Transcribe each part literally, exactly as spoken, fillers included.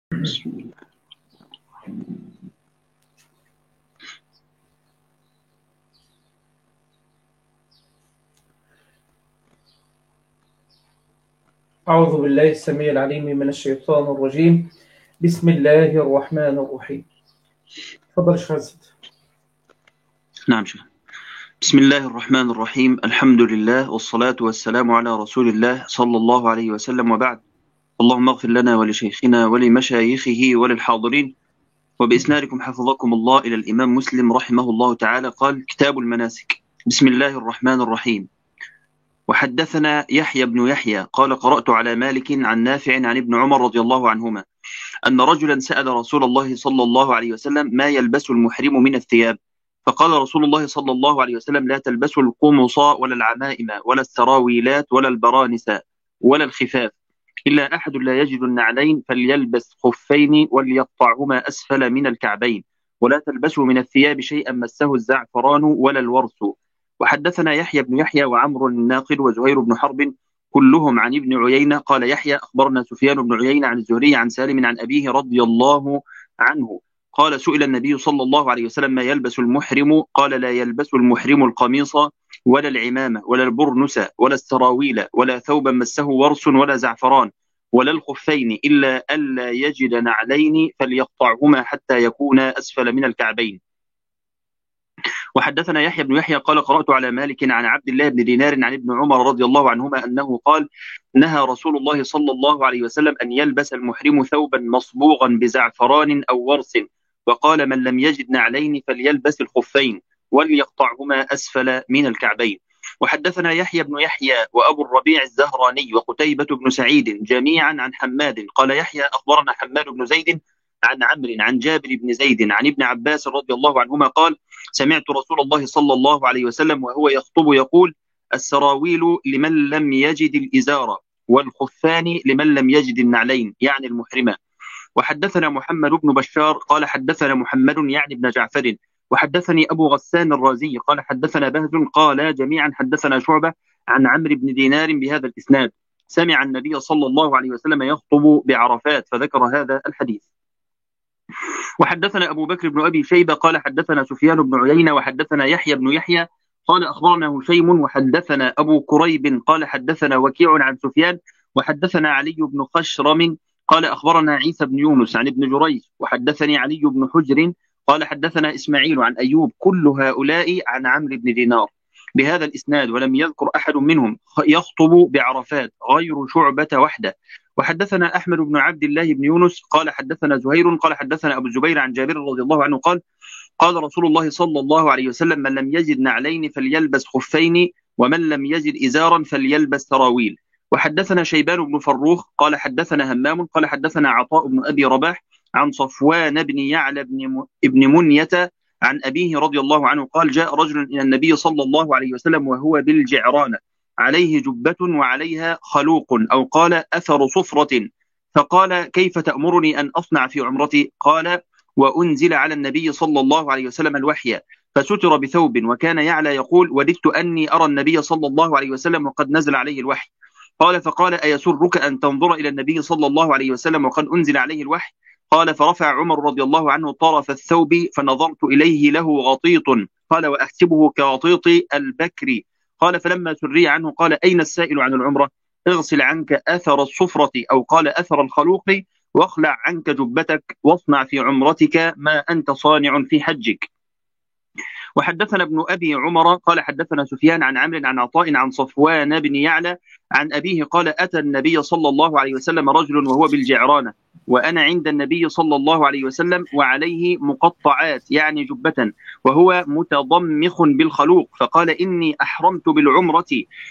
بسم الله. أعوذ بالله السميع العليم من الشيطان الرجيم. بسم الله الرحمن الرحيم. تفضل شيخ عزت. نعم شيخ. بسم الله الرحمن الرحيم. الحمد لله والصلاة والسلام على رسول الله صلى الله عليه وسلم، وبعد. اللهم اغفر لنا ولشيخنا ولمشايخه وللحاضرين، وبإسنادكم حفظكم الله إلى الإمام مسلم رحمه الله تعالى قال: كتاب المناسك. بسم الله الرحمن الرحيم. وحدثنا يحيى بن يحيى قال: قرأت على مالك عن نافع عن ابن عمر رضي الله عنهما أن رجلا سأل رسول الله صلى الله عليه وسلم: ما يلبس المحرم من الثياب؟ فقال رسول الله صلى الله عليه وسلم: لا تلبسوا القمص ولا العمائم ولا السراويلات ولا البرانس ولا الخفاف، إلا أحد لا يجد النعلين فليلبس خفين وليقطعهما أسفل من الكعبين، ولا تلبسوا من الثياب شيئا مسه الزعفران ولا الورس. وحدثنا يحيى بن يحيى وعمر الناقد وزهير بن حرب كلهم عن ابن عيينة. قال يحيى: أخبرنا سفيان بن عيينة عن الزهري عن سالم عن أبيه رضي الله عنه قال: سئل النبي صلى الله عليه وسلم: ما يلبس المحرم؟ قال: لا يلبس المحرم القميص ولا العمامة ولا البرنس ولا السراويل ولا ثوبا مسه ورس ولا زعفران ولا الخفين، إلا ألا يجد نعلين فليقطعهما حتى يكونا أسفل من الكعبين. وحدثنا يحيى بن يحيى قال: قرأت على مالك عن عبد الله بن دينار عن ابن عمر رضي الله عنهما أنه قال: نهى رسول الله صلى الله عليه وسلم أن يلبس المحرم ثوبا مصبوغا بزعفران أو ورس، وقال: من لم يجد نعلين فليلبس الخفين وليقطعهما أسفل من الكعبين. وحدثنا يحيى بن يحيى وأبو الربيع الزهراني وقتيبة بن سعيد جميعا عن حماد. قال يحيى: أخبرنا حماد بن زيد عن عمرو عن جابر بن زيد عن ابن عباس رضي الله عنهما قال: سمعت رسول الله صلى الله عليه وسلم وهو يخطب يقول: السراويل لمن لم يجد الإزار، والخفان لمن لم يجد النعلين، يعني المحرمة. وحدثنا محمد بن بشار قال: حدثنا محمد يعني بن جعفر، وحدثني أبو غسان الرازي قال: حدثنا بهز قال جميعا حدثنا شعبة عن عمرو بن دينار بهذا الإسناد: سمع النبي صلى الله عليه وسلم يخطب بعرفات، فذكر هذا الحديث. وحدثنا أبو بكر بن أبي شيبة قال: حدثنا سفيان بن عيينة وحدثنا يحيى بن يحيى قال: أخبرنا هشيم وحدثنا أبو كريب قال: حدثنا وكيع عن سفيان وحدثنا علي بن خشرم قال: أخبرنا عيسى بن يونس عن ابن جريج وحدثني علي بن حجر قال: حدثنا إسماعيل عن أيوب، كل هؤلاء عن عمرو بن دينار بهذا الإسناد، ولم يذكر أحد منهم يخطب بعرفات غير شعبة وحده. وحدثنا أحمد بن عبد الله بن يونس قال: حدثنا زهير قال: حدثنا أبو الزبير عن جابر رضي الله عنه قال: قال رسول الله صلى الله عليه وسلم: من لم يجد نعلين فليلبس خفين، ومن لم يجد إزارا فليلبس سراويل. وحدثنا شيبان بن فروخ قال: حدثنا همام قال: حدثنا عطاء بن أبي رباح عن صفوان بن يعلى بن ابن منية عن أبيه رضي الله عنه قال: جاء رجل إلى النبي صلى الله عليه وسلم وهو بالجعرانة، عليه جبة وعليها خلوق، أو قال أثر صفرة، فقال: كيف تأمرني أن أصنع في عمرتي؟ قال: وأنزل على النبي صلى الله عليه وسلم الوحي فستر بثوب، وكان يعلى يقول: وددت أني أرى النبي صلى الله عليه وسلم وقد نزل عليه الوحي. قال: فقال: أيسرك أن تنظر إلى النبي صلى الله عليه وسلم وقد أنزل عليه الوحي؟ قال: فرفع عمر رضي الله عنه طرف الثوب فنظرت إليه له غطيط، قال: وأحسبه كغطيط البكر. قال: فلما سري عنه قال: أين السائل عن العمرة؟ اغسل عنك أثر الصفرة، أو قال أثر الخلوق، واخلع عنك جبتك، واصنع في عمرتك ما أنت صانع في حجك. وحدثنا ابن أبي عمر قال: حدثنا سفيان عن عمرو عن عطاء عن صفوان بن يعلى عن أبيه قال: أتى النبي صلى الله عليه وسلم رجل وهو بالجعرانة، وأنا عند النبي صلى الله عليه وسلم وعليه مقطعات، يعني جبة، وهو متضمخ بالخلوق، فقال: إني أحرمت بالعمرة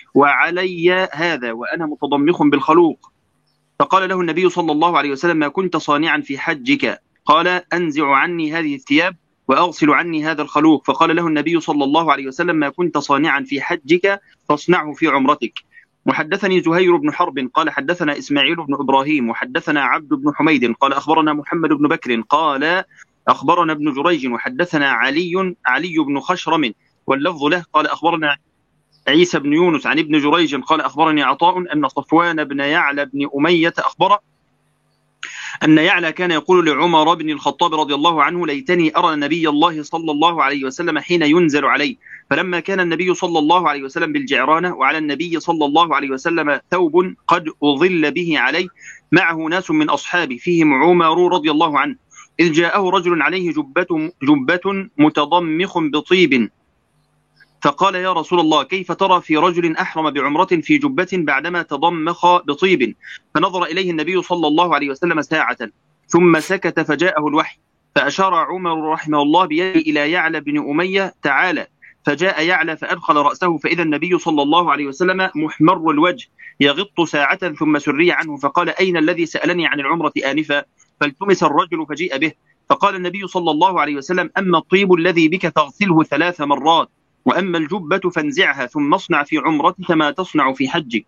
وعلي هذا وأنا متضمخ بالخلوق. فقال له النبي صلى الله عليه وسلم: ما كنت صانعا في حجك؟ قال: أنزع عني هذه الثياب وأغسل عني هذا الخلوق. فقال له النبي صلى الله عليه وسلم: ما كنت صانعا في حجك فاصنعه في عمرتك. وحدثني زهير بن حرب قال: حدثنا إسماعيل بن إبراهيم وحدثنا عبد بن حميد قال: أخبرنا محمد بن بكر قال: أخبرنا ابن جريج وحدثنا علي علي بن خشرم واللفظ له قال: أخبرنا عيسى بن يونس عن ابن جريج قال: أخبرني عطاء أن صفوان بن يعلى بن أمية أخبره أن يعلى كان يقول لعمر بن الخطاب رضي الله عنه: ليتني أرى نبي الله صلى الله عليه وسلم حين ينزل عليه. فلما كان النبي صلى الله عليه وسلم بالجعرانة وعلى النبي صلى الله عليه وسلم ثوب قد أظل به عليه معه ناس من أصحابه فيهم عمر رضي الله عنه، إذ جاءه رجل عليه جبة, جبة متضمخ بطيب، فقال: يا رسول الله، كيف ترى في رجل أحرم بعمرة في جبة بعدما تضمخ بطيب؟ فنظر إليه النبي صلى الله عليه وسلم ساعة ثم سكت، فجاءه الوحي، فأشار عمر رحمه الله بيده إلى يعلى بن أمية: تعالى. فجاء يعلى فأدخل رأسه، فإذا النبي صلى الله عليه وسلم محمر الوجه يغط ساعة، ثم سري عنه فقال: أين الذي سألني عن العمرة آنفا؟ فالتمس الرجل فجيء به، فقال النبي صلى الله عليه وسلم: أما الطيب الذي بك فاغسله ثلاث مرات، وأما الجبة فانزعها، ثم اصنع في عمرتك ما تصنع في حجك.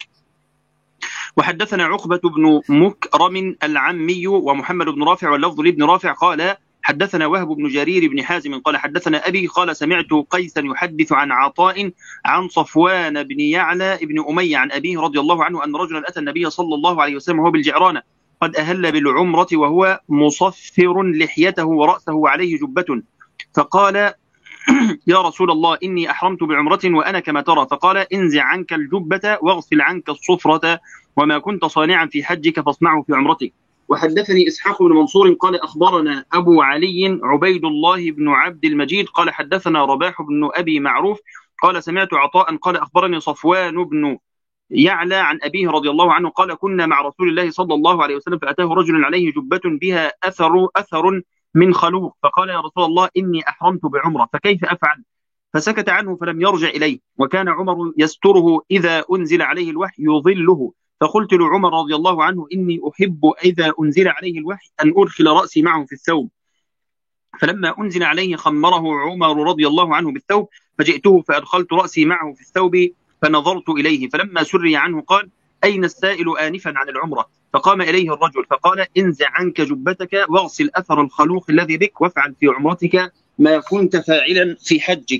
وحدثنا عقبة بن مكرم العمي ومحمد بن رافع واللفظ لابن رافع قال: حدثنا وهب بن جرير بن حازم قال: حدثنا أبي قال: سمعت قيسا يحدث عن عطاء عن صفوان بن يعلى بن أمية عن أبيه رضي الله عنه أن رجلا أتى النبي صلى الله عليه وسلم وهو بالجعرانة قد أهل بالعمرة وهو مصفر لحيته ورأسه وعليه جبة، فقال: يا رسول الله، إني أحرمت بعمرة وأنا كما ترى. فقال: انزع عنك الجبة واغسل عنك الصفرة، وما كنت صانعا في حجك فاصنعه في عمرتك. وحدثني إسحاق بن منصور قال: أخبرنا أبو علي عبيد الله بن عبد المجيد قال: حدثنا رباح بن أبي معروف قال: سمعت عطاء قال: أخبرني صفوان بن يعلى عن أبيه رضي الله عنه قال: كنا مع رسول الله صلى الله عليه وسلم فأتاه رجل عليه جبة بها أثر أثر من خلوق، فقال: يا رسول الله، إني أحرمت بعمرة فكيف أفعل؟ فسكت عنه فلم يرجع إليه. وكان عمر يستره إذا أنزل عليه الوحي يظله، فقلت لعمر رضي الله عنه: إني أحب إذا أنزل عليه الوحي أن أدخل رأسي معه في الثوب. فلما أنزل عليه خمره عمر رضي الله عنه بالثوب، فجئته فأدخلت رأسي معه في الثوب فنظرت إليه، فلما سري عنه قال: أين السائل آنفا عن العمرة؟ فقام إليه الرجل فقال: انزع عنك جبتك واغسل أثر الخلوق الذي بك وافعل في عمرتك ما كنت فاعلا في حجك.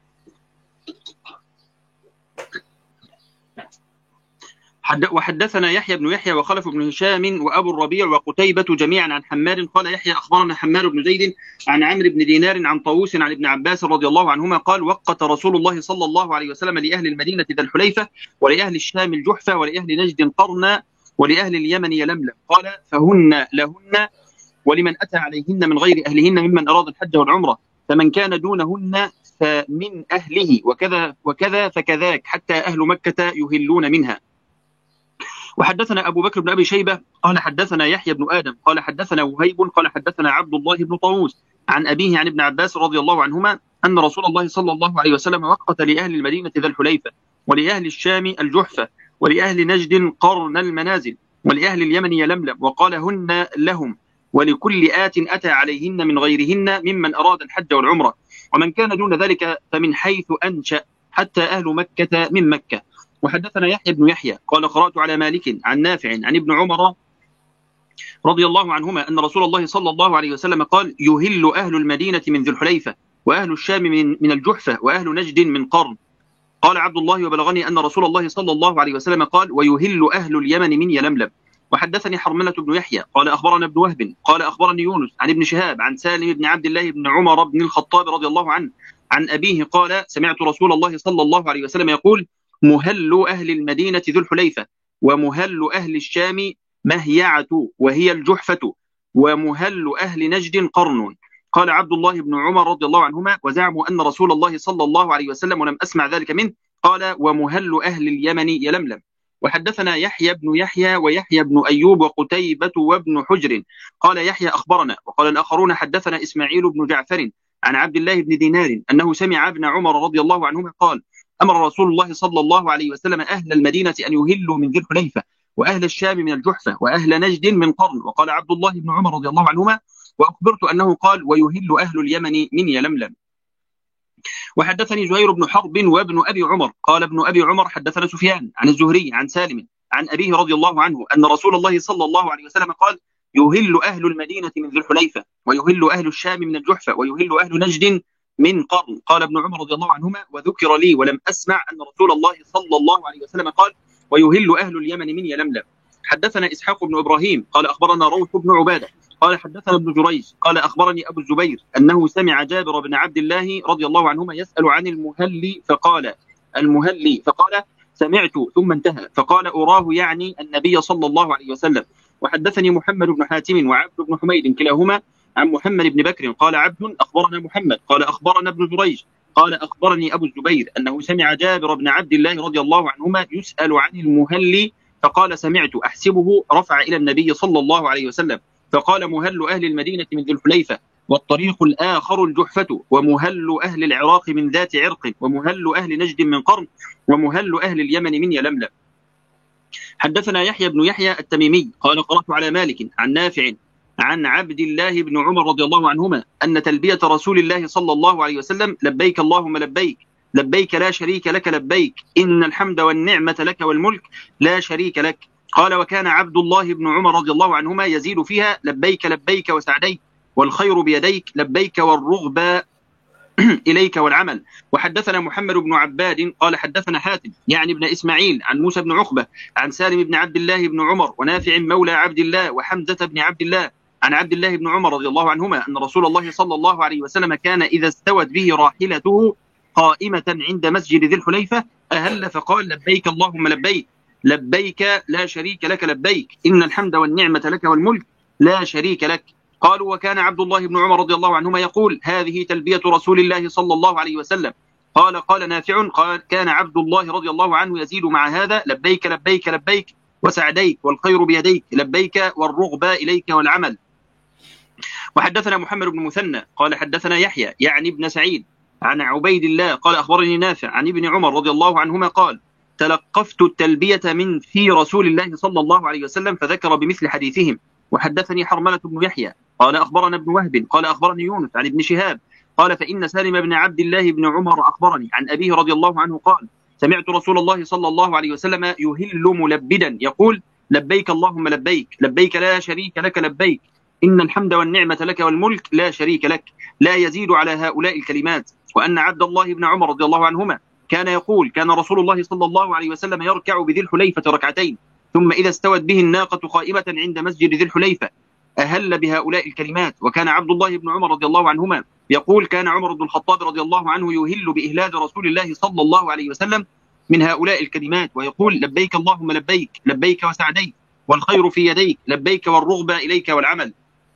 وحدثنا يحيى بن يحيى وخلف بن هشام وأبو الربيع وقتيبة جميعا عن حماد قال: يحيى أخبرنا حماد بن زيد عن عمرو بن دينار عن طاووس عن ابن عباس رضي الله عنهما قال: وقت رسول الله صلى الله عليه وسلم لأهل المدينة ذا الحليفة، ولأهل الشام الجحفة، ولأهل نجد قرنا، ولأهل اليمن يلملم. قال: فهن لهن ولمن أتى عليهن من غير أهلهن ممن أراد الحج والعمرة، فمن كان دونهن فمن أهله، وكذا وكذا فكذاك، حتى أهل مكة يهلون منها. وحدثنا أبو بكر بن أبي شيبة قال: حدثنا يحيى بن آدم قال: حدثنا وهيب قال: حدثنا عبد الله بن طاووس عن أبيه عن ابن عباس رضي الله عنهما أن رسول الله صلى الله عليه وسلم وقت لأهل المدينة ذا الحليفة، ولأهل الشام الجحفة، ولأهل نجد قرن المنازل، ولأهل اليمن يلملم، وقال: هن لهم ولكل آت أتى عليهن من غيرهن ممن أراد الحج والعمرة، ومن كان دون ذلك فمن حيث أنشأ، حتى أهل مكة من مكة. وحدثنا يحيى بن يحيى قال: قرأت على مالك عن نافع عن ابن عمر رضي الله عنهما أن رسول الله صلى الله عليه وسلم قال: يهل أهل المدينة من ذي الحليفة، وأهل الشام من, من الجحفة، وأهل نجد من قرن. قال عبد الله: وبلغني أن رسول الله صلى الله عليه وسلم قال: ويهل أهل اليمن من يلملم. وحدثني حرملة بن يحيى قال: أخبرنا ابن وهب قال: أخبرني يونس عن ابن شهاب عن سالم بن عبد الله بن عمر بن الخطاب رضي الله عنه عن أبيه قال: سمعت رسول الله صلى الله عليه وسلم يقول: مهل أهل المدينة ذو الحليفة، ومهل أهل الشام مهيعة وهي الجحفة، ومهل أهل نجد قرن. قال عبد الله بن عمر رضي الله عنهما: وزعموا أن رسول الله صلى الله عليه وسلم ولم أسمع ذلك منه قال: ومهل أهل اليمن يلملم. وحدثنا يحيى بن يحيى ويحيى بن أيوب وقتيبة وابن حجر قال يحيى أخبرنا، وقال الآخرون حدثنا إسماعيل بن جعفر عن عبد الله بن دينار أنه سمع ابن عمر رضي الله عنهما قال: أمر رسول الله صلى الله عليه وسلم أهل المدينة أن يهلوا من ذي الحليفة، وأهل الشام من الجحفة، وأهل نجد من قرن. وقال عبد الله بن عمر رضي الله عنهما: وأخبرت أنه قال: ويهل أهل اليمن من يلملم. وحدثني زهير بن حرب وابن أبي عمر قال ابن أبي عمر: حدثنا سفيان عن الزهري عن سالم عن أبيه رضي الله عنه أن رسول الله صلى الله عليه وسلم قال: يهل أهل المدينة من ذي الحليفة، ويهل أهل الشام من الجحفة، ويهل أهل نجد من قرن. قال ابن عمر رضي الله عنهما: وذكر لي ولم أسمع أن رسول الله صلى الله عليه وسلم قال: ويهل أهل اليمن من يلملم. حدثنا إسحاق بن إبراهيم قال أخبرنا روح بن عبادة قال حدثنا ابن جريج قال أخبرني أبو الزبير أنه سمع جابر بن عبد الله رضي الله عنهما يسأل عن المهلي فقال المهلي فقال سمعت ثم انتهى فقال أراه يعني النبي صلى الله عليه وسلم. وحدثني محمد بن حاتم وعبد بن حميد كلاهما عن محمد بن بكر قال عبد أخبرنا محمد قال أخبرنا ابن جريج قال أخبرني أبو الزبير أنه سمع جابر بن عبد الله رضي الله عنهما يسأل عن المهلي فقال سمعت أحسبه رفع إلى النبي صلى الله عليه وسلم فقال مهل أهل المدينة من ذي الحليفة والطريق الآخر الجحفة ومهل أهل العراق من ذات عرق ومهل أهل نجد من قرن ومهل أهل اليمن من يلملم. حدثنا يحيى بن يحيى التميمي قال قرأت على مالك عن نافع عن عبد الله بن عمر رضي الله عنهما أن تلبية رسول الله صلى الله عليه وسلم لبيك اللهم لبيك لبيك لا شريك لك لبيك إن الحمد والنعمة لك والملك لا شريك لك. قال وكان عبد الله بن عمر رضي الله عنهما يزيد فيها لبيك لبيك وسعديك والخير بيديك لبيك والرغبة إليك والعمل. وحدثنا محمد بن عباد قال حدثنا حاتم يعني ابن إسماعيل عن موسى بن عقبة عن سالم بن عبد الله بن عمر ونافع مولى عبد الله وحمزة بن عبد الله عن عبد الله بن عمر رضي الله عنهما أن رسول الله صلى الله عليه وسلم كان إذا استوت به راحلته قائمة عند مسجد ذي الحليفة أهل فقال لبيك اللهم لبيك لبيك لا شريك لك لبيك إن الحمد والنعمة لك والملك لا شريك لك. قالوا وكان عبد الله بن عمر رضي الله عنهما يقول هذه تلبية رسول الله صلى الله عليه وسلم. قال قال نافع قال كان عبد الله رضي الله عنه يزيد مع هذا لبيك لبيك لبيك وسعديك والخير بيديك لبيك والرغبة إليك والعمل. وحدثنا محمد بن مثنى قال حدثنا يحيى يعني ابن سعيد عن عبيد الله قال أخبرني نافع عن ابن عمر رضي الله عنهما قال تلقفت التلبية من في رسول الله صلى الله عليه وسلم فذكر بمثل حديثهم. وحدثني حرملة بن يحيى قال أخبرنا ابن وهب قال أخبرني يونس عن ابن شهاب قال فإن سالم بن عبد الله بن عمر أخبرني عن أبيه رضي الله عنه قال سمعت رسول الله صلى الله عليه وسلم يهل ملبدا يقول لبيك اللهم لبيك لبيك لا شريك لك لبيك إن الحمد والنعمة لك والملك لا شريك لك لا يزيد على هؤلاء الكلمات. وأن عبد الله بن عمر رضي الله عنهما كان يقول كان رسول الله صلى الله عليه وسلم يركع بذي الحليفة ركعتين ثم إذا استوت به الناقة قائمة عند مسجد ذي الحليفة أهل بهؤلاء الكلمات. وكان عبد الله بن عمر رضي الله عنهما يقول كان عمر بن الخطاب رضي الله عنه يهل بإهلال رسول الله صلى الله عليه وسلم من هؤلاء الكلمات ويقول لبيك اللهم لبيك لبيك وسعديك والخير في يديك لبيك والرغبة إليك والعمل.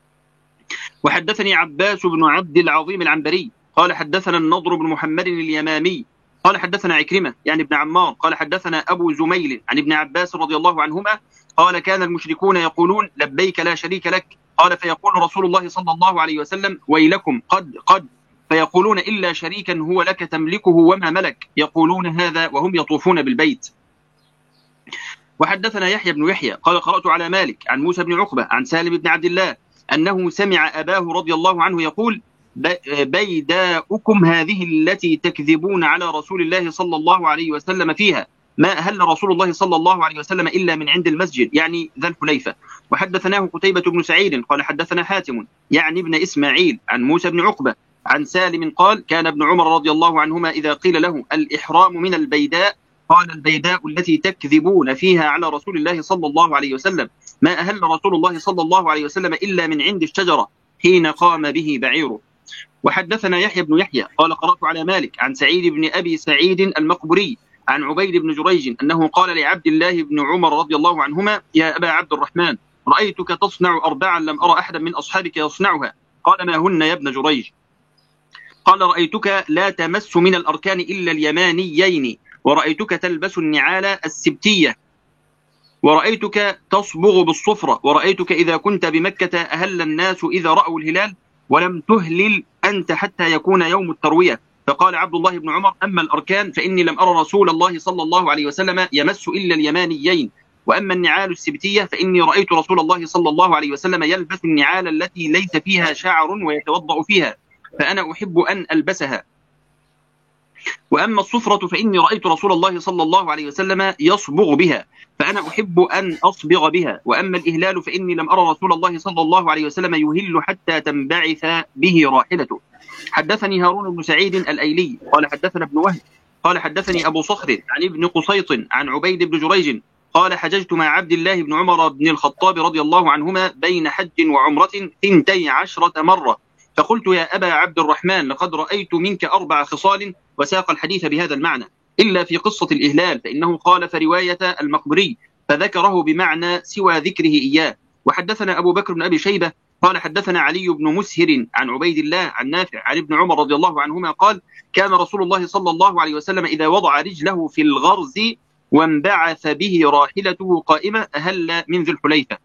وحدثني عباس بن عبد العظيم العنبري قال حدثنا النضر بن محمد اليمامي قال حدثنا عكرمة يعني ابن عمار قال حدثنا أبو زميل عن ابن عباس رضي الله عنهما قال كان المشركون يقولون لبيك لا شريك لك قال فيقول رسول الله صلى الله عليه وسلم ويلكم قد قد فيقولون إلا شريكا هو لك تملكه وما ملك يقولون هذا وهم يطوفون بالبيت. وحدثنا يحيى بن يحيى قال قرأت على مالك عن موسى بن عقبة عن سالم بن عبد الله أنه سمع أباه رضي الله عنه يقول بيداؤكم هذه التي تكذبون على رسول الله صلى الله عليه وسلم فيها ما أهل رسول الله صلى الله عليه وسلم إلا من عند المسجد يعني ذا الحليفة. وحدثناه قتيبة بن سعيد قال حدثنا حاتم يعني ابن إسماعيل عن موسى بن عقبة عن سالم قال كان ابن عمر رضي الله عنهما إذا قيل له الإحرام من البيداء قال البيداء التي تكذبون فيها على رسول الله صلى الله عليه وسلم ما أهل رسول الله صلى الله عليه وسلم إلا من عند الشجرة حين قام به بعيره. وحدثنا يحيى بن يحيى قال قرأت على مالك عن سعيد بن أبي سعيد المقبري عن عبيد بن جريج أنه قال لعبد الله بن عمر رضي الله عنهما يا أبا عبد الرحمن رأيتك تصنع أربعا لم أرى أحدا من أصحابك يصنعها قال ما هن يا ابن جريج قال رأيتك لا تمس من الأركان إلا اليمانيين ورأيتك تلبس النعال السبتية ورأيتك تصبغ بالصفرة ورأيتك إذا كنت بمكة أهل الناس إذا رأوا الهلال ولم تهلل أنت حتى يكون يوم التروية. فقال عبد الله بن عمر أما الأركان فإني لم أرى رسول الله صلى الله عليه وسلم يمس إلا اليمانيين وأما النعال السبتية فإني رأيت رسول الله صلى الله عليه وسلم يلبس النعال التي ليس فيها شعر ويتوضأ فيها فأنا أحب أن ألبسها وأما الصفرة فإني رأيت رسول الله صلى الله عليه وسلم يصبغ بها فأنا أحب أن أصبغ بها وأما الإهلال فإني لم أرى رسول الله صلى الله عليه وسلم يهل حتى تنبعث به راحلته. حدثني هارون بن سعيد الأيلي قال حدثنا ابن وهب قال حدثني أبو صخر عن ابن قسيط عن عبيد بن جريج قال حججت مع عبد الله بن عمر بن الخطاب رضي الله عنهما بين حج وعمرة ثنتي عشرة مرة، فقلت يا أبا عبد الرحمن لقد رأيت منك أربع خصال، وساق الحديث بهذا المعنى إلا في قصة الإهلال فإنه خالف رواية المقبري فذكره بمعنى سوى ذكره إياه. وحدثنا أبو بكر بن أبي شيبة قال حدثنا علي بن مسهر عن عبيد الله عن نافع عن ابن عمر رضي الله عنهما قال كان رسول الله صلى الله عليه وسلم إذا وضع رجله في الغرز وانبعث به راحلته قائمة أهل من ذي الحليفة.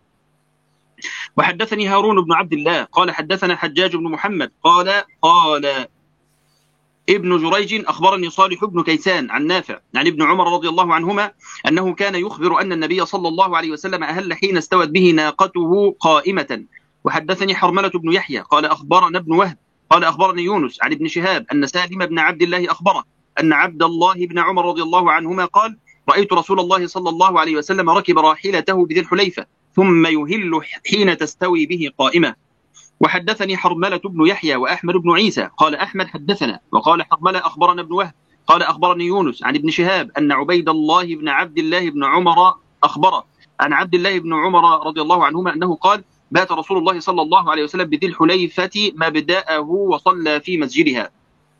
وحدثني هارون بن عبد الله قال حدثنا حجاج بن محمد قال قال ابن جريج أخبرني صالح بن كيسان عن نافع عن ابن عمر رضي الله عنهما أنه كان يخبر أن النبي صلى الله عليه وسلم أهل حين استوت به ناقته قائمة. وحدثني حرملة بن يحيى قال أخبرنا ابن وهب قال أخبرني يونس عن ابن شهاب أن سالم بن عبد الله أخبره أن عبد الله بن عمر رضي الله عنهما قال رأيت رسول الله صلى الله عليه وسلم ركب راحلته بذي الحليفة ثم يهل حين تستوي به قائمة. وحدثني حرملة بن يحيى وأحمد بن عيسى قال أحمد حدثنا وقال حرملة أخبرنا ابن وهب قال أخبرني يونس عن ابن شهاب أن عبيد الله بن عبد الله بن عمر أخبره عن عبد الله بن عمر رضي الله عنهما أنه قال بات رسول الله صلى الله عليه وسلم بذي الحليفة مبدأه وصلى في مسجدها.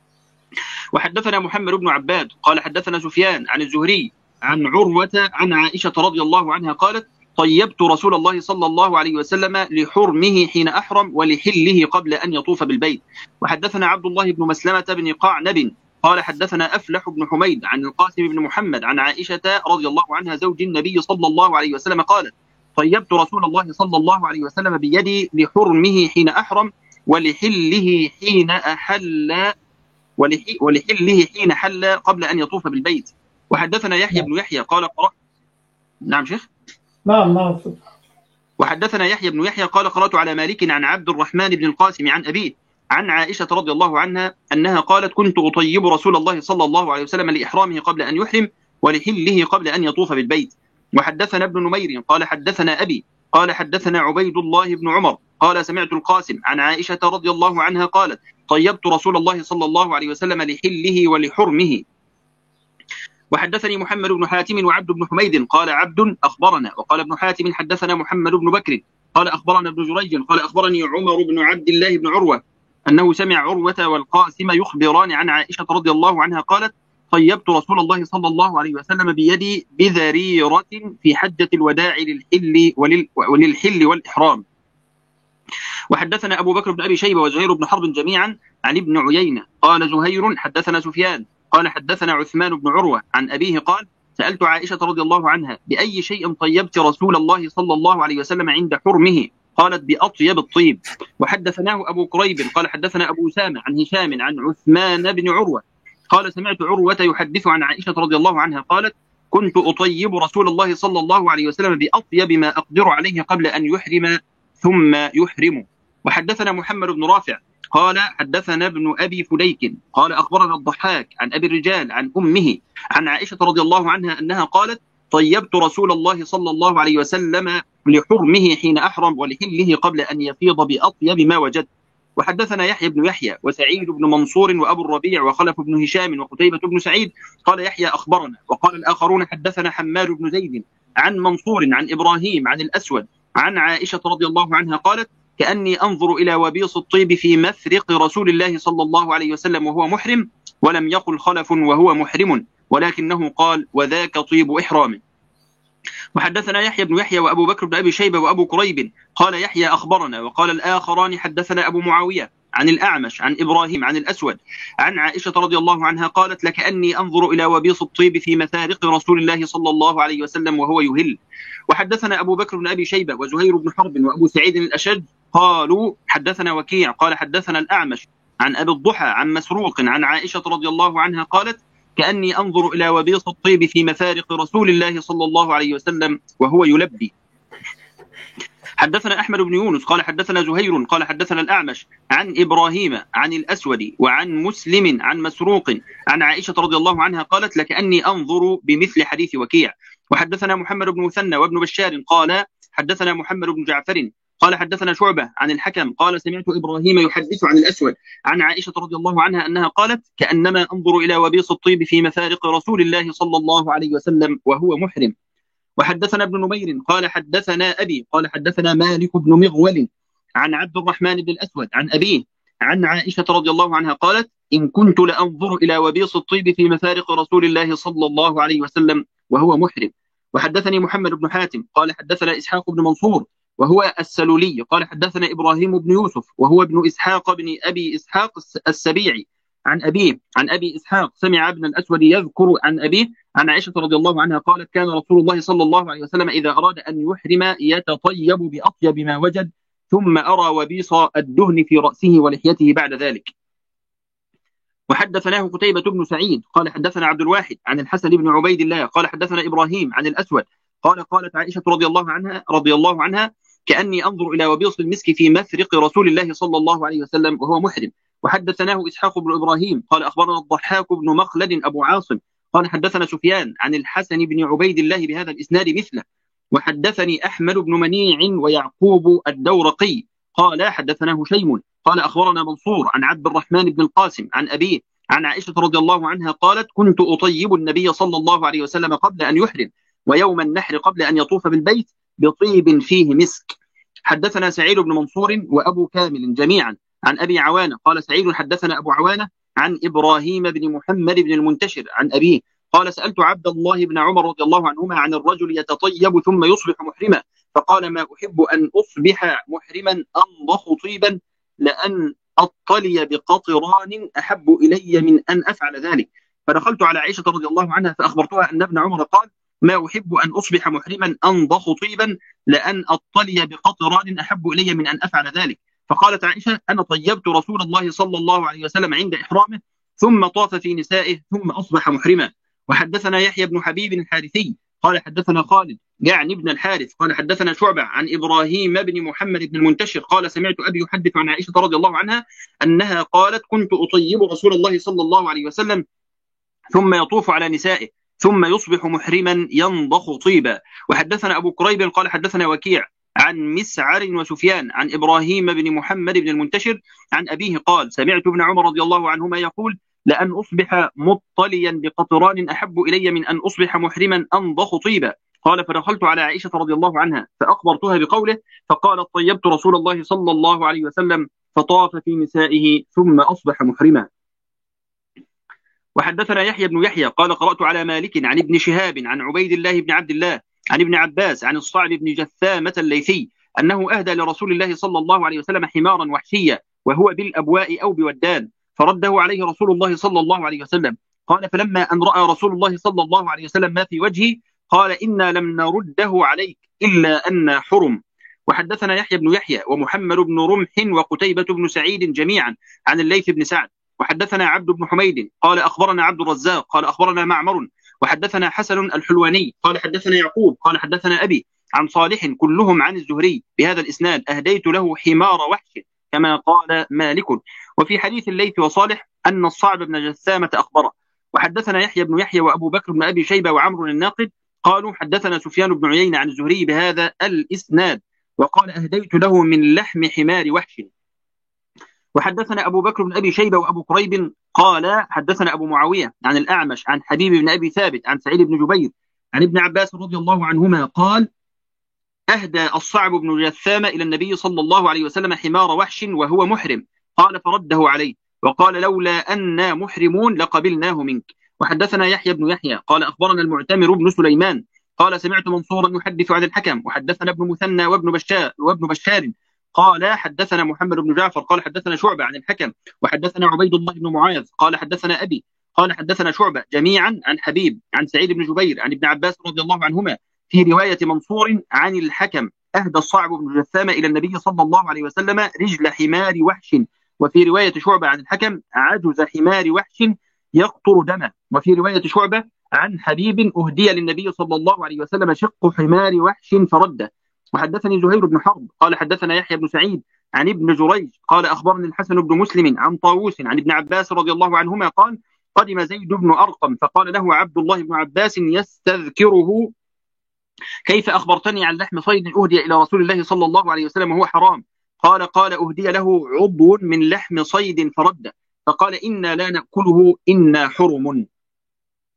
وحدثنا محمد بن عباد قال حدثنا سفيان عن الزهري عن عروة عن عائشة رضي الله عنها قالت طيبت رسول الله صلى الله عليه وسلم لحرمه حين أحرم ولحله قبل أن يطوف بالبيت. وحدثنا عبد الله بن مسلمة بن قعنب قال حدثنا أفلح بن حميد عن القاسم بن محمد عن عائشة رضي الله عنها زوج النبي صلى الله عليه وسلم قالت طيبت رسول الله صلى الله عليه وسلم بيدي لحرمه حين أحرم ولحله حين أحل ولحله حين حل قبل أن يطوف بالبيت. وحدثنا يحيى بن يحيى قال قرأت نعم شيخ نعم نعم وحدثنا يحيى بن يحيى قال قرأت على مالك عن عبد الرحمن بن القاسم عن أبيه عن عائشة رضي الله عنها أنها قالت كنت أطيب رسول الله صلى الله عليه وسلم لإحرامه قبل أن يحرم ولحله قبل أن يطوف بالبيت. وحدثنا ابن نمير قال حدثنا أبي قال حدثنا عبيد الله بن عمر قال سمعت القاسم عن عائشة رضي الله عنها قالت طيبت رسول الله صلى الله عليه وسلم لحله ولحرمه. وحدثني محمد بن حاتم وعبد بن حميد قال عبد أخبرنا وقال ابن حاتم حدثنا محمد بن بكر قال أخبرنا ابن جريج قال أخبرني عمر بن عبد الله بن عروة أنه سمع عروة والقاسم يخبران عن عائشة رضي الله عنها قالت طيبت رسول الله صلى الله عليه وسلم بيدي بذريرة في حجة الوداع للحل ولل وللحل والإحرام. وحدثنا أبو بكر بن أبي شيبة وزهير بن حرب جميعا عن ابن عيينة قال زهير حدثنا سفيان قال حدثنا عثمان بن عروة عن أبيه قال سألت عائشة رضي الله عنها بأي شيء طيبت رسول الله صلى الله عليه وسلم عند حرمه قالت بأطيب الطيب. وحدثناه أبو كريب قال حدثنا أبو سامة عن هشام عن عثمان بن عروة قال سمعت عروة يحدث عن عائشة رضي الله عنها قالت كنت أطيب رسول الله صلى الله عليه وسلم بأطيب ما أقدر عليه قبل أن يحرم ثم يحرم. وحدثنا محمد بن رافع قال حدثنا ابن أبي فليك قال أخبرنا الضحاك عن أبي الرجال عن أمه عن عائشة رضي الله عنها أنها قالت طيبت رسول الله صلى الله عليه وسلم لحرمه حين أحرم ولحله قبل أن يفيض بأطيب ما وجد. وحدثنا يحيى بن يحيى وسعيد بن منصور وأبو الربيع وخلف بن هشام وقتيبة بن سعيد قال يحيى أخبرنا وقال الآخرون حدثنا حماد بن زيد عن منصور عن إبراهيم عن الأسود عن عائشة رضي الله عنها قالت كأني أنظر إلى وبيص الطيب في مفرق رسول الله صلى الله عليه وسلم وهو محرم ولم يقل خلف وهو محرم ولكنه قال وذاك طيب إحرام. وحدثنا يحيى بن يحيى وأبو بكر بن أبي شيبة وأبو كريب قال يحيى أخبرنا وقال الآخران حدثنا أبو معاوية عن الأعمش عن إبراهيم عن الأسود عن عائشة رضي الله عنها قالت لكأني أنظر إلى وبيص الطيب في مفارق رسول الله صلى الله عليه وسلم وهو يهل. وحدثنا أبو بكر بن أبي شيبة وزهير بن حرب وأبو سعيد الأشج قالوا حدثنا وكيع قال حدثنا الأعمش عن أبي الضحى عن مسروق عن عائشة رضي الله عنها قالت كأني أنظر إلى وبيص الطيب في مفارق رسول الله صلى الله عليه وسلم وهو يلبي. حدثنا أحمد بن يونس قال حدثنا زهير قال حدثنا الأعمش عن إبراهيم عن الأسود وعن مسلم عن مسروق عن عائشة رضي الله عنها قالت لكأني أنظر بمثل حديث وكيع. وحدثنا محمد بن مثنى وابن بشار قال حدثنا محمد بن جعفر قال حدثنا شعبة عن الحكم قال سمعت إبراهيم يحدث عن الأسود عن عائشة رضي الله عنها أنها قالت كأنما أنظر إلى وبيص الطيب في مفارق رسول الله صلى الله عليه وسلم وهو محرم. وحدثنا ابن نمير قال حدثنا أبي قال حدثنا مالك بن مغول عن عبد الرحمن بن الأسود عن أبيه عن عائشة رضي الله عنها قالت إن كنت لأنظر إلى وبيص الطيب في مفارق رسول الله صلى الله عليه وسلم وهو محرم. وحدثني محمد بن حاتم قال حدثنا إسحاق بن منصور وهو السلولي قال حدثنا إبراهيم بن يوسف وهو ابن إسحاق بن أبي إسحاق السبيعي عن أبيه عن أبي إسحاق سمع ابن الأسود يذكر عن أبيه عن عائشة رضي الله عنها قالت كان رسول الله صلى الله عليه وسلم إذا أراد أن يحرم يتطيب بأطيب ما وجد ثم أرى وبيص الدهن في رأسه ولحيته بعد ذلك. وحدثناه قتيبة بن سعيد قال حدثنا عبد الواحد عن الحسن بن عبيد الله قال حدثنا إبراهيم عن الأسود قال قالت عائشة رضي الله عنها رضي الله عنها كأني أنظر إلى وبيص المسك في مفرق رسول الله صلى الله عليه وسلم وهو محرم. وحدثناه إسحاق بن إبراهيم قال أخبرنا الضحاك بن مخلد أبو عاصم قال حدثنا سفيان عن الحسن بن عبيد الله بهذا الإسناد مثله. وحدثني أحمد بن منيع ويعقوب الدورقي قال حدثنا هشيم قال أخبرنا منصور عن عبد الرحمن بن القاسم عن أبيه عن عائشة رضي الله عنها قالت كنت أطيب النبي صلى الله عليه وسلم قبل أن يحرم ويوم النحر قبل أن يطوف بالبيت بطيب فيه مسك. حدثنا سعيد بن منصور وأبو كامل جميعا عن أبي عوانة قال سعيد حدثنا أبو عوانة عن إبراهيم بن محمد بن المنتشر عن أبيه قال سألت عبد الله بن عمر رضي الله عنهما عن الرجل يتطيب ثم يصبح محرما فقال ما أحب أن أصبح محرما أنضخ طيبا لأن أطلي بقطران أحب إلي من أن أفعل ذلك. فدخلت على عائشة رضي الله عنها فأخبرتها أن ابن عمر قال ما أحب أن أصبح محرما أنضخ طيبا لأن أطلي بقطران أحب إلي من أن أفعل ذلك. فقالت عائشة أنا طيبت رسول الله صلى الله عليه وسلم عند إحرامه ثم طاف في نسائه ثم أصبح محرما. وحدثنا يحيى بن حبيب الحارثي قال حدثنا خالد يعني ابن الحارث قال حدثنا شعبة عن إبراهيم بن محمد بن المنتشر قال سمعت أبي يحدث عن عائشة رضي الله عنها أنها قالت كنت أطيب رسول الله صلى الله عليه وسلم ثم يطوف على نسائه ثم يصبح محرما ينضخ طيبا. وحدثنا أبو كريب قال حدثنا وكيع عن مسعر وسفيان عن إبراهيم بن محمد بن المنتشر عن أبيه قال سمعت ابن عمر رضي الله عنهما يقول لأن أصبح مطليا بقطران أحب إلي من أن أصبح محرما أنضخ طيبا. قال فدخلت على عائشة رضي الله عنها فأخبرتها بقوله فقالت طيبت رسول الله صلى الله عليه وسلم فطاف في نسائه ثم أصبح محرما. وحدثنا يحيى بن يحيى قال قرأت على مالك عن ابن شهاب عن عبيد الله بن عبد الله عن ابن عباس عن الصعب بن جثامة الليثي أنه أهدى لرسول الله صلى الله عليه وسلم حمارا وحشيا وهو بالأبواء أو بودان فرده عليه رسول الله صلى الله عليه وسلم. قال فلما أن رأى رسول الله صلى الله عليه وسلم ما في وجهه قال إنا لم نرده عليك إلا أن حرم. وحدثنا يحيى بن يحيى ومحمد بن رمح وقتيبة بن سعيد جميعا عن الليث بن سعد. وحدثنا عبد بن حميد قال أخبرنا عبد الرزاق قال أخبرنا معمر وحدثنا حسن الحلواني قال حدثنا يعقوب قال حدثنا أبي عن صالح كلهم عن الزهري بهذا الإسناد أهديت له حمار وحش كما قال مالك. وفي حديث الليث وصالح أن الصعب بن جثامة أخبره. وحدثنا يحيى بن يحيى وأبو بكر بن أبي شيبة وعمر الناقد قالوا حدثنا سفيان بن عيينة عن الزهري بهذا الإسناد وقال أهديت له من لحم حمار وحش. وحدثنا أبو بكر بن أبي شيبة وأبو كريب قال حدثنا أبو معاوية عن الأعمش عن حبيب بن أبي ثابت عن سعيد بن جبير عن ابن عباس رضي الله عنهما قال أهدى الصعب بن جثامة إلى النبي صلى الله عليه وسلم حمار وحش وهو محرم قال فرده عليه وقال لولا أننا محرمون لقبلناه منك. وحدثنا يحيى بن يحيى قال أخبرنا المعتمر بن سليمان قال سمعت منصورا يحدث عن الحكم وحدثنا ابن مثنى وابن بشار وابن بشار قال حدثنا محمد بن جعفر قال حدثنا شعبة عن الحكم وحدثنا عبيد الله بن معاذ قال حدثنا أبي قال حدثنا شعبة جميعا عن حبيب عن سعيد بن جبير عن ابن عباس رضي الله عنهما في رواية منصور عن الحكم أهدى الصعب بن جثامة إلى النبي صلى الله عليه وسلم رجل حمار وحش. وفي رواية شعبة عن الحكم عجز حمار وحش يقطر دمه. وفي رواية شعبة عن حبيب أهدي للنبي صلى الله عليه وسلم شق حمار وحش فرده. وحدثني زهير بن حرب قال حدثنا يحيى بن سعيد عن ابن جريج قال أخبرني الحسن بن مسلم عن طاووس عن ابن عباس رضي الله عنهما قال قدم زيد بن أرقم فقال له عبد الله بن عباس يستذكره كيف أخبرتني عن لحم صيد أهدي إلى رسول الله صلى الله عليه وسلم وهو حرام؟ قال قال أهدي له عضو من لحم صيد فرد فقال إنا لا نأكله إنا حرم.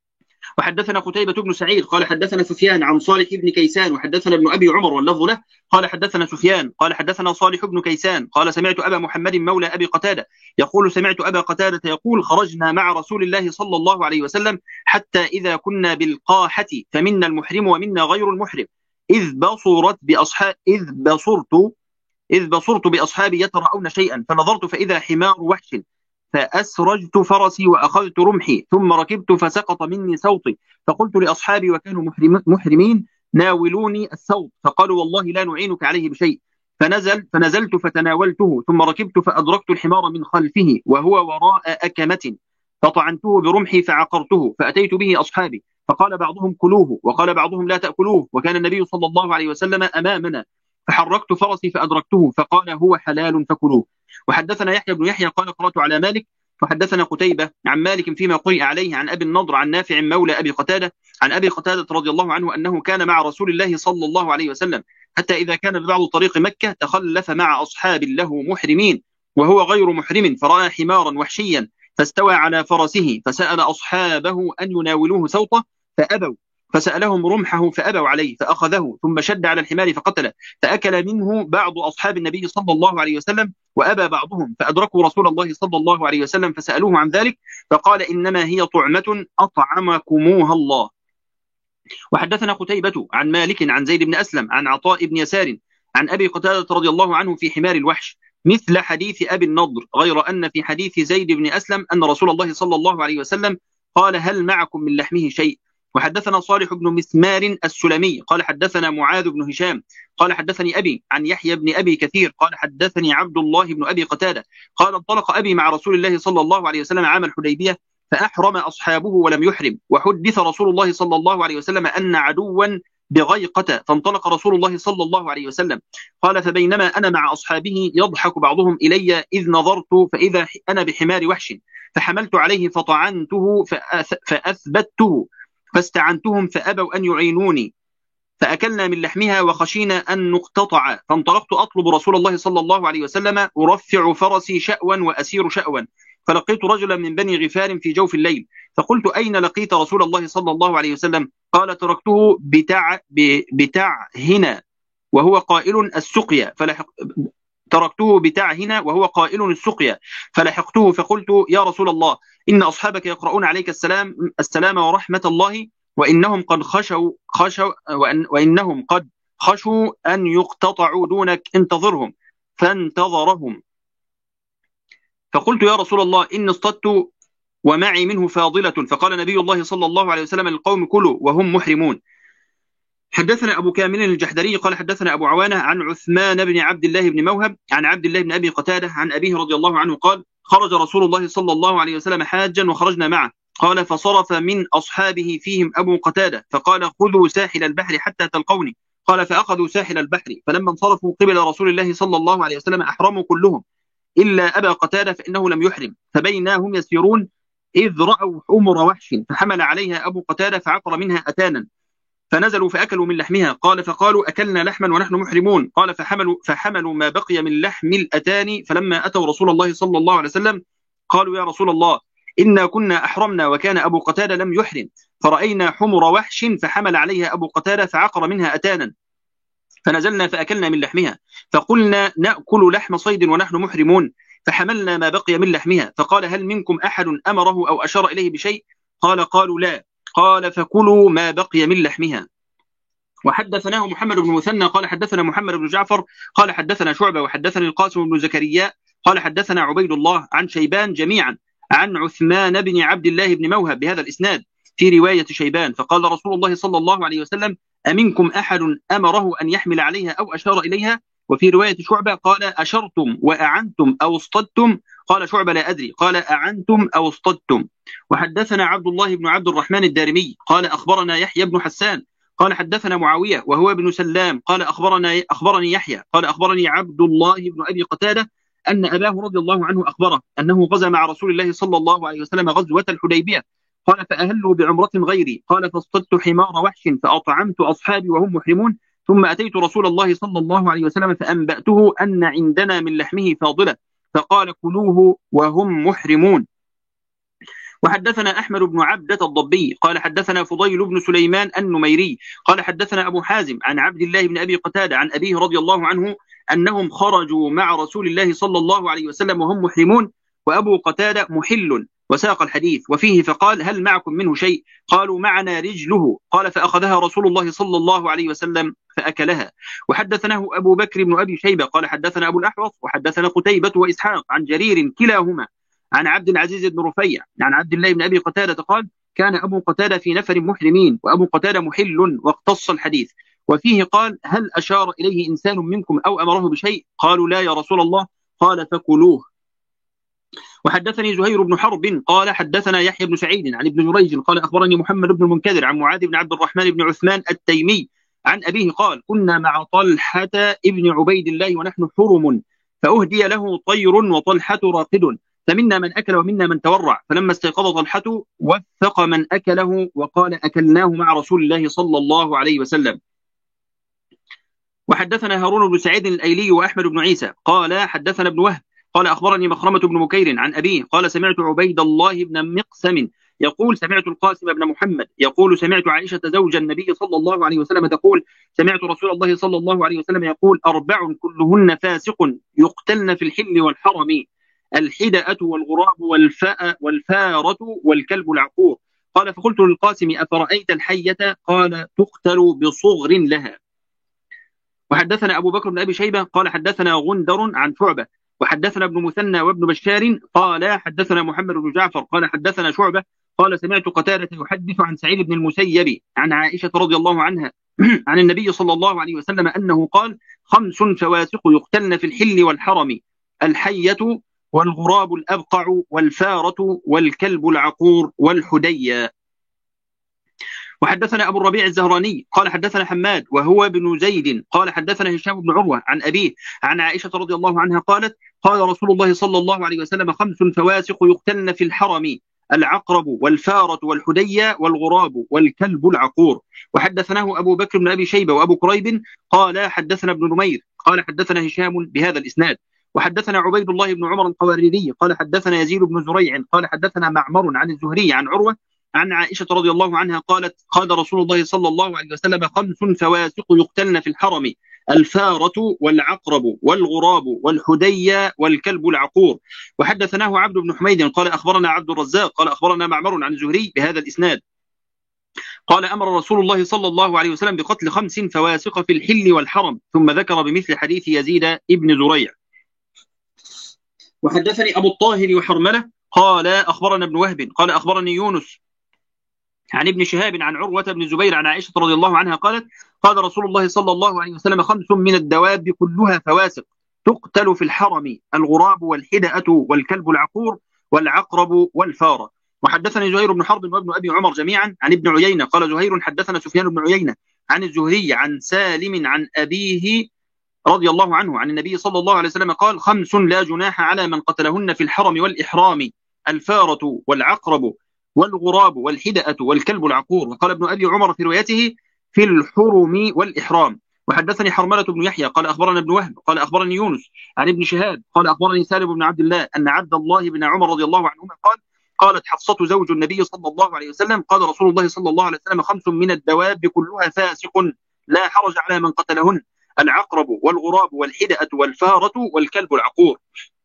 وحدثنا قتيبة بن سعيد قال حدثنا سفيان عن صالح بن كيسان وحدثنا ابن أبي عمر واللفظ له قال حدثنا سفيان قال حدثنا صالح بن كيسان قال سمعت أبا محمد مولى أبي قتادة يقول سمعت أبا قتادة يقول خرجنا مع رسول الله صلى الله عليه وسلم حتى إذا كنا بالقاحة فمنا المحرم ومنا غير المحرم إذ بصرت بأصحاب إذ بصرت إذ بصرت بأصحابي يترأون شيئا فنظرت فإذا حمار وحش فأسرجت فرسي وأخذت رمحي ثم ركبت فسقط مني سوطي فقلت لأصحابي وكانوا محرم محرمين ناولوني السوط فقالوا والله لا نعينك عليه بشيء فنزل فنزلت فتناولته ثم ركبت فأدركت الحمار من خلفه وهو وراء أكمة فطعنته برمحي فعقرته فأتيت به أصحابي فقال بعضهم كلوه وقال بعضهم لا تأكلوه وكان النبي صلى الله عليه وسلم أمامنا فحركت فرسي فأدركته فقال هو حلال فكلوه. وحدثنا يحيى بن يحيى قال قرأت على مالك وحدثنا قتيبة عن مالك فيما قرئ عليه عن أبي النضر عن نافع مولى أبي قتادة عن أبي قتادة رضي الله عنه أنه كان مع رسول الله صلى الله عليه وسلم حتى إذا كان ببعض طريق مكة تخلف مع أصحاب له محرمين وهو غير محرم فرأى حمارا وحشيا فاستوى على فرسه فسأل أصحابه أن يناولوه سوطه فأبوا فسألهم رمحه فأبوا عليه فأخذه ثم شد على الحمار فقتله فأكل منه بعض أصحاب النبي صلى الله عليه وسلم وأبى بعضهم فأدركوا رسول الله صلى الله عليه وسلم فسألوه عن ذلك فقال إنما هي طعمة أطعمكموها الله. وحدثنا قتيبة عن مالك عن زيد بن أسلم عن عطاء بن يسار عن أبي قتادة رضي الله عنه في حمار الوحش مثل حديث أبي النضر غير أن في حديث زيد بن أسلم أن رسول الله صلى الله عليه وسلم قال هل معكم من لحمه شيء. وحدثنا صالح بن مسمار السلمي قال حدثنا معاذ بن هشام قال حدثني أبي عن يحيى بن أبي كثير قال حدثني عبد الله بن أبي قتادة قال انطلق أبي مع رسول الله صلى الله عليه وسلم عام الحديبية فأحرم أصحابه ولم يحرم وحدث رسول الله صلى الله عليه وسلم أن عدوا بغيقة فانطلق رسول الله صلى الله عليه وسلم قال فبينما أنا مع أصحابه يضحك بعضهم إلي إذ نظرت فإذا أنا بحمار وحش فحملت عليه فطعنته فأثبته فاستعنتهم فأبوا أن يعينوني فأكلنا من لحمها وخشينا أن نقتطع فانطلقت أطلب رسول الله صلى الله عليه وسلم أرفع فرسي شأوا وأسير شأوا فلقيت رجلا من بني غفار في جوف الليل فقلت أين لقيت رسول الله صلى الله عليه وسلم قال تركته بتع بتع هنا وهو قائل السقيا فلحق تركته بتاع هنا وهو قائل السقيا فلحقته فقلت يا رسول الله إن أصحابك يقرؤون عليك السلام السلام ورحمة الله وإنهم قد خشوا خشوا وإن وإنهم قد خشوا أن يقتطعوا دونك انتظرهم فانتظرهم فقلت يا رسول الله إن اصطدت ومعي منه فاضلة فقال نبي الله صلى الله عليه وسلم للقوم كلوا وهم محرمون. حدثنا أبو كامل الجحدري قال حدثنا أبو عوانة عن عثمان بن عبد الله بن موهب عن عبد الله بن أبي قتادة عن أبيه رضي الله عنه قال خرج رسول الله صلى الله عليه وسلم حاجا وخرجنا معه قال فصرف من أصحابه فيهم أبو قتادة فقال خذوا ساحل البحر حتى تلقوني قال فأخذوا ساحل البحر فلما انصرفوا قبل رسول الله صلى الله عليه وسلم أحرموا كلهم إلا أبا قتادة فإنه لم يحرم فبينهم يسيرون إذ رأوا حمر وحش فحمل عليها أبو قتادة فعقر منها أتانا فنزلوا فأكلوا من لحمها قال فقالوا أكلنا لحما ونحن محرمون قال فحملوا, فحملوا ما بقي من لحم الأتان فلما أتوا رسول الله صلى الله عليه وسلم قالوا يا رسول الله إنا كنا أحرمنا وكان أبو قتادة لم يحرم فرأينا حمر وحش فحمل عليها أبو قتادة فعقر منها أتانا فنزلنا فأكلنا من لحمها فقلنا نأكل لحم صيد ونحن محرمون فحملنا ما بقي من لحمها فقال هل منكم أحد أمره أو أشار إليه بشيء قال قالوا لا قال فكلوا ما بقي من لحمها. وحدثناه محمد بن مثنى قال حدثنا محمد بن جعفر قال حدثنا شعبة وحدثني القاسم بن زكريا قال حدثنا عبيد الله عن شيبان جميعا عن عثمان بن عبد الله بن موهب بهذا الإسناد في رواية شيبان فقال رسول الله صلى الله عليه وسلم أمنكم أحد أمره أن يحمل عليها أو أشار إليها وفي رواية شعبة قال أشرتم وأعنتم أو اصطدتم قال شعبة لا أدري قال أعنتم أو اصطدتم. وحدثنا عبد الله بن عبد الرحمن الدارمي قال أخبرنا يحيى بن حسان قال حدثنا معاوية وهو ابن سلام قال أخبرنا أخبرني يحيى قال أخبرني عبد الله بن أبي قتادة أن أباه رضي الله عنه أخبره أنه غزا مع رسول الله صلى الله عليه وسلم غزوة الحديبية قال فأهلوا بعمرة غيري قال فاصطدت حمار وحش فأطعمت أصحابي وهم محرمون ثم أتيت رسول الله صلى الله عليه وسلم فأنبأته أن عندنا من لحمه فاضلة فقال كلوه وهم محرمون. وحدثنا أحمد بن عبدة الضبي قال حدثنا فضيل بن سليمان النميري قال حدثنا أبو حازم عن عبد الله بن أبي قتادة عن أبيه رضي الله عنه أنهم خرجوا مع رسول الله صلى الله عليه وسلم وهم محرمون وأبو قتادة محل، وساق الحديث وفيه فقال: هل معكم منه شيء؟ قالوا: معنا رجله. قال: فأخذها رسول الله صلى الله عليه وسلم فأكلها. وحدثناه أبو بكر بن أبي شيبة قال حدثنا أبو الأحوص وحدثنا قتيبة وإسحاق عن جرير كلاهما عن عبد العزيز بن رفيع عن عبد الله بن أبي قتادة قال: كان أبو قتادة في نفر محرمين وأبو قتادة محل، واقتص الحديث. وفيه قال: هل أشار إليه إنسان منكم أو أمره بشيء؟ قالوا: لا يا رسول الله. قال: فكلوه. وحدثني زهير بن حرب قال حدثنا يحيى بن سعيد عن ابن جريج قال أخبرني محمد بن المنكدر عن معاذ بن عبد الرحمن بن عثمان التيمي عن أبيه قال: كنا مع طلحة ابن عبيد الله ونحن حرم، فأهدي له طير وطلحة راقد، فمنا من أكل ومنا من تورع، فلما استيقظ طلحة وثق من أكله وقال: أكلناه مع رسول الله صلى الله عليه وسلم. وحدثنا هارون بن سعيد الأيلي وأحمد بن عيسى قال حدثنا ابن وهب قال أخبرني مخرمة بن مكير عن أبيه قال: سمعت عبيد الله بن مقسم يقول: سمعت القاسم بن محمد يقول: سمعت عائشة زوج النبي صلى الله عليه وسلم تقول: سمعت رسول الله صلى الله عليه وسلم يقول: أربع كلهن فاسق يقتلن في الحل والحرم: الحدأة والغراب والفاء والفارة والكلب العقور. قال: فقلت للقاسم: أفرأيت الحية؟ قال: تقتل بصغر لها. وحدثنا أبو بكر بن أبي شيبة قال حدثنا غندر عن شعبة وحدثنا ابن مثنى وابن بشار قال حدثنا محمد بن جعفر قال حدثنا شعبة قال: سمعت قتادة يحدث عن سعيد بن المسيب عن عائشة رضي الله عنها عن النبي صلى الله عليه وسلم أنه قال: خمس فواسق يقتلن في الحل والحرم: الحية والغراب الأبقع والفارة والكلب العقور والحدية. وحدثنا أبو الربيع الزهراني قال حدثنا حماد وهو بن زيد قال حدثنا هشام بن عروة عن أبيه عن عائشة رضي الله عنها قالت: قال رسول الله صلى الله عليه وسلم: خمس فواسق يقتلن في الحرم: العقرب والفارة والحدية والغراب والكلب العقور. وحدثناه أبو بكر بن أبي شيبة وأبو كريب قال حدثنا ابن نمير قال حدثنا هشام بهذا الإسناد. وحدثنا عبيد الله بن عمر القواريري قال حدثنا يزيد بن زريع قال حدثنا معمر عن الزهري عن عروة عن عائشة رضي الله عنها قالت: قال رسول الله صلى الله عليه وسلم: خمس فواسق يقتلن في الحرم: الفارة والعقرب والغراب والحدية والكلب العقور. وحدثناه عبد بن حميد قال أخبرنا عبد الرزاق قال أخبرنا معمر عن الزهري بهذا الإسناد قال: أمر رسول الله صلى الله عليه وسلم بقتل خمس فواسق في الحل والحرم، ثم ذكر بمثل حديث يزيد ابن زريع. وحدثني أبو الطاهر وحرملة قال أخبرنا ابن وهب قال أخبرني يونس عن ابن شهاب عن عروة بن الزبير عن عائشة رضي الله عنها قالت: قال رسول الله صلى الله عليه وسلم: خمس من الدواب كلها فواسق تقتل في الحرم: الغراب والحدأة والكلب العقور والعقرب والفارة. وحدثني زهير بن حرب وابن أبي عمر جميعا عن ابن عيينة قال زهير حدثنا سفيان بن عيينة عن الزهري عن سالم عن أبيه رضي الله عنه عن النبي صلى الله عليه وسلم قال: خمس لا جناح على من قتلهن في الحرم والإحرام: الفارة والعقرب والغراب والحدأة والكلب العقور. وقال ابن أبي عمر في روايته: في الحرم والإحرام. وحدثني حرملة بن يحيى قال أخبرنا ابن وهب قال أخبرني يونس عن ابن شهاب قال أخبرني سالم بن عبد الله أن عبد الله بن عمر رضي الله عنهما قال: قالت حفصة زوج النبي صلى الله عليه وسلم: قال رسول الله صلى الله عليه وسلم: خمس من الدواب كلها فاسق لا حرج على من قتلهن: العقرب والغراب والحدأة والفارة والكلب العقور.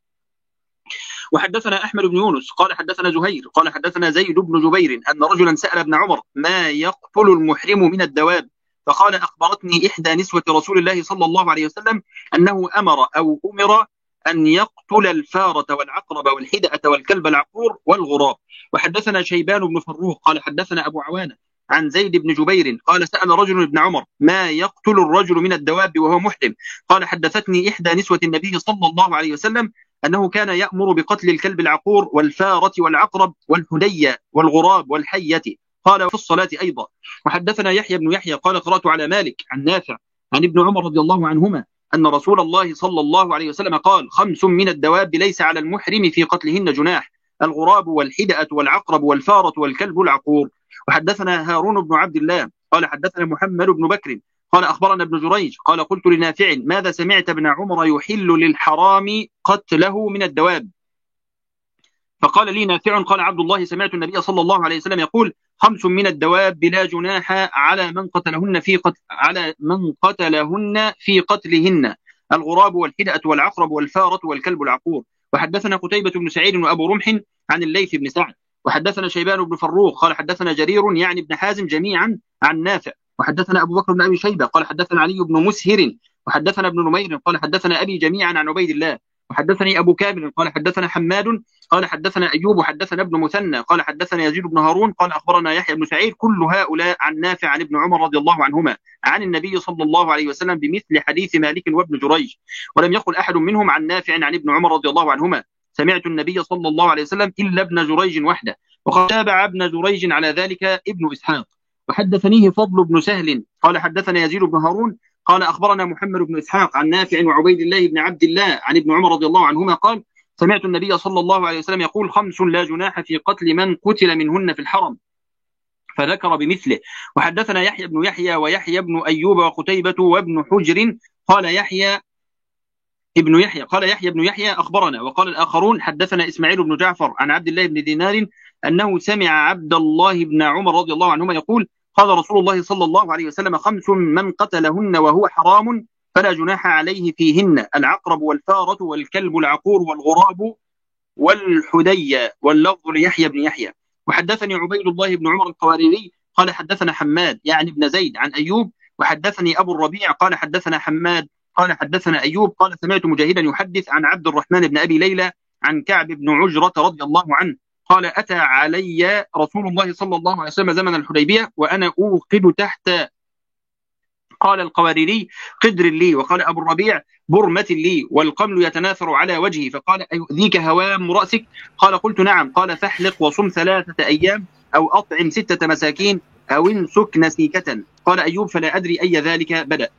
وحدثنا أحمد بن يونس قال حدثنا زهير قال حدثنا زيد بن جبير أن رجلا سأل ابن عمر: ما يقتل المحرم من الدواب؟ فقال: أخبرتني إحدى نسوة رسول الله صلى الله عليه وسلم أنه أمر أو أمر أن يقتل الفارة والعقرب والحدأة والكلب العقور والغراب. وحدثنا شيبان بن فروخ قال حدثنا أبو عوانة عن زيد بن جبير قال: سأل رجل ابن عمر: ما يقتل الرجل من الدواب وهو محرم؟ قال: حدثتني إحدى نسوة النبي صلى الله عليه وسلم أنه كان يأمر بقتل الكلب العقور والفارة والعقرب والحدية والغراب والحية. قال: في الصلاة أيضا. وحدثنا يحيى بن يحيى قال: قرأت على مالك عن نافع عن ابن عمر رضي الله عنهما أن رسول الله صلى الله عليه وسلم قال: خمس من الدواب ليس على المحرم في قتلهن جناح: الغراب والحدأة والعقرب والفارة والكلب العقور. وحدثنا هارون بن عبد الله قال حدثنا محمد بن بكر قال أخبرنا ابن جريج قال: قلت لنافع: ماذا سمعت ابن عمر يحل للحرام قتله من الدواب؟ فقال لي نافع قال عبد الله سمعت النبي صلى الله عليه وسلم يقول خمس من الدواب لا جناح على من قتلهن في قتل على من قتلهن في قتلهن: الغراب والحدأة والعقرب والفارة والكلب العقور. وحدثنا قتيبة بن سعيد وأبو رمح عن الليث بن سعد. وحدثنا شيبان بن فروخ قال حدثنا جرير يعني ابن حازم جميعا عن نافع. وحدثنا أبو بكر بن أبي شيبة قال حدثنا علي بن مسهر وحدثنا ابن نمير قال حدثنا أبي جميعا عن عبيد الله. وحدثني أبو كامل قال حدثنا حماد قال حدثنا أيوب وحدثنا ابن مثنى قال حدثنا يزيد بن هارون قال أخبرنا يحيى بن سعيد كل هؤلاء عن نافع عن ابن عمر رضي الله عنهما عن النبي صلى الله عليه وسلم بمثل حديث مالك وابن جريج، ولم يقل أحد منهم عن نافع عن ابن عمر رضي الله عنهما سمعت النبي صلى الله عليه وسلم إلا ابن جريج وحده، وقد تابع ابن جريج على ذلك ابن إسحاق. وحدثنيه فضل بن سهل قال حدثنا يزيد بن هارون قال أخبرنا محمد بن إسحاق عن نافع وعبيد الله بن عبد الله عن ابن عمر رضي الله عنهما قال سمعت النبي صلى الله عليه وسلم يقول خمس لا جناح في قتل من قتل منهن في الحرم، فذكر بمثله. وحدثنا يحيى بن يحيى ويحيى بن أيوب وقتيبة وابن حجر قال يحيى ابن يحيى قال يحيى بن يحيى أخبرنا. وقال الآخرون حدثنا إسماعيل بن جعفر عن عبد الله بن دينار أنه سمع عبد الله بن عمر رضي الله عنهما يقول قال رسول الله صلى الله عليه وسلم خمس من قتلهن وهو حرام فلا جناح عليه فيهن: العقرب والفارة والكلب العقور والغراب والحدية. واللفظ ليحيى بن يحيى. وحدثني عبيد الله بن عمر القواريري قال حدثنا حماد يعني ابن زيد عن أيوب. وحدثني أبو الربيع قال حدثنا حماد قال حدثنا أيوب قال سمعت مجاهدا يحدث عن عبد الرحمن بن أبي ليلى عن كعب بن عجرة رضي الله عنه قال أتى علي رسول الله صلى الله عليه وسلم زمن الحديبية وأنا أوقد تحت، قال القواريري قدر لي، وقال أبو الربيع برمة لي، والقمل يتناثر على وجهي، فقال أيؤذيك هوام رأسك؟ قال قلت نعم. قال فاحلق وصم ثلاثة أيام أو أطعم ستة مساكين أو انسك نسيكة. قال أيوب فلا أدري أي ذلك بدأ.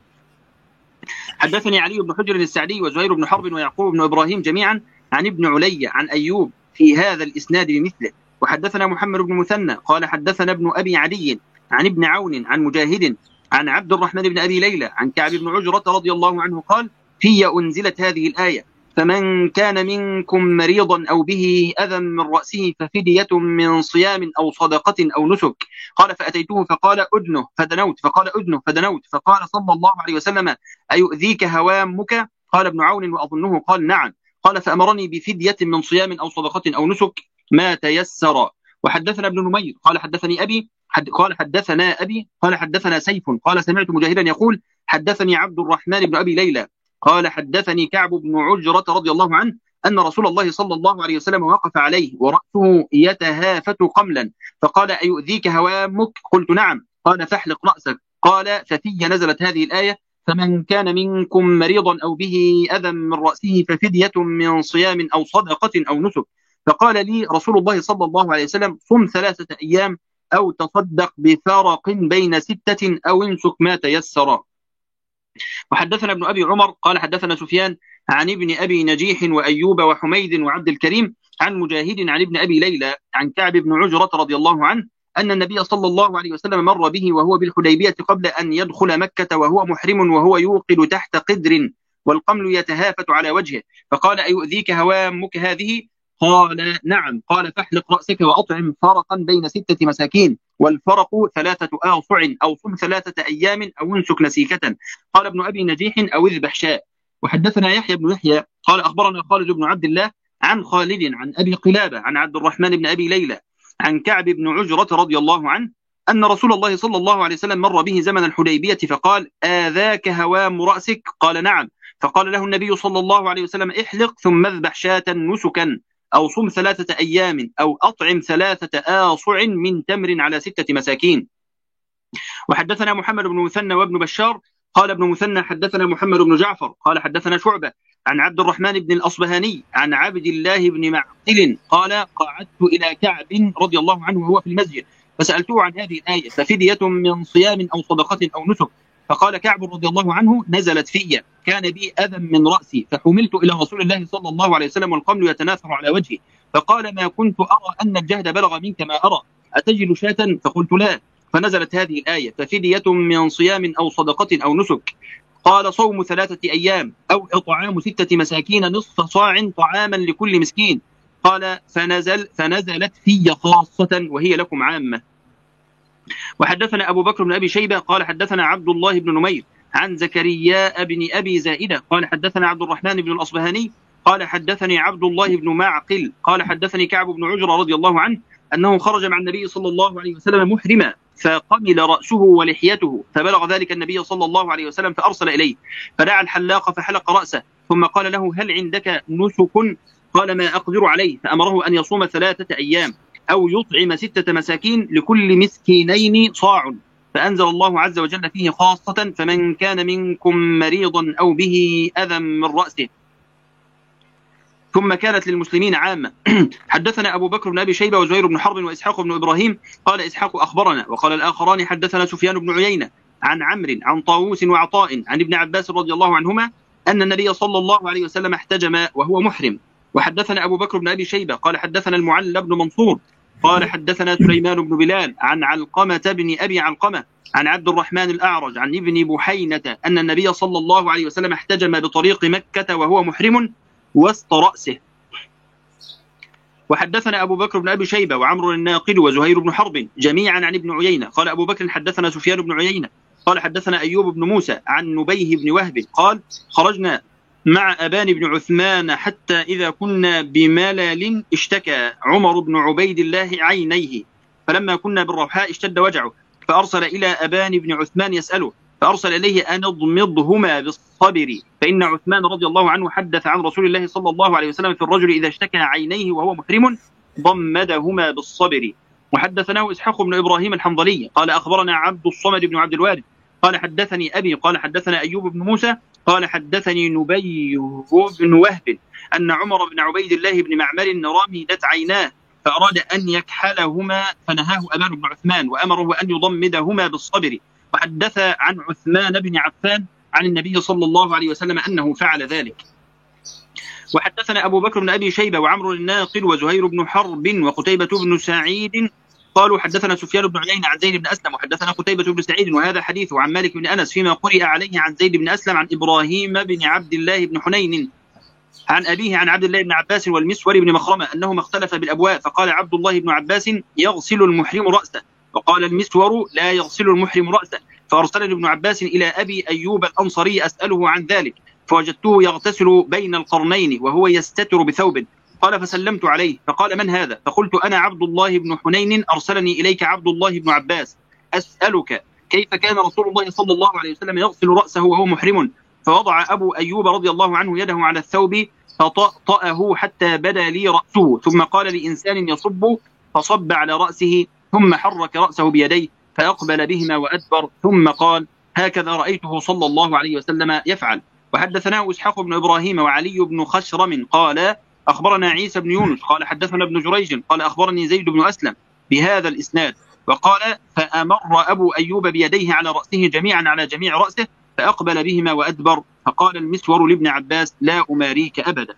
حدثني علي بن حجر السعدي وزهير بن حرب ويعقوب بن إبراهيم جميعا عن ابن علي عن أيوب في هذا الإسناد بمثله. وحدثنا محمد بن مثنى قال حدثنا ابن أبي عدي عن ابن عون عن مجاهد عن عبد الرحمن بن أبي ليلى عن كعب بن عجرة رضي الله عنه قال في أنزلت هذه الآية: فمن كان منكم مريضا أو به أذى من رأسه ففدية من صيام أو صدقة أو نسك. قال فأتيته فقال أدنه فدنوت، فقال أدنه فدنوت، فقال صلى الله عليه وسلم أيؤذيك هوامك؟ قال ابن عون وأظنه قال نعم. قال فأمرني بفدية من صيام أو صدقة أو نسك ما تيسر. وحدثنا ابن نمير قال حدثني أبي حد قال حدثنا أبي قال حدثنا سيف قال سمعت مجاهدا يقول حدثني عبد الرحمن بن أبي ليلى قال حدثني كعب بن عجرة رضي الله عنه أن رسول الله صلى الله عليه وسلم وقف عليه ورأسه يتهافت قملا فقال أيؤذيك هوامك؟ قلت نعم. قال فاحلق رأسك. قال ففي نزلت هذه الآية: فمن كان منكم مريضا أو به أذى من رأسه ففدية من صيام أو صدقة أو نسك. فقال لي رسول الله صلى الله عليه وسلم صم ثلاثة أيام أو تصدق بفرق بين ستة أو انسك ما تيسر. وحدثنا ابن أبي عمر قال حدثنا سفيان عن ابن أبي نجيح وأيوب وحميد وعبد الكريم عن مجاهد عن ابن أبي ليلى عن كعب بن عجرة رضي الله عنه أن النبي صلى الله عليه وسلم مر به وهو بالحديبية قبل أن يدخل مكة وهو محرم وهو يوقد تحت قدر والقمل يتهافت على وجهه، فقال أيؤذيك هوامك هذه؟ قال نعم. قال فاحلق رأسك وأطعم فرقا بين ستة مساكين، والفرق ثلاثة آصع أو صم ثلاثة أيام أو انسك نسيكة. قال ابن أبي نجيح أو اذبح شاء. وحدثنا يحيى بن يحيى قال أخبرنا خالد بن عبد الله عن خالد عن أبي قلابة عن عبد الرحمن بن أبي ليلى عن كعب بن عجرة رضي الله عنه أن رسول الله صلى الله عليه وسلم مر به زمن الحديبية فقال آذاك هوام رأسك؟ قال نعم. فقال له النبي صلى الله عليه وسلم احلق ثم اذبح شاة نسكا أو صم ثلاثة أيام أو أطعم ثلاثة آصع من تمر على ستة مساكين. وحدثنا محمد بن مثنى وابن بشار قال ابن مثنى حدثنا محمد بن جعفر قال حدثنا شعبة عن عبد الرحمن بن الأصبهاني عن عبد الله بن معقل قال قعدت إلى كعب رضي الله عنه وهو في المسجد فسألته عن هذه الآية: ففدية من صيام أو صدقة أو نسك. فقال كعب رضي الله عنه نزلت في كان بي أذى من رأسي فحملت إلى رسول الله صلى الله عليه وسلم والقمل يتناثر على وجهي، فقال ما كنت أرى أن الجهد بلغ منك ما أرى، أتجد شاة؟ فقلت لا. فنزلت هذه الآية: ففدية من صيام أو صدقة أو نسك. قال صوم ثلاثة أيام أو إطعام ستة مساكين نصف صاع طعاما لكل مسكين. قال فنزل فنزلت في خاصة وهي لكم عامة. وحدثنا أبو بكر بن أبي شيبة قال حدثنا عبد الله بن نمير عن زكريا بن أبي زائدة قال حدثنا عبد الرحمن بن الأصبهاني قال حدثني عبد الله بن معقل قال حدثني كعب بن عجرة رضي الله عنه أنه خرج مع النبي صلى الله عليه وسلم محرما فقمل رأسه ولحيته، فبلغ ذلك النبي صلى الله عليه وسلم فأرسل إليه فدعا الحلاق فحلق رأسه، ثم قال له هل عندك نسك؟ قال ما أقدر عليه، فأمره أن يصوم ثلاثة أيام أو يطعم ستة مساكين لكل مسكينين صاع، فأنزل الله عز وجل فيه خاصة فمن كان منكم مريضا أو به أذى من رأسه، ثم كانت للمسلمين عامة. حدثنا أبو بكر بن أبي شيبة وزهير بن حرب وإسحاق بن إبراهيم قال إسحاق أخبرنا، وقال الآخران حدثنا سفيان بن عيينة عن عمرو عن طاووس وعطاء عن ابن عباس رضي الله عنهما أن النبي صلى الله عليه وسلم احتجم وهو محرم. وحدثنا أبو بكر بن أبي شيبة قال حدثنا المعلى بن منصور قال حدثنا سليمان بن بلال عن علقمة بن أبي علقمة عن عبد الرحمن الأعرج عن ابن بحينة أن النبي صلى الله عليه وسلم احتجم بطريق مكة وهو محرم وسط رأسه. وحدثنا أبو بكر بن أبي شيبة وعمر الناقد وزهير بن حرب جميعا عن ابن عيينة قال أبو بكر حدثنا سفيان بن عيينة قال حدثنا أيوب بن موسى عن نبيه بن وهب قال خرجنا مع أبان بن عثمان حتى إذا كنا بملل اشتكى عمر بن عبيد الله عينيه، فلما كنا بالروحاء اشتد وجعه فأرسل إلى أبان بن عثمان يسأله، فأرسل إليه أن اضمضهما بالصبر، فإن عثمان رضي الله عنه حدث عن رسول الله صلى الله عليه وسلم في الرجل إذا اشتكى عينيه وهو محرم ضمدهما بالصبر. وحدثناه إسحاق بن إبراهيم الحنظلي قال أخبرنا عبد الصمد بن عبد الوارث قال حدثني أبي قال حدثنا أيوب بن موسى قال حدثني نبي بن وهب أن عمر بن عبيد الله بن معمر رمدت عيناه فأراد أن يكحلهما فنهاه أبان بن عثمان وأمره أن يضمدهما بالصبر. وحدث عن عثمان بن عفان عن النبي صلى الله عليه وسلم أنه فعل ذلك. وحدثنا أبو بكر بن أبي شيبة وعمر الناقد وزهير بن حرب وقتيبة بن سعيد قالوا حدثنا سفيان بن عيينة عن زيد بن أسلم وحدثنا قتيبة بن سعيد وهذا حديثه عن مالك بن أنس فيما قرئ عليه عن زيد بن أسلم عن إبراهيم بن عبد الله بن حنين عن أبيه عن عبد الله بن عباس والمسور بن مخرمة أنهما اختلفا بالأبواء، فقال عبد الله بن عباس يغسل المحرم رأسه وقال المسور لا يغسل المحرم رأسه، فأرسلني ابن عباس إلى أبي أيوب الأنصاري أسأله عن ذلك فوجدته يغتسل بين القرنين وهو يستتر بثوب، قال فسلمت عليه فقال من هذا؟ فقلت أنا عبد الله بن حنين أرسلني إليك عبد الله بن عباس أسألك كيف كان رسول الله صلى الله عليه وسلم يغسل رأسه وهو محرم؟ فوضع أبو أيوب رضي الله عنه يده على الثوب فطأطأه حتى بدا لي رأسه، ثم قال لإنسان يصب فصب على رأسه ثم حرك رأسه بيديه فأقبل بهما وأدبر، ثم قال هكذا رأيته صلى الله عليه وسلم يفعل. وحدثناه إسحاق بن إبراهيم وعلي بن خشرم قال أخبرنا عيسى بن يونس قال حدثنا ابن جريج قال أخبرني زيد بن أسلم بهذا الإسناد، وقال فأمر أبو أيوب بيديه على رأسه جميعا على جميع رأسه فأقبل بهما وأدبر، فقال المسور لابن عباس لا أماريك أبدا.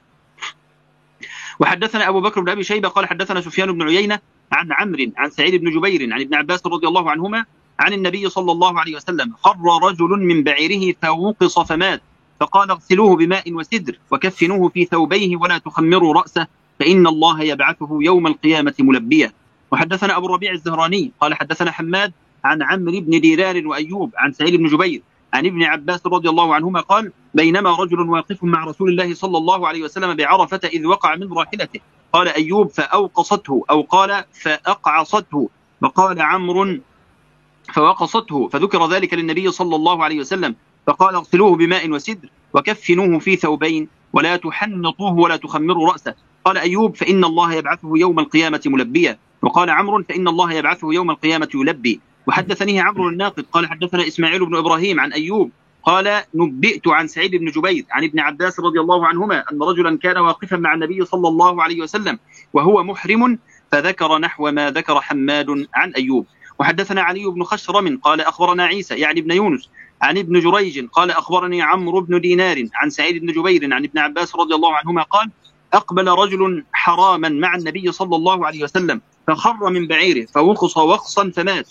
وحدثنا أبو بكر بن أبي شيبة قال حدثنا سفيان بن عيينة عن عمرو عن سعيد بن جبير عن ابن عباس رضي الله عنهما عن النبي صلى الله عليه وسلم خر رجل من بعيره فوقص فمات، فقال اغسلوه بماء وسدر وكفنوه في ثوبيه ولا تخمروا رأسه فإن الله يبعثه يوم القيامة ملبيا. وحدثنا أبو الربيع الزهراني قال حدثنا حماد عن عمرو بن دينار وأيوب عن سعيد بن جبير عن ابن عباس رضي الله عنهما قال بينما رجل واقف مع رسول الله صلى الله عليه وسلم بعرفة إذ وقع من راحلته، قال أيوب فأوقصته أو قال فأقعصته، وقال عمرو فوقصته، فذكر ذلك للنبي صلى الله عليه وسلم فقال اغسلوه بماء وسدر وكفنوه في ثوبين ولا تحنطوه ولا تخمروا رأسه، قال أيوب فإن الله يبعثه يوم القيامة ملبيا، وقال عمرو فإن الله يبعثه يوم القيامة يلبي. وحدثنيه عمرو الناقد قال حدثنا إسماعيل بن إبراهيم عن أيوب قال نبئت عن سعيد بن جبير عن ابن عباس رضي الله عنهما أن رجلا كان واقفا مع النبي صلى الله عليه وسلم وهو محرم فذكر نحو ما ذكر حماد عن أيوب. وحدثنا علي بن خشرم قال أخبرنا عيسى يعني ابن يونس عن ابن جريج قال أخبرني عمرو بن دينار عن سعيد بن جبير عن ابن عباس رضي الله عنهما قال أقبل رجل حراما مع النبي صلى الله عليه وسلم فخر من بعيره فوقص وقصا فمات،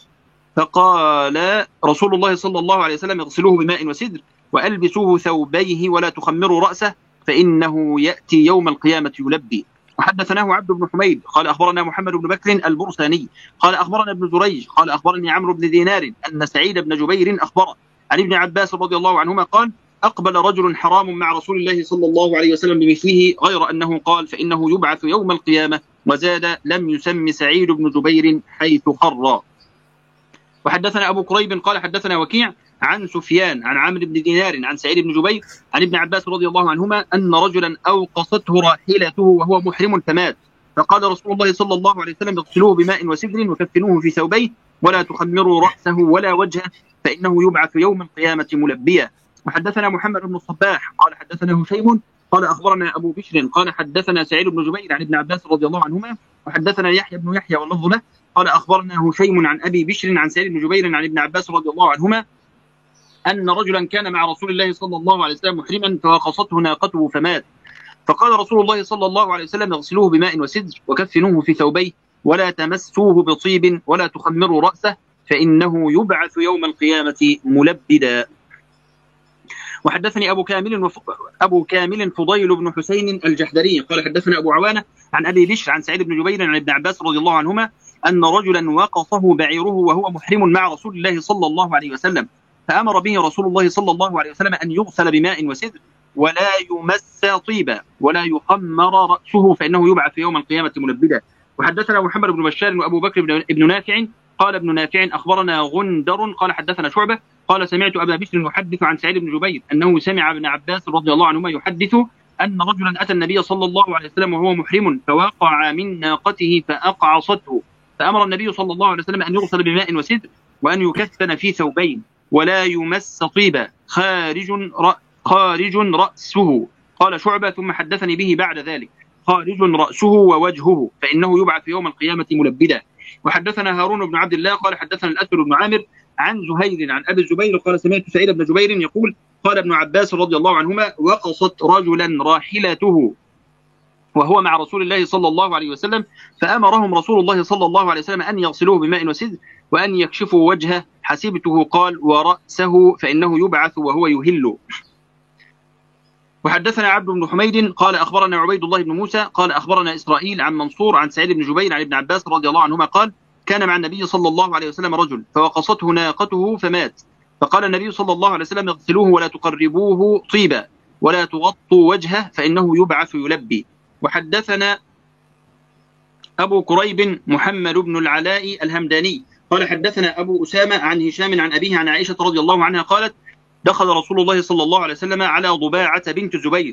فقال رسول الله صلى الله عليه وسلم اغسلوه بماء وسدر وألبسوه ثوبيه ولا تخمروا رأسه فإنه يأتي يوم القيامة يلبي. وحدثناه عبد بن حميد قال أخبرنا محمد بن بكر البرساني قال أخبرنا ابن جريج قال أخبرني عمرو بن دينار أن سعيد بن جبير أخبره عن ابن عباس رضي الله عنهما قال أقبل رجل حرام مع رسول الله صلى الله عليه وسلم بمثله غير أنه قال فإنه يبعث يوم القيامة، وزاد لم يسم سعيد بن جبير حيث خر. وحدثنا أبو كريب قال حدثنا وكيع عن سفيان عن عمرو بن دينار عن سعيد بن جبير عن ابن عباس رضي الله عنهما أن رجلا أوقصته راحلته وهو محرم فمات، فقال رسول الله صلى الله عليه وسلم اغسلوه بماء وسدر وكفنوه في ثوبيه ولا تخمروا رأسه ولا وجهه فإنه يبعث يوم القيامة ملبيا. وحدثنا محمد بن الصباح قال حدثنا هشيم قال أخبرنا أبو بشر قال حدثنا سعيد بن جبير عن ابن عباس رضي الله عنهما وحدثنا يحيى بن يحيى واللفظ له قال أخبرنا هشيم عن أبي بشر عن سعيد بن جبير عن ابن عباس رضي الله عنهما أن رجلا كان مع رسول الله صلى الله عليه وسلم محرما فوقصته ناقته فمات، فقال رسول الله صلى الله عليه وسلم اغسلوه بماء وسدر وكفنوه في ثوبيه ولا تمسوه بطيب ولا تخمروا رأسه فإنه يبعث يوم القيامة ملبدا. وحدثني أبو كامل وف... أبو كامل فضيل بن حسين الجحدري قال حدثنا أبو عوانة عن أبي بشر عن سعيد بن جبير عن ابن عباس رضي الله عنهما أن رجلا وقصه بعيره وهو محرم مع رسول الله صلى الله عليه وسلم، فأمر به رسول الله صلى الله عليه وسلم أن يغسل بماء وسدر ولا يمس طيبا ولا يخمر رأسه فإنه يبعث يوم القيامة ملبدا. وحدثنا محمد بن بشار وأبو بكر بن نافع قال ابن نافع أخبرنا غندر قال حدثنا شعبة قال سمعت أبا بشر يحدث عن سعيد بن جبير أنه سمع ابن عباس رضي الله عنهما يحدث أن رجلا أتى النبي صلى الله عليه وسلم وهو محرم فوقع من ناقته فأقعصته، فأمر النبي صلى الله عليه وسلم أن يغسل بماء وسدر وأن يكفن في ثوبين ولا يمس طيبا خارج رأ خارج رأسه. قال شعبة ثم حدثني به بعد ذلك خارج رأسه ووجهه فإنه يبعث يوم القيامة ملبدا. وحدثنا هارون بن عبد الله قال حدثنا الأسود بن عامر عن زهير عن أبي الزبير قال سمعت سعيد بن جبير يقول قال ابن عباس رضي الله عنهما وقصت رجلا راحلته وهو مع رسول الله صلى الله عليه وسلم فأمرهم رسول الله صلى الله عليه وسلم أن يغسلوه بماء وسدر وأن يكشفوا وجهه حسبته قال ورأسه فإنه يبعث وهو يهل. وحدثنا عبد بن حميد قال أخبرنا عبيد الله بن موسى قال أخبرنا إسرائيل عن منصور عن سعيد بن جبير عن ابن عباس رضي الله عنهما قال كان مع النبي صلى الله عليه وسلم رجل فوقصته ناقته فمات، فقال النبي صلى الله عليه وسلم اغسلوه ولا تقربوه طيبا ولا تغطوا وجهه فإنه يبعث يلبي. وحدثنا أبو كريب محمد بن العلاء الهمداني قال حدثنا أبو أسامة عن هشام عن أبيه عن عائشة رضي الله عنها قالت دخل رسول الله صلى الله عليه وسلم على ضباعة بنت الزبير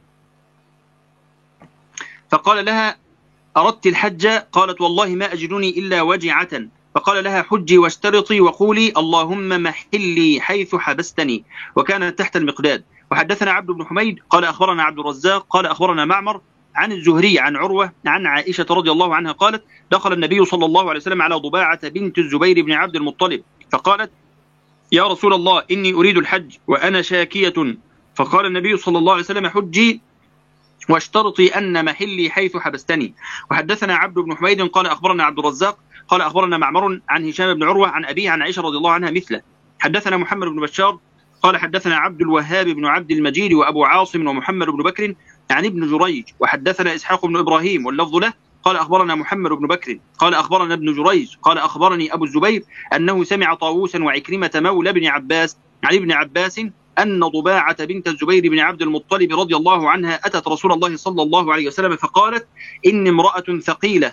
فقال لها أردت الحج؟ قالت والله ما أجدني إلا وجعة، فقال لها حجي واشترطي وقولي اللهم محلي حيث حبستني، وكان تحت المقداد. وحدثنا عبد بن حميد قال أخبرنا عبد الرزاق قال أخبرنا معمر عن الزهري عن عروة عن عائشة رضي الله عنها قالت دخل النبي صلى الله عليه وسلم على ضباعة بنت الزبير بن عبد المطلب فقالت يا رسول الله إني أريد الحج وأنا شاكية، فقال النبي صلى الله عليه وسلم حجي واشترطي أن محلي حيث حبستني. وحدثنا عبد بن حميد قال أخبرنا عبد الرزاق قال أخبرنا معمر عن هشام بن عروة عن أبيه عن عائشة رضي الله عنها مثله. حدثنا محمد بن بشار قال حدثنا عبد الوهاب بن عبد المجيد وأبو عاصم ومحمد بن بكر عن ابن جريج. وحدثنا إسحاق بن إبراهيم واللفظ له قال أخبرنا محمد بن بكر قال أخبرنا ابن جريج قال أخبرني أبو الزبير أنه سمع طاووسا وعكرمة مولى بن عباس عن ابن عباس أن ضباعة بنت الزبير بن عبد المطلب رضي الله عنها أتت رسول الله صلى الله عليه وسلم فقالت إني امرأة ثقيلة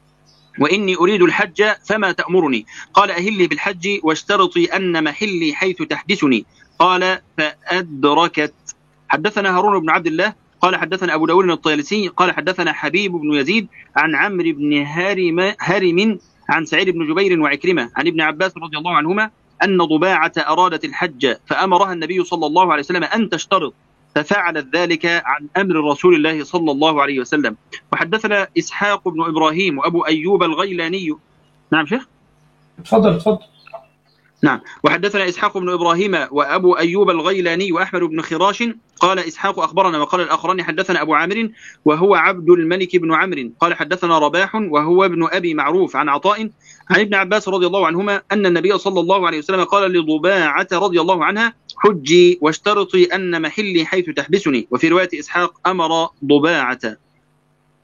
وإني أريد الحج فما تأمرني؟ قال أهلي بالحج واشترطي أن محلي حيث تحدثني. قال فأدركت. حدثنا هارون بن عبد الله قال حدثنا أبو داود الطيالسي قال حدثنا حبيب بن يزيد عن عمرو بن هارم, هارم عن سعيد بن جبير وعكرمة عن ابن عباس رضي الله عنهما أن ضباعة أرادت الحج فأمرها النبي صلى الله عليه وسلم أن تشترط ففعلت ذلك عن أمر رسول الله صلى الله عليه وسلم. وحدثنا إسحاق بن إبراهيم وأبو أيوب الغيلاني. نعم شيخ تفضل تفضل. نعم. وحدثنا إسحاق بن إبراهيم وأبو أيوب الغيلاني وأحمد بن خراش قال إسحاق أخبرنا وقال الآخران حدثنا أبو عامر وهو عبد الملك بن عمرو قال حدثنا رباح وهو ابن أبي معروف عن عطاء عن ابن عباس رضي الله عنهما أن النبي صلى الله عليه وسلم قال لضباعة رضي الله عنها حجي واشترطي أن محلي حيث تحبسني. وفي رواية إسحاق أمر ضباعة.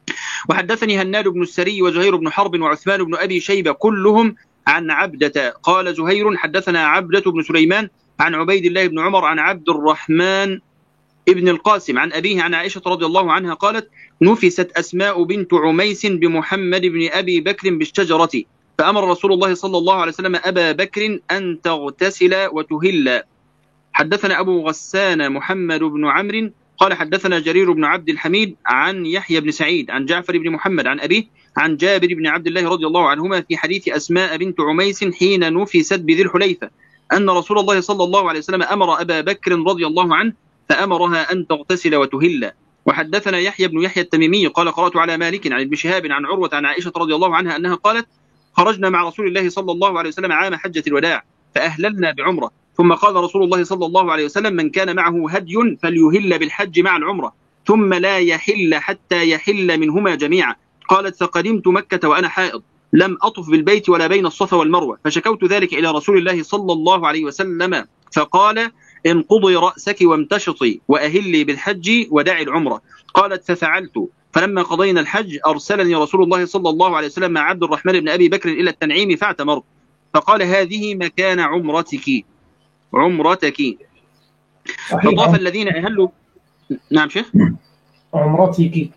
وحدثني هناد بن السري وزهير بن حرب وعثمان بن أبي شيبة كلهم عن عبدة. قال زهير حدثنا عبدة بن سليمان عن عبيد الله بن عمر عن عبد الرحمن ابن القاسم عن أبيه عن عائشة رضي الله عنها قالت نفست أسماء بنت عميس بمحمد بن أبي بكر بالشجرة فأمر رسول الله صلى الله عليه وسلم أبا بكر أن تغتسل وتهل. حدثنا أبو غسان محمد بن عمرو قال حدثنا جرير بن عبد الحميد عن يحيى بن سعيد عن جعفر بن محمد عن أبيه عن جابر بن عبد الله رضي الله عنهما في حديث أسماء بنت عميس حين نفست بذي الحليفة أن رسول الله صلى الله عليه وسلم أمر أبا بكر رضي الله عنه فأمرها أن تغتسل وتهل. وحدثنا يحيى بن يحيى التميمي قال قرأت على مالك عن ابن شهاب عن عروة عن عائشة رضي الله عنها أنها قالت خرجنا مع رسول الله صلى الله عليه وسلم عام حجة الوداع فأهللنا بعمرة ثم قال رسول الله صلى الله عليه وسلم من كان معه هدي فليهل بالحج مع العمرة ثم لا يحل حتى يحل منهما جميعا. قالت فقدمت مكة وأنا حائض لم أطف بالبيت ولا بين الصفا والمروة فشكوت ذلك إلى رسول الله صلى الله عليه وسلم فقال انقضي رأسك وامتشطي وأهلي بالحج ودعي العمرة. قالت ففعلت فلما قضينا الحج أرسلني رسول الله صلى الله عليه وسلم مع عبد الرحمن بن أبي بكر إلى التنعيم فاعتمرت فقال هذه مكان عمرتك عمرتك فطاف الذين أهلوا. نعم شيخ. عمرتك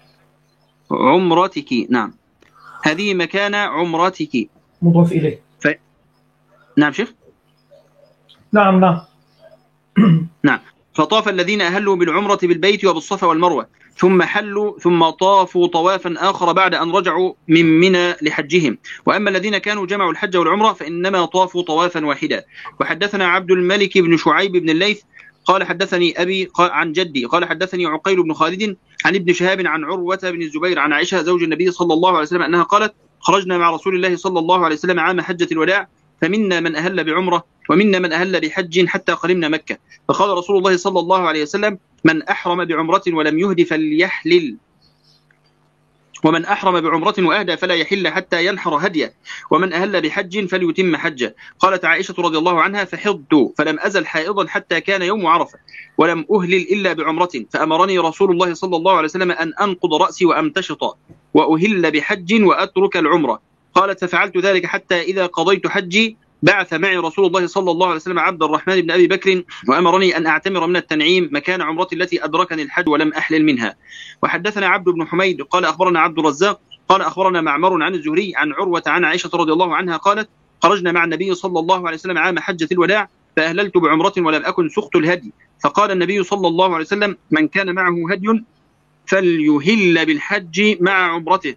عمرتك نعم هذه مكان عمرتك مضاف إليه. ف... نعم شيخ. نعم نعم نعم فطاف الذين أهلوا بالعمرة بالبيت وبالصفا والمروة ثم حلوا ثم طافوا طوافا آخر بعد أن رجعوا من منى لحجهم. وأما الذين كانوا جمعوا الحج والعمرة فإنما طافوا طوافا واحدا. وحدثنا عبد الملك بن شعيب بن الليث قال حدثني أبي عن جدي قال حدثني عقيل بن خالد عن ابن شهاب عن عروة بن الزبير عن عائشة زوج النبي صلى الله عليه وسلم أنها قالت خرجنا مع رسول الله صلى الله عليه وسلم عام حجة الوداع فمنا من أهل بعمرة ومنا من أهل بحج حتى قدمنا مكة فقال رسول الله صلى الله عليه وسلم من أحرم بعمرة ولم يهد فليحلل ومن أحرم بعمرة وأهدى فلا يحل حتى ينحر هديه ومن أهل بحج فليتم حجه. قالت عائشة رضي الله عنها فحضت فلم أزل حائضا حتى كان يوم عرفة ولم أهلل إلا بعمرة فأمرني رسول الله صلى الله عليه وسلم أن أنقض رأسي وأمتشط وأهل بحج وأترك العمرة. قالت ففعلت ذلك حتى إذا قضيت حجي بعث معي رسول الله صلى الله عليه وسلم عبد الرحمن بن أبي بكر وأمرني أن أعتمر من التنعيم مكان عمرتي التي أدركني الحج ولم أحلل منها. وحدثنا عبد بن حميد قال أخبرنا عبد الرزاق قال أخبرنا معمر عن الزهري عن عروة عن عائشة رضي الله عنها قالت خرجنا مع النبي صلى الله عليه وسلم عام حجة الوداع فأهللت بعمرة ولم أكن سخت الهدي فقال النبي صلى الله عليه وسلم من كان معه هدي فليهل بالحج مع عمرته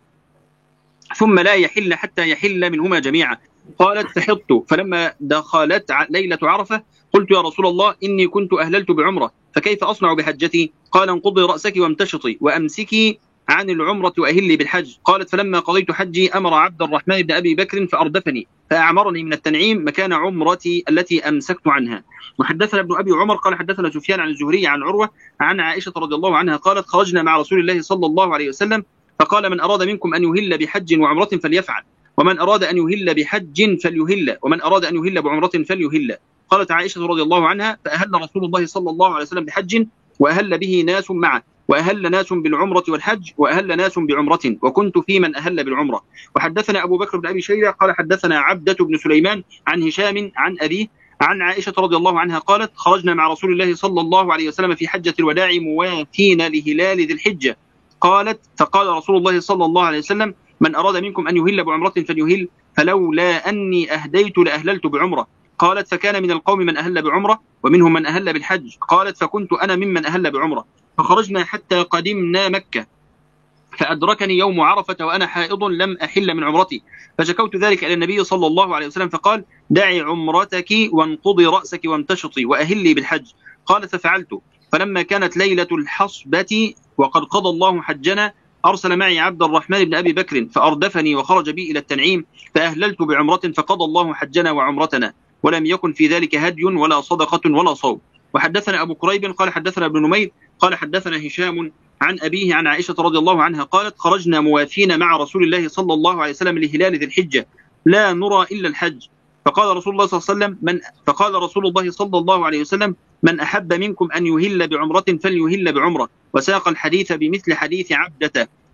ثم لا يحل حتى يحل منهما جميعا. قالت فحضت فلما دخلت ليلة عرفة قلت يا رسول الله إني كنت أهللت بعمرة فكيف أصنع بحجتي؟ قال انقضي رأسك وامتشطي وأمسكي عن العمرة وأهلي بالحج. قالت فلما قضيت حجي أمر عبد الرحمن بن أبي بكر فأردفني فأعمرني من التنعيم مكان عمرتي التي أمسكت عنها. وحدثنا ابن أبي عمر قال حدثنا سفيان عن الزهري عن عروة عن عائشة رضي الله عنها قالت خرجنا مع رسول الله صلى الله عليه وسلم فقال من أراد منكم أن يهل بحج وعمرة فليفعل ومن أراد أن يهل بحج فليهل ومن أراد أن يهل بعمرة فليهل. قالت عائشة رضي الله عنها فأهل رسول الله صلى الله عليه وسلم بحج وأهل به ناس معه وأهل ناس بالعمرة والحج وأهل ناس بعمرة وكنت في من أهل بالعمرة. وحدثنا أبو بكر بن أبي شيبة قال حدثنا عبدة بن سليمان عن هشام عن أبيه عن عائشة رضي الله عنها قالت خرجنا مع رسول الله صلى الله عليه وسلم في حجة الوداع موافين لهلال ذي الحجة. قالت فقال رسول الله صلى الله عليه وسلم من أراد منكم أن يهل بعمرة فليهل فلولا أني أهديت لأهللت بعمرة. قالت فكان من القوم من أهل بعمرة ومنهم من أهل بالحج. قالت فكنت أنا ممن أهل بعمرة فخرجنا حتى قدمنا مكة فأدركني يوم عرفة وأنا حائض لم أحل من عمرتي فشكوت ذلك إلى النبي صلى الله عليه وسلم فقال دعي عمرتك وانقضي رأسك وامتشطي وأهلي بالحج. قالت ففعلت فلما كانت ليلة الحصبة وقد قضى الله حجنا أرسل معي عبد الرحمن بن أبي بكر فأردفني وخرج بي إلى التنعيم فأهللت بعمرة فقضى الله حجنا وعمرتنا ولم يكن في ذلك هدي ولا صدقة ولا صوم. وحدثنا أبو كريب قال حدثنا ابن نمير قال حدثنا هشام عن أبيه عن عائشة رضي الله عنها قالت خرجنا موافين مع رسول الله صلى الله عليه وسلم لهلال ذي الحجة لا نرى إلا الحج فقال رسول الله صلى الله عليه وسلم من فقال رسول الله صلى الله عليه وسلم من أحب منكم أن يهل بعمرة فليهل بعمرة وساق الحديث بمثل حديث عبدة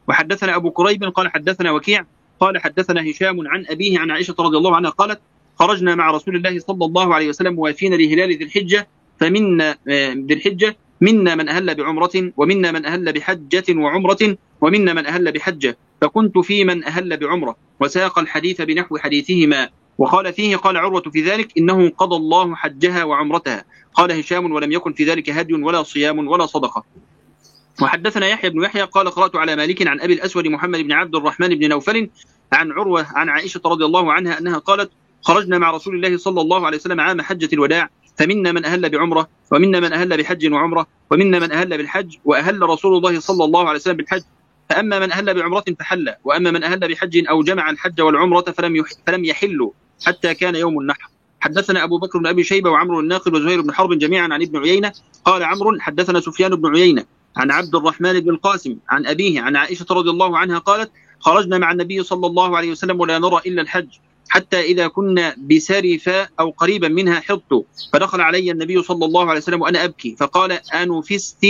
وحدثنا أبو كريب قال حدثنا وكيع قال حدثنا هشام عن أبيه عن عائشة رضي الله عنها قالت خرجنا مع رسول الله صلى الله عليه وسلم موافين لهلال ذي الحجة فمنا ذي الحجة منا من أهل بعمرة ومنا من أهل بحجة وعمرة ومنا من أهل بحجة، فكنت في من أهل بعمرة، وساق الحديث بنحو حديثهما. وقال فيه قال عروة في ذلك إنه قضى الله حجها وعمرتها. قال هشام ولم يكن في ذلك هدي ولا صيام ولا صدقة. وحدثنا يحيى بن يحيى قال قرأت على مالك عن أبي الأسود محمد بن عبد الرحمن بن نوفل عن عروة عن عائشة رضي الله عنها أنها قالت خرجنا مع رسول الله صلى الله عليه وسلم عام حجة الوداع، فمنا من أهل بعمرة ومنا من أهل بحج وعمرة ومنا من أهل بالحج، وأهل رسول الله صلى الله عليه وسلم بالحج، فأما من أهل بعمرة فحل، وأما من أهل بحج أو جمع الحج والعمرة فلم يح... فلم يحلوا حتى كان يوم النحر. حدثنا أبو بكر بن أبي شيبة وعمرو الناقد وزهير بن حرب جميعا عن ابن عيينة قال عمرو حدثنا سفيان بن عيينة عن عبد الرحمن بن القاسم عن أبيه عن عائشة رضي الله عنها قالت خرجنا مع النبي صلى الله عليه وسلم ولا نرى إلا الحج، حتى إذا كنا بسرفة أو قريبا منها حضت، فدخل علي النبي صلى الله عليه وسلم وأنا أبكي فقال أنفست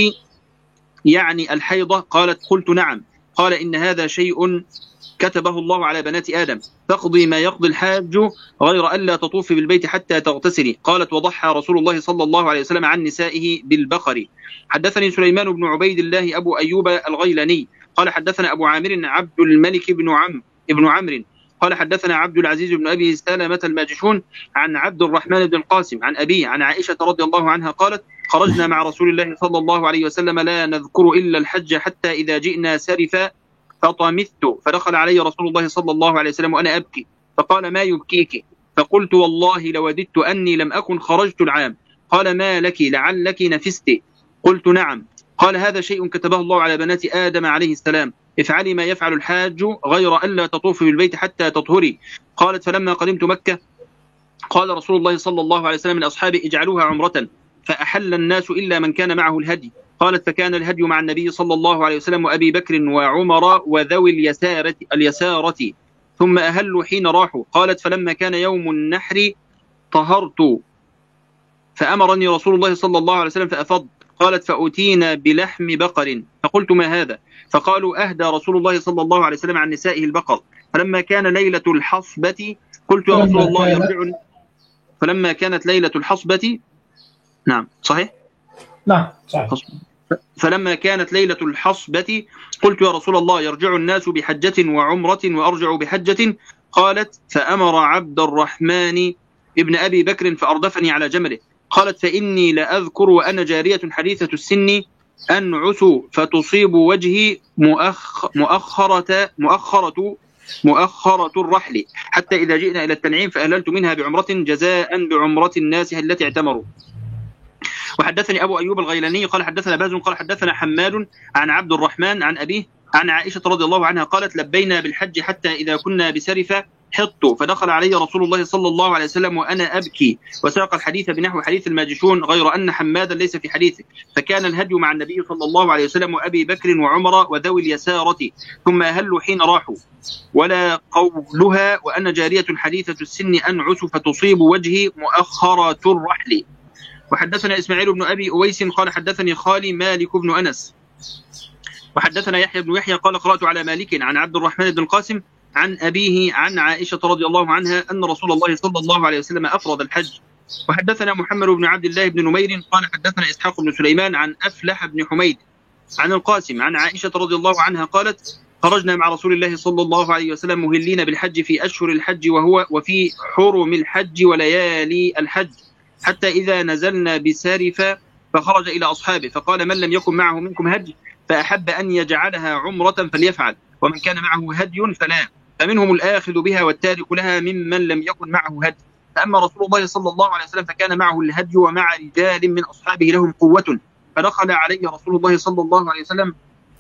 يعني الحيضة؟ قالت قلت نعم. قال إن هذا شيء كتبه الله على بنات آدم، تقضي ما يقضي الحاج غير ألا تطوف بالبيت حتى تغتسلي. قالت وضحى رسول الله صلى الله عليه وسلم عن نسائه بالبقر. حدثني سليمان بن عبيد الله أبو أيوب الغيلاني قال حدثنا أبو عامر عبد الملك بن عم ابن عمرو قال حدثنا عبد العزيز بن أبي سلمة الماجشون عن عبد الرحمن بن القاسم عن أبيه عن عائشة رضي الله عنها قالت خرجنا مع رسول الله صلى الله عليه وسلم لا نذكر إلا الحج، حتى إذا جئنا سرفا فطمثت، فدخل علي رسول الله صلى الله عليه وسلم وأنا أبكي فقال ما يبكيك؟ فقلت والله لوددت أني لم أكن خرجت العام. قال ما لك لعلك نفست؟ قلت نعم. قال هذا شيء كتبه الله على بنات آدم عليه السلام، افعلي ما يفعل الحاج غير ألا تطوفي بالبيت حتى تطهري. قالت فلما قدمت مكة قال رسول الله صلى الله عليه وسلم من أصحابه اجعلوها عمرة، فأحل الناس إلا من كان معه الهدي. قالت فكان الهدي مع النبي صلى الله عليه وسلم وأبي بكر وعمر وذوي اليسارة, اليسارة ثم أهلوا حين راحوا. قالت فلما كان يوم النحر طهرت فأمرني رسول الله صلى الله عليه وسلم فأفض. قالت فأتينا بلحم بقر فقلت ما هذا؟ فقالوا أهدى رسول الله صلى الله عليه وسلم عن نسائه البقر. فلما كان ليلة الحصبة قلت يا رسول الله يرجعني. فلما كانت ليلة الحصبة نعم صحيح نعم صحيح. فلما كانت ليلة الحصبة قلت يا رسول الله يرجع الناس بحجة وعمرة وأرجع بحجة. قالت فأمر عبد الرحمن ابن أبي بكر فأردفني على جمله. قالت فإني لأذكر وأنا جارية حديثة السن أنعس فتصيب وجهي مؤخ مؤخرة مؤخرة مؤخرة الرحل، حتى إذا جئنا إلى التنعيم فأهللت منها بعمرة جزاء بعمرة الناس التي اعتمروا. وحدثني أبو أيوب الغيلاني قال حدثنا باز قال حدثنا حماد عن عبد الرحمن عن أبيه عن عائشة رضي الله عنها قالت لبينا بالحج حتى إذا كنا بسرفة حط، فدخل علي رسول الله صلى الله عليه وسلم وأنا أبكي، وساق الحديث بنحو حديث الماجشون غير أن حمادا ليس في حديثه. فكان الهدي مع النبي صلى الله عليه وسلم وأبي بكر وعمر وذوي اليسارة ثم أهلوا حين راحوا. ولا قولها وأن جارية حديثة السن أنعس فتصيب وجهي مؤخرة الرحل. وحدثنا إسماعيل بن أبي أويس قال حدثني خالي مالك بن أنس. وحدثنا يحيى بن يحيى قال قرأت على مالك عن عبد الرحمن بن القاسم عن أبيه عن عائشة رضي الله عنها أن رسول الله صلى الله عليه وسلم أفرض الحج. وحدثنا محمد بن عبد الله بن نمير قال حدثنا إسحاق بن سليمان عن أفلح بن حميد عن القاسم عن عائشة رضي الله عنها قالت خرجنا مع رسول الله صلى الله عليه وسلم مهلين بالحج في أشهر الحج وهو وفي حرم الحج وليالي الحج، حتى إذا نزلنا بسارفة فخرج إلى أصحابه فقال من لم يكن معه منكم هدي فأحب أن يجعلها عمرة فليفعل، ومن كان معه هدي فلا، فمنهم الآخذ بها والتارك لها ممن لم يكن معه هدي. فأما رسول الله صلى الله عليه وسلم فكان معه الهدي ومع رجال من أصحابه لهم قوة، فدخل علي رسول الله صلى الله عليه وسلم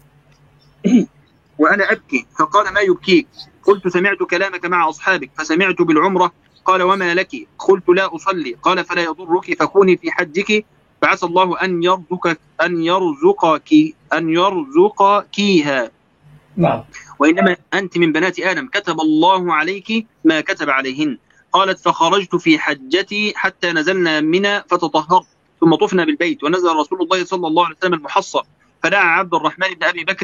وأنا أبكي فقال ما يبكيك؟ قلت سمعت كلامك مع أصحابك فسمعت بالعمرة. قال وما لك؟ قلت لا أصلي. قال فلا يضرك فكوني في حجك فعسى الله أن يرزقك أن يرزقك أن يرزقكيها. نعم. وإنما أنت من بنات آدم كتب الله عليك ما كتب عليهن. قالت فخرجت في حجتي حتى نزلنا منى فتطهرت ثم طفنا بالبيت، ونزل رسول الله صلى الله عليه وسلم المحصى فدعا عبد الرحمن بن أبي بكر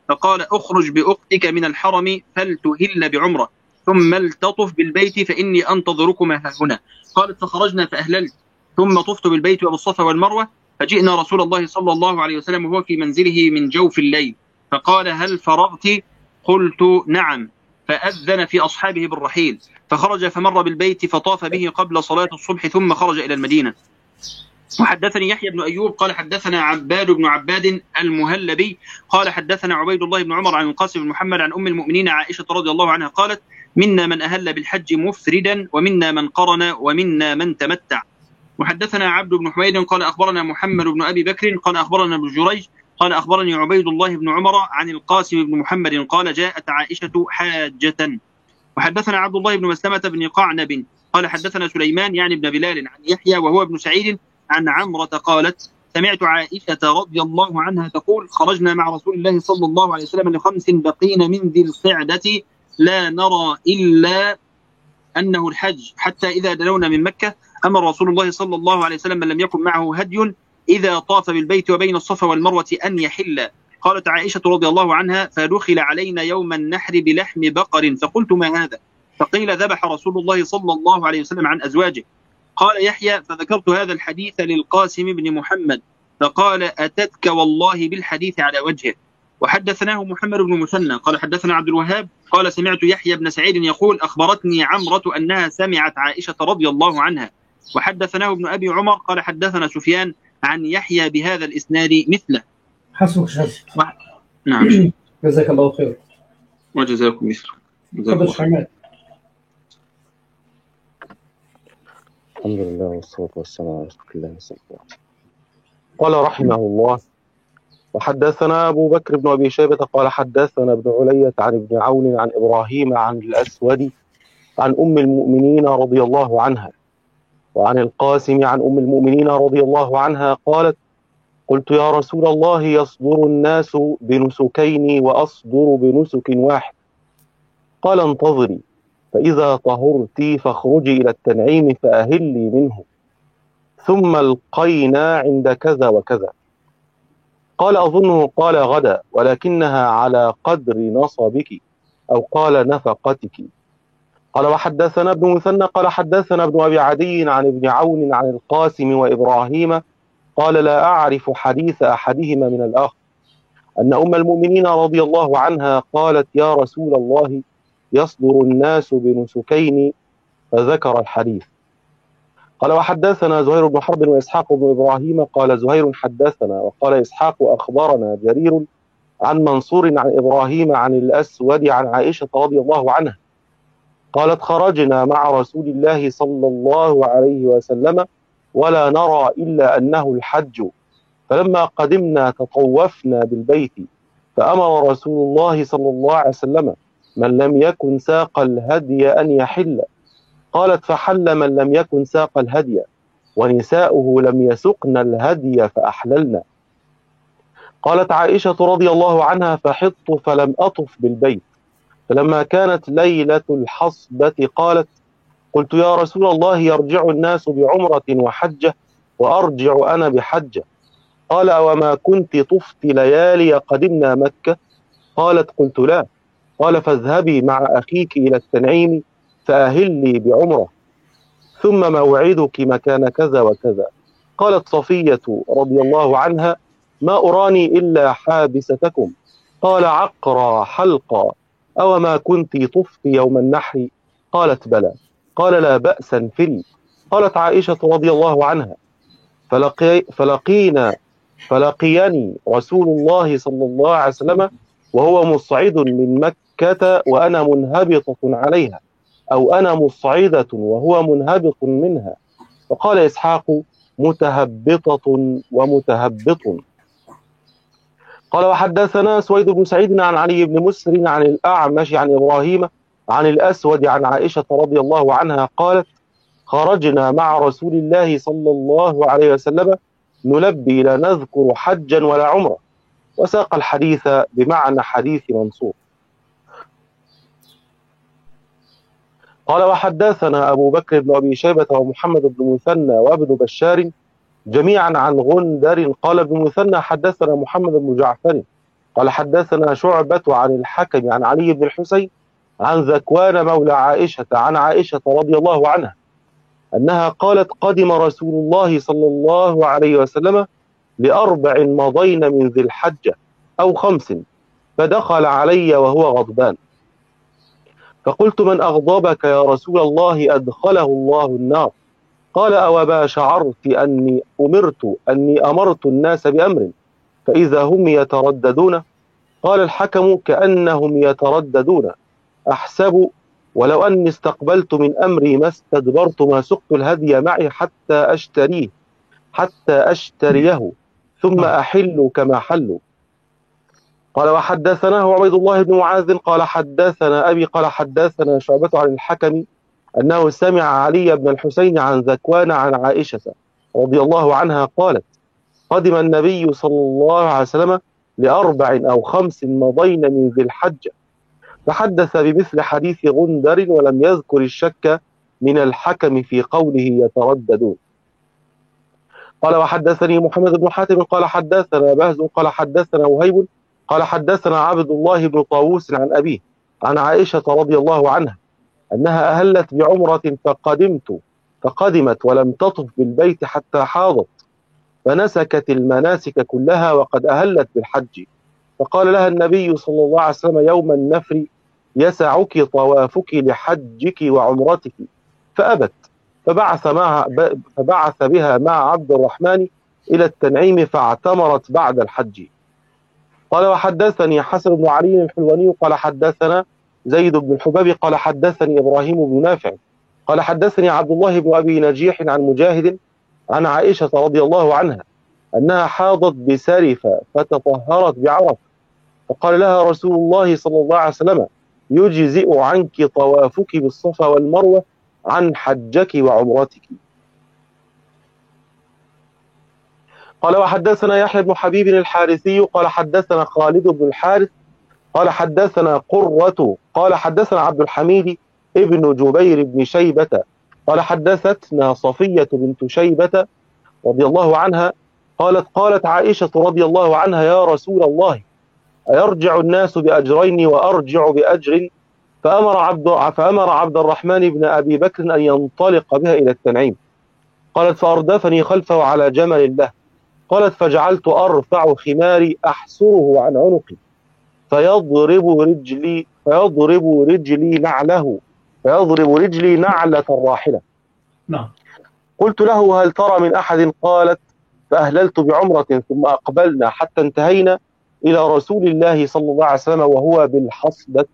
فقال اخرج بأختك من الحرم فلتهل بعمرة ثم لتطف بالبيت فإني أنتظركما ها هنا. قالت فخرجنا فأهللت ثم طفت بالبيت وبالصفا والمروة فجئنا رسول الله صلى الله عليه وسلم وهو في منزله من جوف الليل فقال هل فرغت؟ قلت نعم. فأذن في أصحابه بالرحيل فخرج فمر بالبيت فطاف به قبل صلاة الصبح ثم خرج إلى المدينة. وحدثني يحيى بن أيوب قال حدثنا عباد بن عباد المهلبي قال حدثنا عبيد الله بن عمر عن القاسم بن محمد عن أم المؤمنين عائشة رضي الله عنها قالت منا من أهل بالحج مفردا ومنا من قرن ومنا من تمتع. وحدثنا عبد بن حميد قال أخبرنا محمد بن أبي بكر قال أخبرنا ابن جريج قال أخبرني عبيد الله بن عمر عن القاسم بن محمد قال جاءت عائشة حاجة. وحدثنا عبد الله بن مسلمة بن قعنب قال حدثنا سليمان يعني بن بلال عن يحيى وهو ابن سعيد عن عمرة قالت سمعت عائشة رضي الله عنها تقول خرجنا مع رسول الله صلى الله عليه وسلم لخمس بقين من ذي القعدة لا نرى إلا أنه الحج حتى إذا دنونا من مكة أمر رسول الله صلى الله عليه وسلم من لم يكن معه هدي إذا طاف بالبيت وبين الصفا والمروة أن يحل. قالت عائشة رضي الله عنها فدخل علينا يوم النحر بلحم بقر فقلت ما هذا؟ فقيل ذبح رسول الله صلى الله عليه وسلم عن أزواجه. قال يحيى فذكرت هذا الحديث للقاسم بن محمد فقال أتتك والله بالحديث على وجهه. وحدثناه محمد بن مثنى قال حدثنا عبد الوهاب قال سمعت يحيى بن سعيد يقول أخبرتني عمرة أنها سمعت عائشة رضي الله عنها. وحدثناه ابن أبي عمر قال حدثنا سفيان عن يحيى بهذا الإسناد مثله. حسبك شهادة. و... نعم جزاك الله خير. وجزاكم مثله. تفضل حماد. الحمد لله والصلاة والسلام على رسول الله صلى الله عليه وسلم. قال رحمه الله وحدثنا أبو بكر بن أبي شيبة قال حدثنا ابن علية عن ابن عون عن إبراهيم عن الأسود عن أم المؤمنين رضي الله عنها وعن القاسم عن أم المؤمنين رضي الله عنها قالت قلت يا رسول الله يصدر الناس بنسكين وأصدر بنسك واحد قال انتظري فإذا طهرت فاخرجي إلى التنعيم فأهلي منه ثم القينا عند كذا وكذا. قال أظنه قال غدا ولكنها على قدر نصبك أو قال نفقتك. قال وحدثنا ابن مثنى قال حدثنا ابن أبي عدي عن ابن عون عن القاسم وإبراهيم قال لا أعرف حديث أحدهما من الآخر أن أم المؤمنين رضي الله عنها قالت يا رسول الله يصدر الناس بنسكين فذكر الحديث. قال وحدثنا زهير بن حرب وإسحاق بن إبراهيم قال زهير حدثنا وقال إسحاق أخبرنا جرير عن منصور عن إبراهيم عن الأسود عن عائشة رضي الله عنها قالت خرجنا مع رسول الله صلى الله عليه وسلم ولا نرى إلا أنه الحج فلما قدمنا تطوفنا بالبيت فأمر رسول الله صلى الله عليه وسلم من لم يكن ساق الهدي أن يحل. قالت فحل من لم يكن ساق الهدي ونساؤه لم يسقن الهدي فأحللنا. قالت عائشة رضي الله عنها فحطت فلم أطف بالبيت فلما كانت ليلة الحصبة قالت قلت يا رسول الله يرجع الناس بعمرة وحجة وأرجع أنا بحجة. قال وما كنت طفت ليالي قدمنا مكة؟ قالت قلت لا. قال فاذهبي مع أخيك إلى التنعيم فأهلي بعمرة ثم موعدك مكان كذا وكذا. قالت صفية رضي الله عنها ما أراني إلا حابستكم. قال عقرى حلقى أو ما كنت طفت يوم النحر؟ قالت بلى. قال لا بأس انفري. قالت عائشة رضي الله عنها فلقي فلقينا فلقيني رسول الله صلى الله عليه وسلم وهو مصعد من مكة وأنا منهبطة عليها أو أنا مصعدة وهو منهبط منها. فقال إسحاق متهبطة ومتهبط. قال وحدثنا سويد بن سعيد عن علي بن مسر عن الأعمش عن إبراهيم عن الأسود عن عائشة رضي الله عنها قالت خرجنا مع رسول الله صلى الله عليه وسلم نلبي لا نذكر حجا ولا عمرة وساق الحديث بمعنى حديث منصور. قال وحدثنا أبو بكر بن أبي شيبة ومحمد بن مثنى وابن بشار جميعا عن غندر قال ابن مثنى حدثنا محمد بن جعفر قال حدثنا شعبة عن الحكم عن علي بن الحسين عن ذكوان مولى عائشة عن عائشة رضي الله عنها أنها قالت قدم رسول الله صلى الله عليه وسلم لأربع مضين من ذي الحجة أو خمس، فدخل علي وهو غضبان، فقلت من أغضبك يا رسول الله؟ أدخله الله النار. قال أو ما شعرت أني أمرت أني أمرت الناس بأمر فإذا هم يترددون؟ قال الحكم كأنهم يترددون، أحسب ولو أني استقبلت من أمري ما استدبرت ما سقت الهدي معي حتى أشتريه حتى أشتريه ثم أحل كما حلوا. قال وحدثناه عبيد الله بن معاذ قال حدثنا أبي قال حدثنا شعبة عن الحكم أنه سمع علي بن الحسين عن ذكوان عن عائشة رضي الله عنها قالت قدم النبي صلى الله عليه وسلم لأربع أو خمس مضين من ذي الحجة، فحدث بمثل حديث غندر ولم يذكر الشك من الحكم في قوله يترددون. قال وحدثني محمد بن حاتم قال حدثنا بهز قال حدثنا وهيب قال حدثنا عبد الله بن طاووس عن أبيه عن عائشة رضي الله عنها أنها أهلت بعمرة فقدمت فقدمت ولم تطف بالبيت حتى حاضت، فنسكت المناسك كلها وقد أهلت بالحج، فقال لها النبي صلى الله عليه وسلم يوم النفر يسعك طوافك لحجك وعمرتك، فأبت، فبعث, مع فبعث بها مع عبد الرحمن إلى التنعيم فاعتمرت بعد الحج. قال وحدثني حسن بن علي الحلواني قال حدثنا زيد بن الحباب قال حدثني إبراهيم بن نافع قال حدثني عبد الله بن أبي نجيح عن مجاهد عن عائشة رضي الله عنها أنها حاضت بسرفة فتطهرت بعرف، فقال لها رسول الله صلى الله عليه وسلم يجزئ عنك طوافك بالصفا والمروة عن حجك وعمرتك. قال وحدثنا يحيى بن حبيب الحارثي قال حدثنا خالد بن الحارث قال حدثنا قرة قال حدثنا عبد الحميد ابن جبير بن شيبة قال حدثتنا صفية بنت شيبة رضي الله عنها قالت قالت عائشة رضي الله عنها يا رسول الله أيرجع الناس بأجرين وأرجع بأجر؟ فأمر عبد, فأمر عبد الرحمن بن أبي بكر أن ينطلق بها إلى التنعيم. قالت فأردفني خلفه على جمل له. قالت فجعلت أرفع خماري أحسره عن عنقي فيضرب رجلي فيضرب رجلي نعله فيضرب رجلي نعلة الراحلة. نعم. قلت له هل ترى من أحد؟ قالت فأهللت بعمرة ثم أقبلنا حتى انتهينا إلى رسول الله صلى الله عليه وسلم وهو بالحصبة.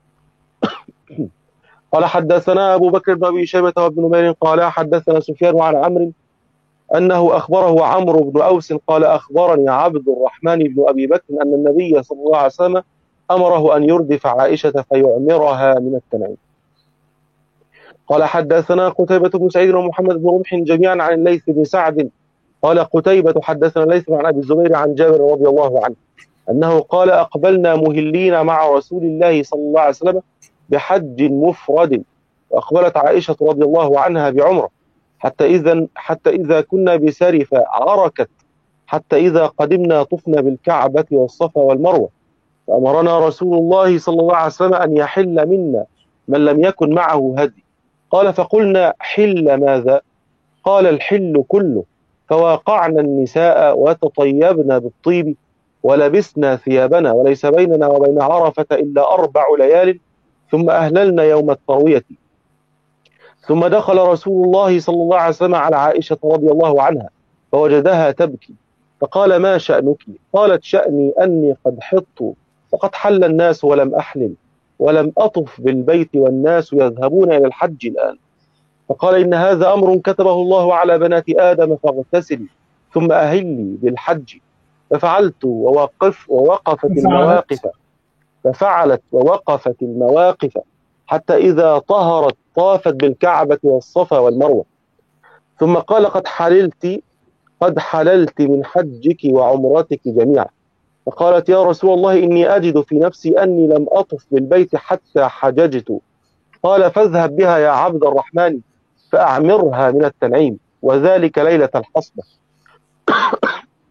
قال حدثنا أبو بكر بن أبي شيبة وابن نمير قال حدثنا سفيان عن عمرو أنه أخبره عمرو بن أوس قال أخبرني عبد الرحمن بن أبي بكر أن النبي صلى الله عليه وسلم أمره أن يردف عائشة فيعمرها من التنعيم. قال حدثنا قتيبة بن سعيد ومحمد بن رمح جميعا عن الليث بن سعد قال قتيبة حدثنا الليث عن أبي الزبير عن جابر رضي الله عنه أنه قال أقبلنا مهلين مع رسول الله صلى الله عليه وسلم بحج مفرد، وأقبلت عائشة رضي الله عنها بعمرة حتى إذا حتى إذا كنا بسرفة عركت حتى إذا قدمنا طفنا بالكعبة والصفا والمروة، فأمرنا رسول الله صلى الله عليه وسلم أن يحل منا من لم يكن معه هدي. قال فقلنا حل ماذا؟ قال الحل كله، فواقعنا النساء وتطيبنا بالطيب ولبسنا ثيابنا وليس بيننا وبين عرفة إلا أربع ليال ثم أهللنا يوم التروية. ثم دخل رسول الله صلى الله عليه وسلم على عائشة رضي الله عنها فوجدها تبكي فقال ما شأنك؟ قالت شأني أني قد حطت وقد حل الناس ولم أحلل ولم أطف بالبيت والناس يذهبون إلى الحج الآن. فقال إن هذا أمر كتبه الله على بنات آدم فاغتسلي ثم أهلي بالحج. ففعلت ووقف ووقفت المواقف ففعلت ووقفت المواقف حتى إذا طهرت طافت بالكعبة والصفا والمروة. ثم قال قد حللت قد حللت من حجك وعمرتك جميعا. فقالت يا رسول الله إني أجد في نفسي أني لم أطف بالبيت حتى حججت. قال فاذهب بها يا عبد الرحمن فأعمرها من التنعيم وذلك ليلة الحصبة.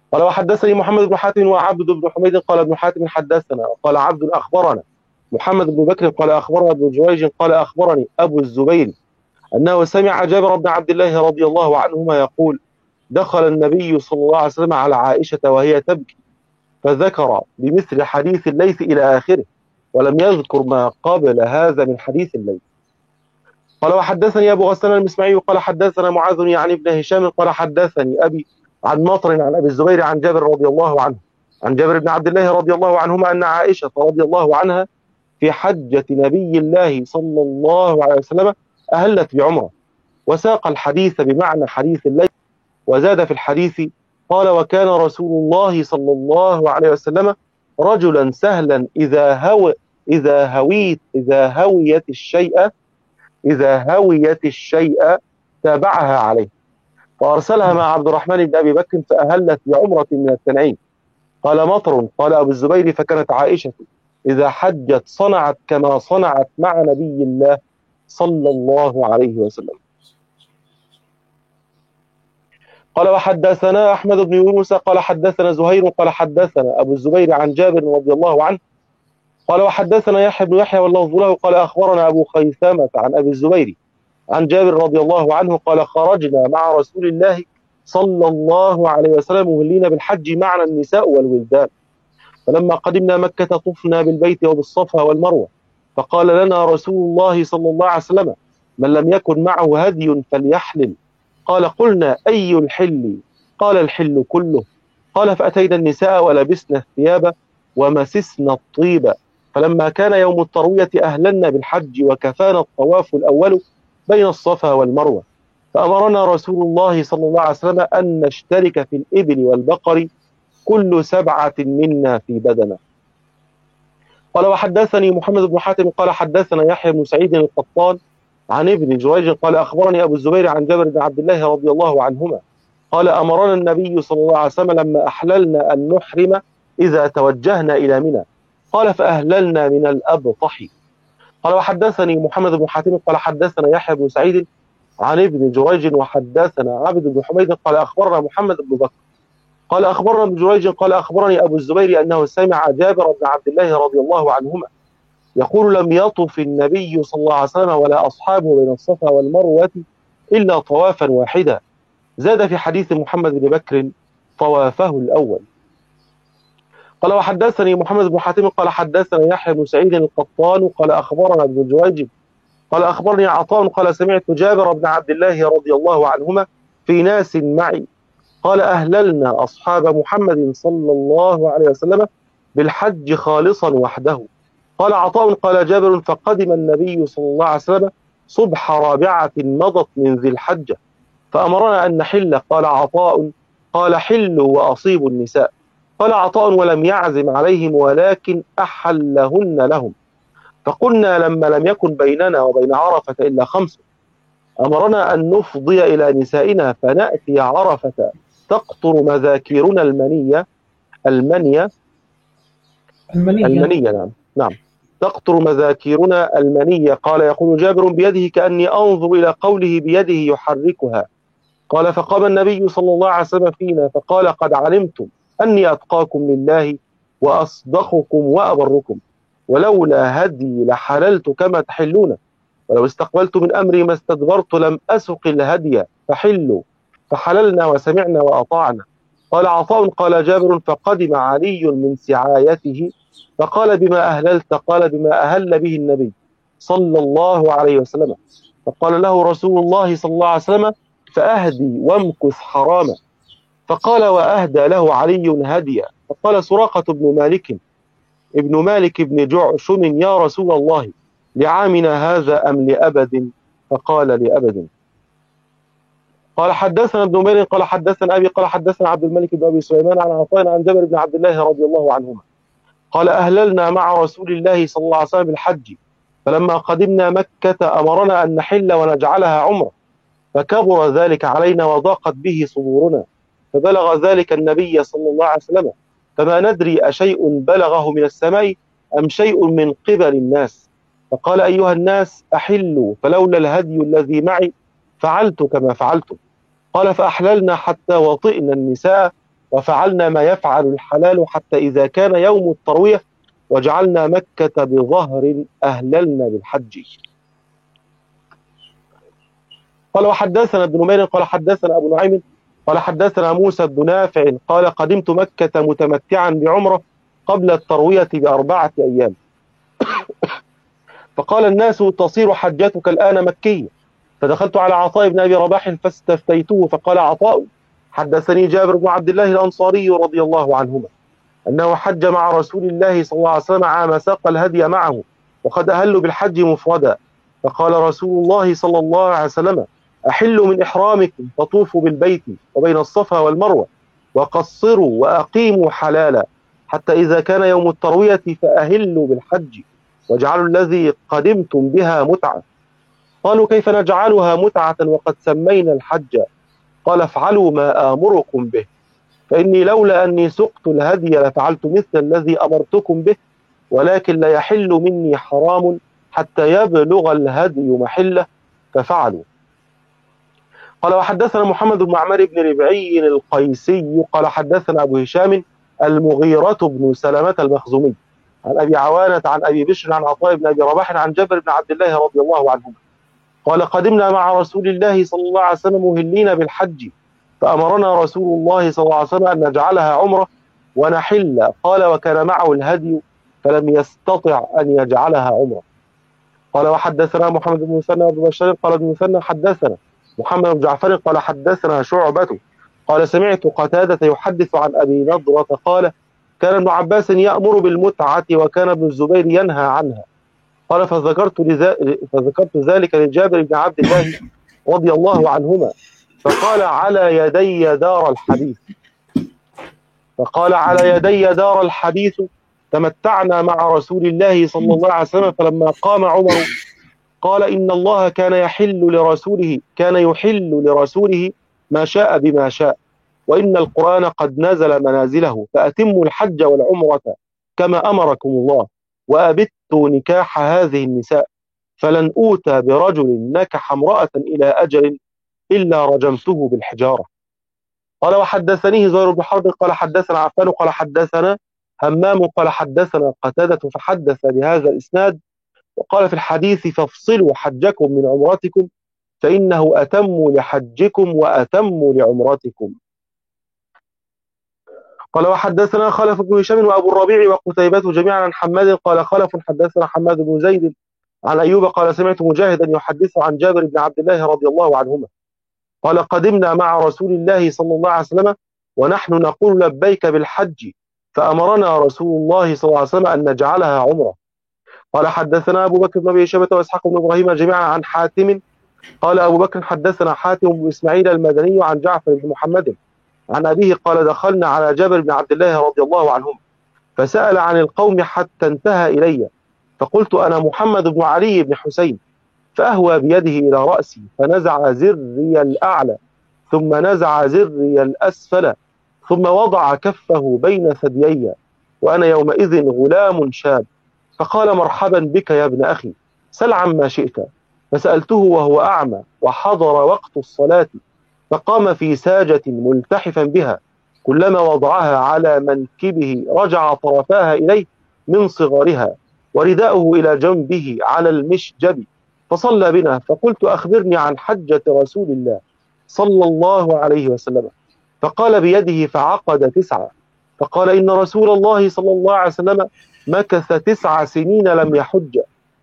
قال وحدثني محمد بن حاتم وعبد بن حميد قال ابن حاتم حدثنا قال عبد أخبرنا محمد بن بكر قال أخبرنا ابن جريج قال أخبرني أبو الزبير أنه سمع جابر بن عبد الله رضي الله عنهما يقول دخل النبي صلى الله عليه وسلم على عائشة وهي تبكي فذكر بمثل حديث الليث إلى آخره ولم يذكر ما قبل هذا من حديث الليث. قال وحدثني أبو غسان المسمعي قال حدثنا معاذ يعني ابن هشام قال حدثني أبي عن مطر عن أبي الزبير عن جابر رضي الله عنه عن جابر بن عبد الله رضي الله عنهما أن عائشة رضي الله عنها في حجة نبي الله صلى الله عليه وسلم أهلت بعمرة وساق الحديث بمعنى حديث الليل وزاد في الحديث قال وكان رسول الله صلى الله عليه وسلم رجلا سهلا إذا هو إذا هويت إذا هويت الشيء إذا هويت الشيء تابعها عليه فأرسلها مع عبد الرحمن بن أبي بكر فأهلت بعمرة من التنعيم. قال مطر قال أبو الزبير فكانت عائشة إذا حجت صنعت كما صنعت مع نبي الله صلى الله عليه وسلم. قال وحدثنا أحمد بن يونس قال حدثنا زهير قال حدثنا أبو الزبير عن جابر رضي الله عنه قال وحدثنا يحيى بن يحيى واللفظ له قال أخبرنا أبو خيثمة عن أبي الزبير عن جابر رضي الله عنه قال خرجنا مع رسول الله صلى الله عليه وسلم مهلين بالحج معنا النساء والولدان فلما قدمنا مكة طفنا بالبيت وبالصفا والمروة فقال لنا رسول الله صلى الله عليه وسلم من لم يكن معه هدي فليحلل قال قلنا أي الحل قال الحل كله قال فأتينا النساء ولبسنا الثياب ومسسنا الطيب فلما كان يوم التروية أهلنا بالحج وكفانا الطواف الأول بين الصفا والمروة فأمرنا رسول الله صلى الله عليه وسلم أن نشترك في الإبل والبقر كل سبعة منا في بدنه. قال وحدثني محمد بن حاتم قال حدثنا يحيى بن سعيد القطان عن ابن جريج قال أخبرني أبو الزبير عن جابر بن عبد الله رضي الله عنهما قال أمرنا النبي صلى الله عليه وسلم لما أحللنا أن نحرم إذا توجهنا إلى منى قال فأهللنا من الأبطح. قال وحدثني محمد بن حاتم قال حدثنا يحيى بن سعيد عن ابن جريج وحدثنا عبد بن حميد قال أخبرنا محمد بن بكر قال أخبرنا ابن جريج قال أخبرني أبو الزبير أنه سمع جابر بن عبد الله رضي الله عنهما يقول لم يطف النبي صلى الله عليه وسلم ولا أصحابه بين الصفا والمروة إلا طوافا واحدا زاد في حديث محمد بن بكر طوافه الأول. قال وحدثني محمد بن حاتم قال حدثنا يحيى بن سعيد القطان قال أخبرنا ابن جريج قال أخبرني عطاء قال سمعت جابر بن عبد الله رضي الله عنهما في ناس معي قال أهللنا أصحاب محمد صلى الله عليه وسلم بالحج خالصا وحده. قال عطاء قال جابر فقدم النبي صلى الله عليه وسلم صبح رابعة مضت من ذي الحجة فأمرنا أن نحل قال عطاء قال حلوا وأصيبوا النساء قال عطاء ولم يعزم عليهم ولكن أحلهن لهم فقلنا لما لم يكن بيننا وبين عرفة إلا خمس أمرنا أن نفضي إلى نسائنا فنأتي عرفة تقطر مذاكيرنا المنية المنية المنية, المنية نعم نعم تقطر مذاكيرنا المنية. قال يقول جابر بيده كأني أنظر إلى قوله بيده يحركها. قال فقام النبي صلى الله عليه وسلم فينا فقال قد علمتم أني أتقاكم لله وأصدقكم وأبركم ولولا هدي لحللت كما تحلون ولو استقبلت من أمري ما استدبرت لم أسق الهدي فحلوا فحللنا وسمعنا وأطعنا. قال عطاء قال جابر فقدم علي من سعايته فقال بما أهللت قال بما أهل به النبي صلى الله عليه وسلم فقال له رسول الله صلى الله عليه وسلم فأهدي وامكث حراما فقال وأهدى له علي هديا فقال سراقة بن مالك ابن مالك بن جعشم يا رسول الله لعامنا هذا أم لأبد فقال لأبد. قال حدثنا ابن مالك قال حدثنا أبي قال حدثنا عبد الملك بن أبي سليمان عن عطاء عن جابر بن عبد الله رضي الله عنهما قال أهللنا مع رسول الله صلى الله عليه وسلم بالحج فلما قدمنا مكة أمرنا أن نحل ونجعلها عمرة فكبر ذلك علينا وضاقت به صدورنا فبلغ ذلك النبي صلى الله عليه وسلم فما ندري أشيء بلغه من السماء أم شيء من قبل الناس فقال أيها الناس أحلوا فلولا الهدي الذي معي فعلت كما فعلتم. قال فأحللنا حتى وطئنا النساء وفعلنا ما يفعل الحلال حتى إذا كان يوم التروية وجعلنا مكة بظهر أهللنا بالحج. قال وحدثنا ابن نمير قال حدثنا أبو نعيم قال حدثنا موسى بن نافع قال قدمت مكة متمتعا بعمرة قبل التروية بأربعة أيام، فقال الناس تصير حجتك الآن مكية، فدخلت على عطاء بن أبي رباح فاستفتيته فقال عطاء حدثني جابر بن عبد الله الأنصاري رضي الله عنهما أنه حج مع رسول الله صلى الله عليه وسلم عام ساق الهدي معه وقد أهلوا بالحج مفردا، فقال رسول الله صلى الله عليه وسلم أحلوا من إحرامكم فطوفوا بالبيت وبين الصفا والمروة وقصروا وأقيموا حلالا حتى إذا كان يوم التروية فأهلوا بالحج واجعلوا الذي قدمتم بها متعة. قالوا كيف نجعلها متعة وقد سمينا الحج؟ قال افعلوا ما آمركم به، فإني لولا أني سقت الهدي لفعلت مثل الذي أمرتكم به، ولكن لا يحل مني حرام حتى يبلغ الهدي محله، ففعلوا. قال وحدثنا محمد بن معمر بن ربعي القيسي قال حدثنا أبو هشام المغيرة بن سلمة المخزومي عن أبي عوانة عن أبي بشر عن عطاء بن أبي رباح عن جابر بن عبد الله رضي الله عنهما قال قدمنا مع رسول الله صلى الله عليه وسلم مهلين بالحج، فأمرنا رسول الله صلى الله عليه وسلم أن نجعلها عمرة ونحل، قال وكان معه الهدي فلم يستطع أن يجعلها عمرة. قال وحدثنا محمد بن مثنى بن بشار قال ابن مثنى حدثنا محمد بن جعفر قال حدثنا شعبة قال سمعت قتادة يحدث عن أبي نضرة قال كان ابن عباس يأمر بالمتعة وكان ابن الزبير ينهى عنها. قال فذكرت, فذكرت ذلك لجابر بن عبد الله رضي الله عنهما فقال على يدي دار الحديث فقال على يدي دار الحديث تمتعنا مع رسول الله صلى الله عليه وسلم، فلما قام عمر قال إن الله كان يحل لرسوله كان يحل لرسوله ما شاء بما شاء، وإن القرآن قد نزل منازله، فأتموا الحج والعمرة كما أمركم الله، وأبتوا نكاح هذه النساء، فلن أوتى برجل نكح امرأة إلى أجل إلا رجمته بالحجارة. قال وحدثنيه زهير بن حرب قال حدثنا عفان قال حدثنا همام قال حدثنا قتادة فحدث بهذا الإسناد، وقال في الحديث فافصلوا حجكم من عمرتكم فإنه أتم لحجكم وأتم لعمرتكم. قال وحدثنا خلف بن هشام وأبو الربيع وقتيبة جميعا عن حماد قال خلف حدثنا حماد بن زيد عن أيوب قال سمعت مجاهدا يحدث عن جابر بن عبد الله رضي الله عنهما قال قدمنا مع رسول الله صلى الله عليه وسلم ونحن نقول لبيك بالحج، فأمرنا رسول الله صلى الله عليه وسلم أن نجعلها عمرة. قال حدثنا أبو بكر بن أبي شيبة وإسحاق بن إبراهيم جميعا عن حاتم قال أبو بكر حدثنا حاتم بن إسماعيل المدني عن جعفر بن محمد عن أبيه قال دخلنا على جابر بن عبد الله رضي الله عنهم فسأل عن القوم حتى انتهى إلي، فقلت أنا محمد بن علي بن حسين، فأهوى بيده إلى رأسي فنزع زري الأعلى ثم نزع زري الأسفل ثم وضع كفه بين ثديي وأنا يومئذ غلام شاب، فقال مرحبا بك يا ابن أخي سل عما شئت، فسألته وهو أعمى وحضر وقت الصلاة، فقام في ساجة ملتحفا بها كلما وضعها على منكبه رجع طرفاها إليه من صغرها ورداؤه إلى جنبه على المشجب، فصلى بنا، فقلت أخبرني عن حجة رسول الله صلى الله عليه وسلم، فقال بيده فعقد تسعة، فقال إن رسول الله صلى الله عليه وسلم مكث تسع سنين لم يحج،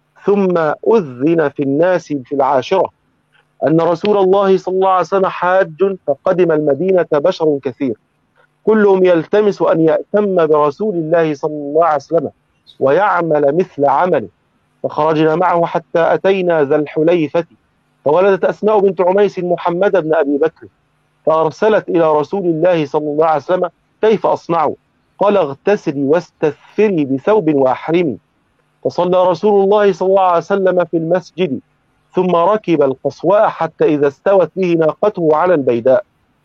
ثم أذن في الناس في العاشرة أن رسول الله صلى الله عليه وسلم حاج، فقدم المدينة بشر كثير كلهم يلتمس أن يأتم برسول الله صلى الله عليه وسلم ويعمل مثل عمله، فخرجنا معه حتى أتينا ذا الحليفة، فولدت أسماء بنت عميس محمد بن أبي بكر، فأرسلت إلى رسول الله صلى الله عليه وسلم كيف أصنع؟ قال اغتسلي واستثفري بثوب وأحرمي، فصلى رسول الله صلى الله عليه وسلم في المسجد ثم ركب القصواء حتى إذا استوت به ناقته على البيداء،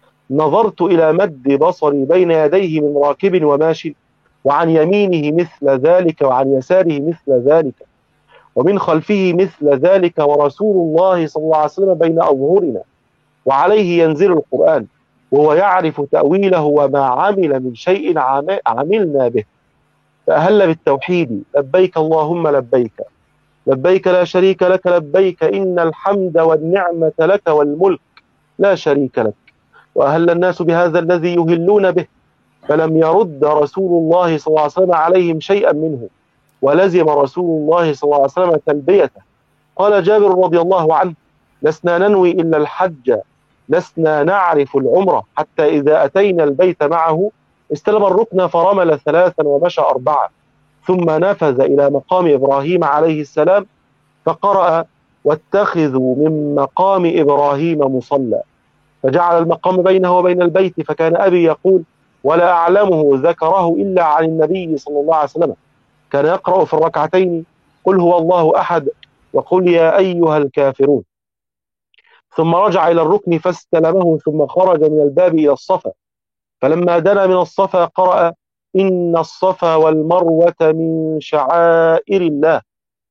نظرت إلى مد بصري بين يديه من راكب وماشي، وعن يمينه مثل ذلك وعن يساره مثل ذلك ومن خلفه مثل ذلك، ورسول الله صلى الله عليه وسلم بين أظهرنا وعليه ينزل القرآن، وهو يعرف تأويله وما عمل من شيء عملنا به، فأهل بالتوحيد: لبيك اللهم لبيك، لبيك لا شريك لك لبيك، إن الحمد والنعمة لك والملك لا شريك لك. وأهل الناس بهذا الذي يهلون به، فلم يرد رسول الله صلى الله عليه وسلم عليهم شيئا منه، ولزم رسول الله صلى الله عليه وسلم تلبيته. قال جابر رضي الله عنه: لسنا ننوي إلا الحج، لسنا نعرف العمرة، حتى إذا أتينا البيت معه استلم الركن فرمل ثلاثا ومشى أربعة، ثم نفذ إلى مقام إبراهيم عليه السلام فقرأ: واتخذوا من مقام إبراهيم مصلى، فجعل المقام بينه وبين البيت. فكان أبي يقول: ولا أعلمه ذكره إلا عن النبي صلى الله عليه وسلم، كان يقرأ في الركعتين: قل هو الله أحد، وقل يا أيها الكافرون. ثم رجع إلى الركن فاستلمه، ثم خرج من الباب إلى الصفا، فلما دنا من الصفا قرأ: إن الصفا والمروة من شعائر الله،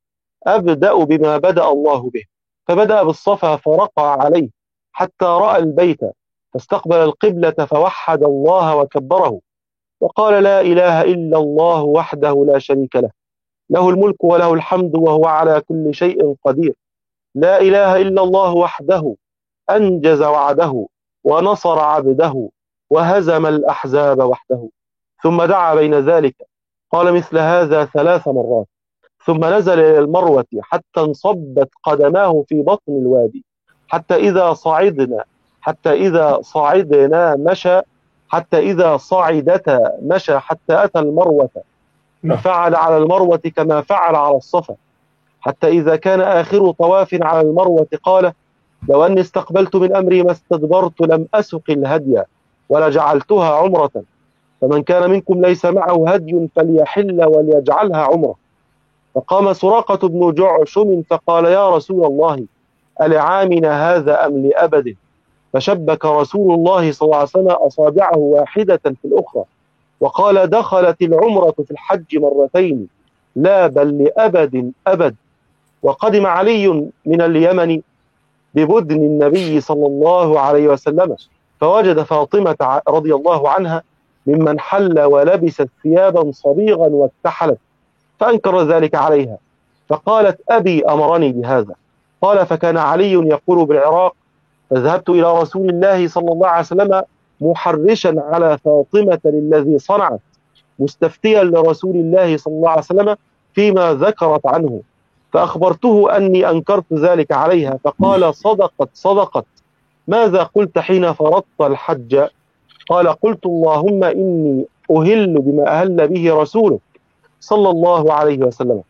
أبدأ بما بدأ الله به. فبدأ بالصفا فرقع عليه حتى رأى البيت، فاستقبل القبلة فوحد الله وكبره، وقال: لا إله إلا الله وحده لا شريك له، له الملك وله الحمد وهو على كل شيء قدير، لا إله إلا الله وحده أنجز وعده ونصر عبده وهزم الأحزاب وحده. ثم دعا بين ذلك، قال مثل هذا ثلاث مرات، ثم نزل إلى المروة حتى انصبت قدماه في بطن الوادي، حتى إذا صعدنا حتى إذا صعدنا مشى حتى إذا صعدتا مشى حتى أتى المروة، ففعل على المروة كما فعل على الصفا، حتى إذا كان آخر طواف على المروة قال: لو أني استقبلت من أمري ما استدبرت لم أسق الهدي ولجعلتها عمرة، فمن كان منكم ليس معه هدي فليحل وليجعلها عمرة. فقام سراقة بن جعشم فقال: يا رسول الله، ألعامنا هذا أم لأبد؟ فشبك رسول الله صلى الله عليه وسلم أصابعه واحدة في الأخرى وقال: دخلت العمرة في الحج مرتين، لا بل لأبد أبد. وقدم علي من اليمن ببدن النبي صلى الله عليه وسلم، فوجد فاطمة رضي الله عنها ممن حل ولبست ثيابا صبيغا واكتحلت، فأنكر ذلك عليها، فقالت: أبي أمرني بهذا. قال: فكان علي يقول بالعراق: فذهبت إلى رسول الله صلى الله عليه وسلم محرشا على فاطمة للذي صنعت، مستفتيا لرسول الله صلى الله عليه وسلم فيما ذكرت عنه، فأخبرته أني أنكرت ذلك عليها، فقال: صدقت صدقت، ماذا قلت حين فرضت الحج؟ قال: قلت اللهم إني أهل بما أهل به رسولك صلى الله عليه وسلم.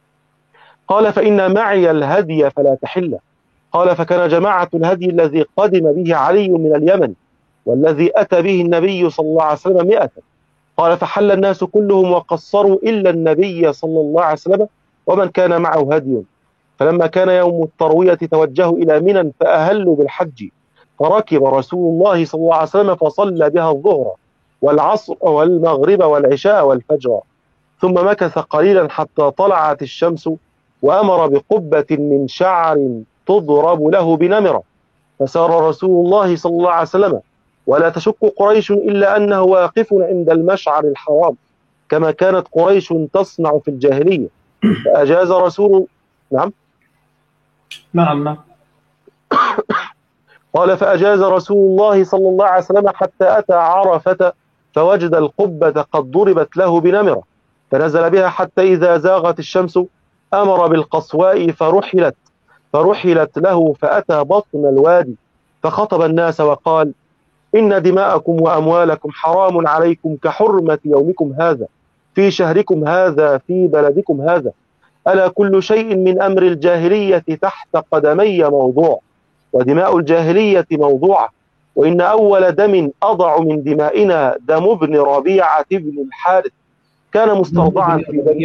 قال: فإن معي الهدي فلا تحل. قال: فكان جماعة الهدي الذي قدم به علي من اليمن والذي أتى به النبي صلى الله عليه وسلم مئة. قال: فحل الناس كلهم وقصروا إلا النبي صلى الله عليه وسلم ومن كان معه هدي. فلما كان يوم التروية توجهوا إلى منى فأهلوا بالحج، فركب رسول الله صلى الله عليه وسلم فصلى بها الظهر والعصر والمغرب والعشاء والفجر، ثم مكث قليلا حتى طلعت الشمس، وأمر بقبة من شعر تضرب له بنمرة، فسار رسول الله صلى الله عليه وسلم ولا تشك قريش إلا أنه واقف عند المشعر الحرام كما كانت قريش تصنع في الجاهلية. فأجاز رسول نعم نعم نعم قال: فأجاز رسول الله صلى الله عليه وسلم حتى أتى عرفة فوجد القبة قد ضربت له بنمرة، فنزل بها حتى إذا زاغت الشمس أمر بالقصواء فرحلت فرحلت له، فأتى بطن الوادي فخطب الناس وقال: إن دماءكم وأموالكم حرام عليكم كحرمة يومكم هذا في شهركم هذا في بلدكم هذا، ألا كل شيء من أمر الجاهلية تحت قدمي موضوع، ودماء الجاهلية موضوعة، وإن أول دم أضع من دمائنا دم ابن ربيعة بن الحارث كان مسترضعا في بني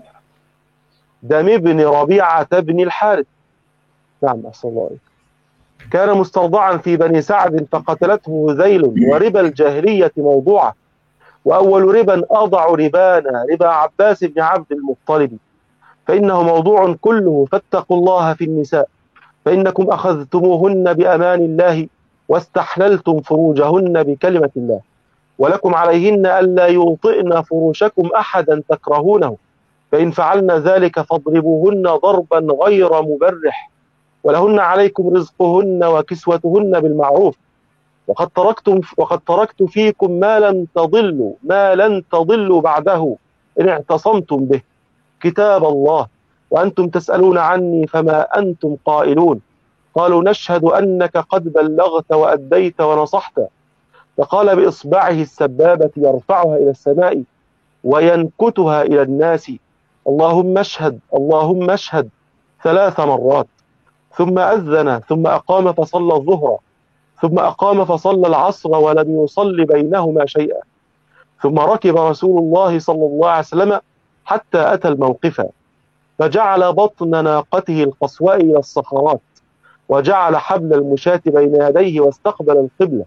دم ابن ربيعة بن الحارث نعم أصل الله كان مسترضعا في بني سعد فقتلته هذيل، وربا الجاهلية موضوعة، وأول ربا أضع ربانا ربا عباس بن عبد المطلب، فإنه موضوع كله، فاتقوا الله في النساء فإنكم أخذتموهن بأمان الله واستحللتم فروجهن بكلمة الله، ولكم عليهن ألا يوطئن فروشكم أحدا تكرهونه، فإن فعلن ذلك فاضربوهن ضربا غير مبرح، ولهن عليكم رزقهن وكسوتهن بالمعروف، وقد تركتم وقد تركت فيكم ما لن تضلوا ما لن تضلوا بعده إن اعتصمتم به، كتاب الله، وأنتم تسألون عني فما أنتم قائلون. قالوا نشهد أنك قد بلغت وأديت ونصحت. فقال بإصبعه السبابة يرفعها إلى السماء وينكتها إلى الناس: اللهم اشهد اللهم اشهد ثلاث مرات، ثم أذن ثم أقام فصلى الظهر، ثم أقام فصلى العصر ولم يصل بينهما شيئا، ثم ركب رسول الله صلى الله عليه وسلم حتى أتى الموقف، فجعل بطن ناقته القصواء إلى الصخرات، وجعل حبل المشاة بين يديه واستقبل القبلة،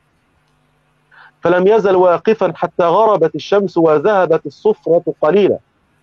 فلم يزل واقفا حتى غربت الشمس وذهبت الصفرة قليلا،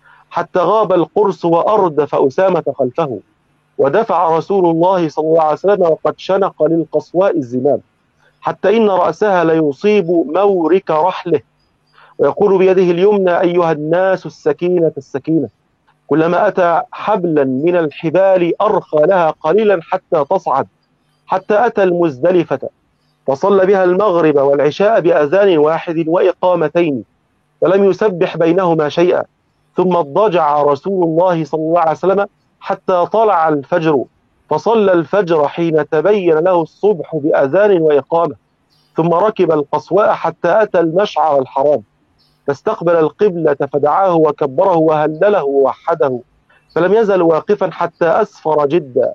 حتى غاب القرص وأردف أسامة خلفه، ودفع رسول الله صلى الله عليه وسلم وقد شنق للقصواء الزمام، حتى إن رأسها ليصيب مورك رحله، ويقول بيده اليمنى: أيها الناس السكينة السكينة. كلما أتى حبلا من الحبال أرخى لها قليلا حتى تصعد، حتى أتى المزدلفة فصلى بها المغرب والعشاء بأذان واحد وإقامتين، فلم يسبح بينهما شيئا، ثم اضطجع رسول الله صلى الله عليه وسلم حتى طلع الفجر، فصلى الفجر حين تبين له الصبح بأذان وإقامة، ثم ركب القصواء حتى أتى المشعر الحرام، فاستقبل القبلة فدعاه وكبره وهلله ووحده، فلم يزل واقفا حتى أسفر جدا،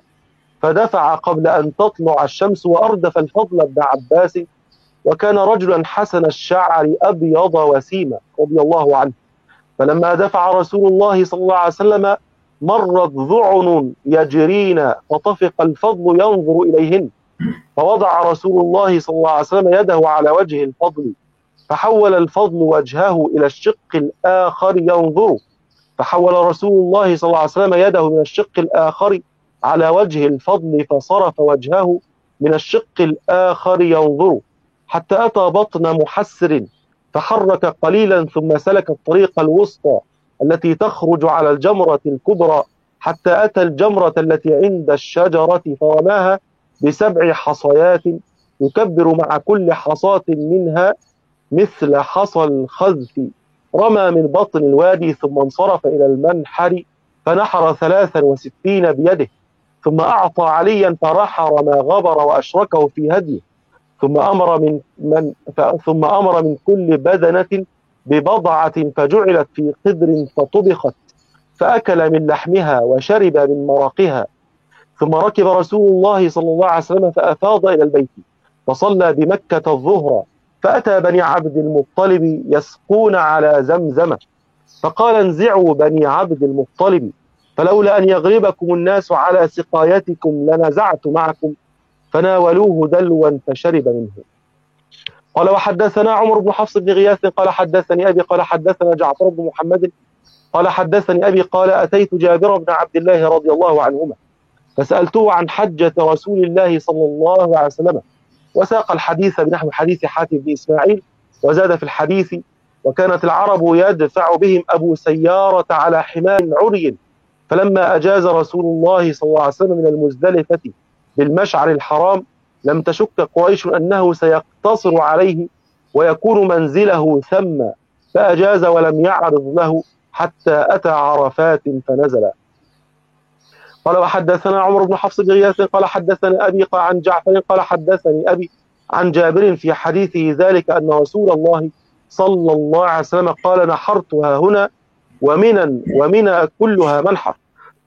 فدفع قبل أن تطلع الشمس، وأردف الفضل بن عباس، وكان رجلا حسن الشعر أبيض وسيما رضي الله عنه، فلما دفع رسول الله صلى الله عليه وسلم مرت ذعن يجرين، فطفق الفضل ينظر إليهن، فوضع رسول الله صلى الله عليه وسلم يده على وجه الفضل، فحول الفضل وجهه إلى الشق الآخر ينظر، فحول رسول الله صلى الله عليه وسلم يده من الشق الآخر على وجه الفضل، فصرف وجهه من الشق الآخر ينظر، حتى أتى بطن محسر، فحرك قليلا، ثم سلك الطريق الوسطى التي تخرج على الجمرة الكبرى، حتى أتى الجمرة التي عند الشجرة، فرماها بسبع حصيات، يكبر مع كل حصاة منها مثل حصى الخذف، رمى من بطن الوادي، ثم انصرف إلى المنحر فنحر ثلاثا وستين بيده، ثم أعطى عليا فرحر ما غبر وأشركه في هديه، ثم أمر من, من ثم أمر من كل بدنة ببضعة فجعلت في قدر فطبخت، فأكل من لحمها وشرب من مرقها، ثم ركب رسول الله صلى الله عليه وسلم فأفاض إلى البيت، فصلى بمكة الظهر، فأتى بني عبد المطلب يسقون على زمزم، فقال: انزعوا بني عبد المطلب، فلولا أن يغلبكم الناس على سقايتكم لنزعت معكم، فناولوه دلوا فشرب منه. قال: وحدثنا عمر بن حفص بن غياث قال حدثني أبي قال حدثنا جعفر بن محمد قال حدثني أبي قال: أتيت جابر بن عبد الله رضي الله عنهما فسألته عن حجة رسول الله صلى الله عليه وسلم، وساق الحديث بنحو حديث حاتم بن إسماعيل، وزاد في الحديث: وكانت العرب يدفع بهم أبو سيارة على حمار عري، فلما أجاز رسول الله صلى الله عليه وسلم من المزدلفة بالمشعر الحرام لم تشك قريش أنه سيقتصر عليه ويكون منزله ثم، فأجاز ولم يعرض له حتى أتى عرفات فنزل. قال: وحدثنا عمر بن حفص بن غياث قال حدثني أبي عن جعفر قال حدثني أبي عن جابر في حديثه ذلك أن رسول الله صلى الله عليه وسلم قال: نحرتها هنا ومنا ومنى كلها منحر.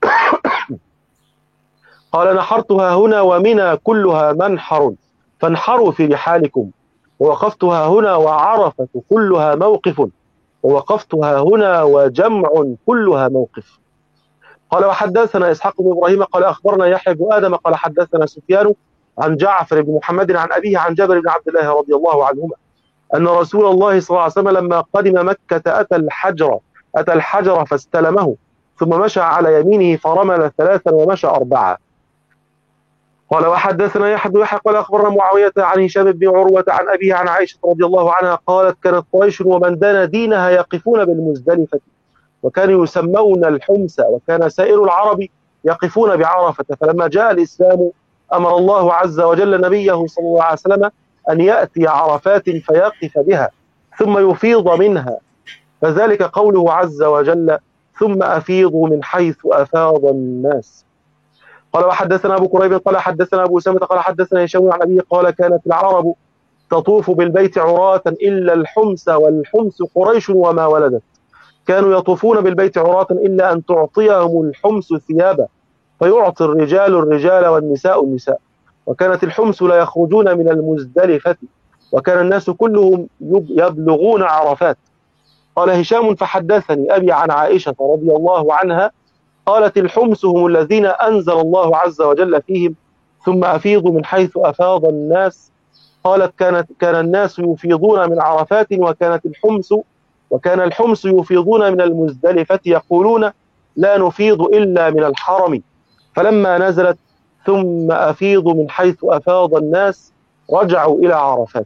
قال: نحرتها هنا ومنى كلها منحر، فانحروا في رحالكم، ووقفتها هنا وعرفة كلها موقف، ووقفتها هنا وجمع كلها موقف. قال: وحدثنا إسحاق بن إبراهيم قال أخبرنا يحيى بن آدم قال حدثنا سفيان عن جعفر بن محمد عن أبيه عن جابر بن عبد الله رضي الله عنهما أن رسول الله صلى الله عليه وسلم لما قدم مكة أتى الحجر أتى الحجر فاستلمه، ثم مشى على يمينه فرمل ثلاثا ومشى أربعة. قال وحدثنا يحيى بن يحيى قال أخبرنا معاوية عن هشام بن عروة عن أبيه عن عائشة رضي الله عنها قالت كانت قريش ومن دان دينها يقفون بالمزدلفة وكانوا يسمون الحمص وكان سائر العرب يقفون بعرفة، فلما جاء الإسلام أمر الله عز وجل نبيه صلى الله عليه وسلم أن يأتي عرفات فيقف بها ثم يفيض منها، فذلك قوله عز وجل ثم أفيضوا من حيث أفاض الناس. قال وحدثنا أبو كريب قال حدثنا أبو سامة قال حدثنا هشام عن أبيه قال كانت العرب تطوف بالبيت عراة إلا الحمص والحمص قريش وما ولدت، كانوا يطوفون بالبيت عراة إلا أن تعطيهم الحمص ثيابا فيعطي الرجال الرجال والنساء النساء، وكانت الحمص لا يخرجون من المزدلفة وكان الناس كلهم يبلغون عرفات. قال هشام فحدثني أبي عن عائشة رضي الله عنها قالت الحمص هم الذين أنزل الله عز وجل فيهم ثم أفيضوا من حيث أفاض الناس. قالت كانت كان الناس يفيضون من عرفات وكانت الحمص وكان الحمص يفيضون من المزدلفة يقولون لا نفيض إلا من الحرم، فلما نزلت ثم أفيضوا من حيث أفاض الناس رجعوا إلى عرفات.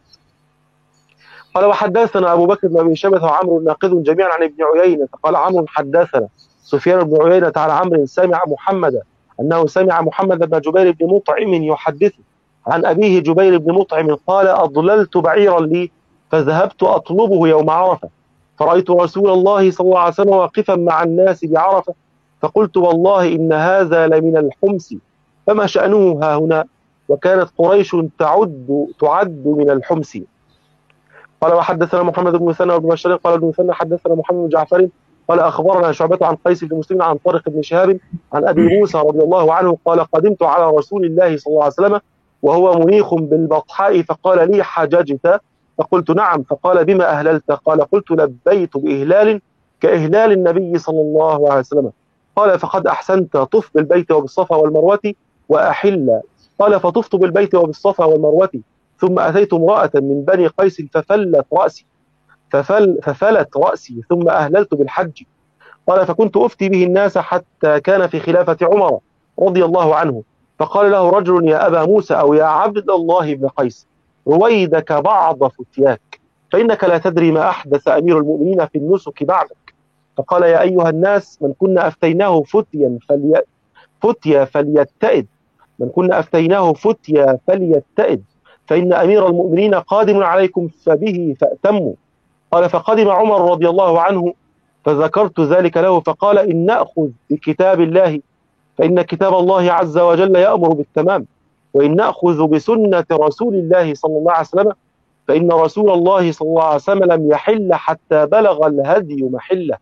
قال وحدثنا أبو بكر بن أبي شيبة وعمرو الناقد جميعا عن ابن عيينة قال عمرو حدثنا سفيان بن عيينة عن عمرو سمع محمد أنه سمع محمد بن جبير بن مطعم يحدث عن أبيه جبير بن مطعم قال أضللت بعيرا لي فذهبت أطلبه يوم عرفة فرأيت رسول الله صلى الله عليه وسلم واقفا مع الناس بعرفة فقلت والله إن هذا لمن الحمص فما شأنه ها هنا، وكانت قريش تعد تعد من الحمص. قال وحدثنا محمد بن مثنى وابن بشار قال ابن مثنى حدثنا محمد بن جعفر قال أخبرنا شعبة عن قيس بن مسلم عن طارق بن شهاب عن أبي موسى رضي الله عنه قال قدمت على رسول الله صلى الله عليه وسلم وهو منيخ بالبطحاء فقال لي حججت؟ فقلت نعم. فقال بما أهللت؟ قال قلت لبيت بإهلال كإهلال النبي صلى الله عليه وسلم. قال فقد أحسنت، طف بالبيت وبالصفا والمروة وأحل. قال فطفت بالبيت وبالصفا والمروة ثم أتيت امرأة من بني قيس ففلت رأسي ففل ففلت رأسي ثم أهللت بالحج. قال فكنت أفتي به الناس حتى كان في خلافة عمر رضي الله عنه، فقال له رجل يا أبا موسى أو يا عبد الله بن قيس رويدك بعض فتياك فإنك لا تدري ما أحدث أمير المؤمنين في النسك بعدك. فقال يا أيها الناس من كنا أفتيناه فتيا فلي فتيا فليتئد من كنا أفتيناه فتيا فليتئد فإن أمير المؤمنين قادم عليكم فبه فأتموا. قال فقدم عمر رضي الله عنه فذكرت ذلك له فقال إن نأخذ بكتاب الله فإن كتاب الله عز وجل يأمر بالتمام، وإن نأخذ بسنة رسول الله صلى الله عليه وسلم فإن رسول الله صلى الله عليه وسلم لم يحل حتى بلغ الهدي محله.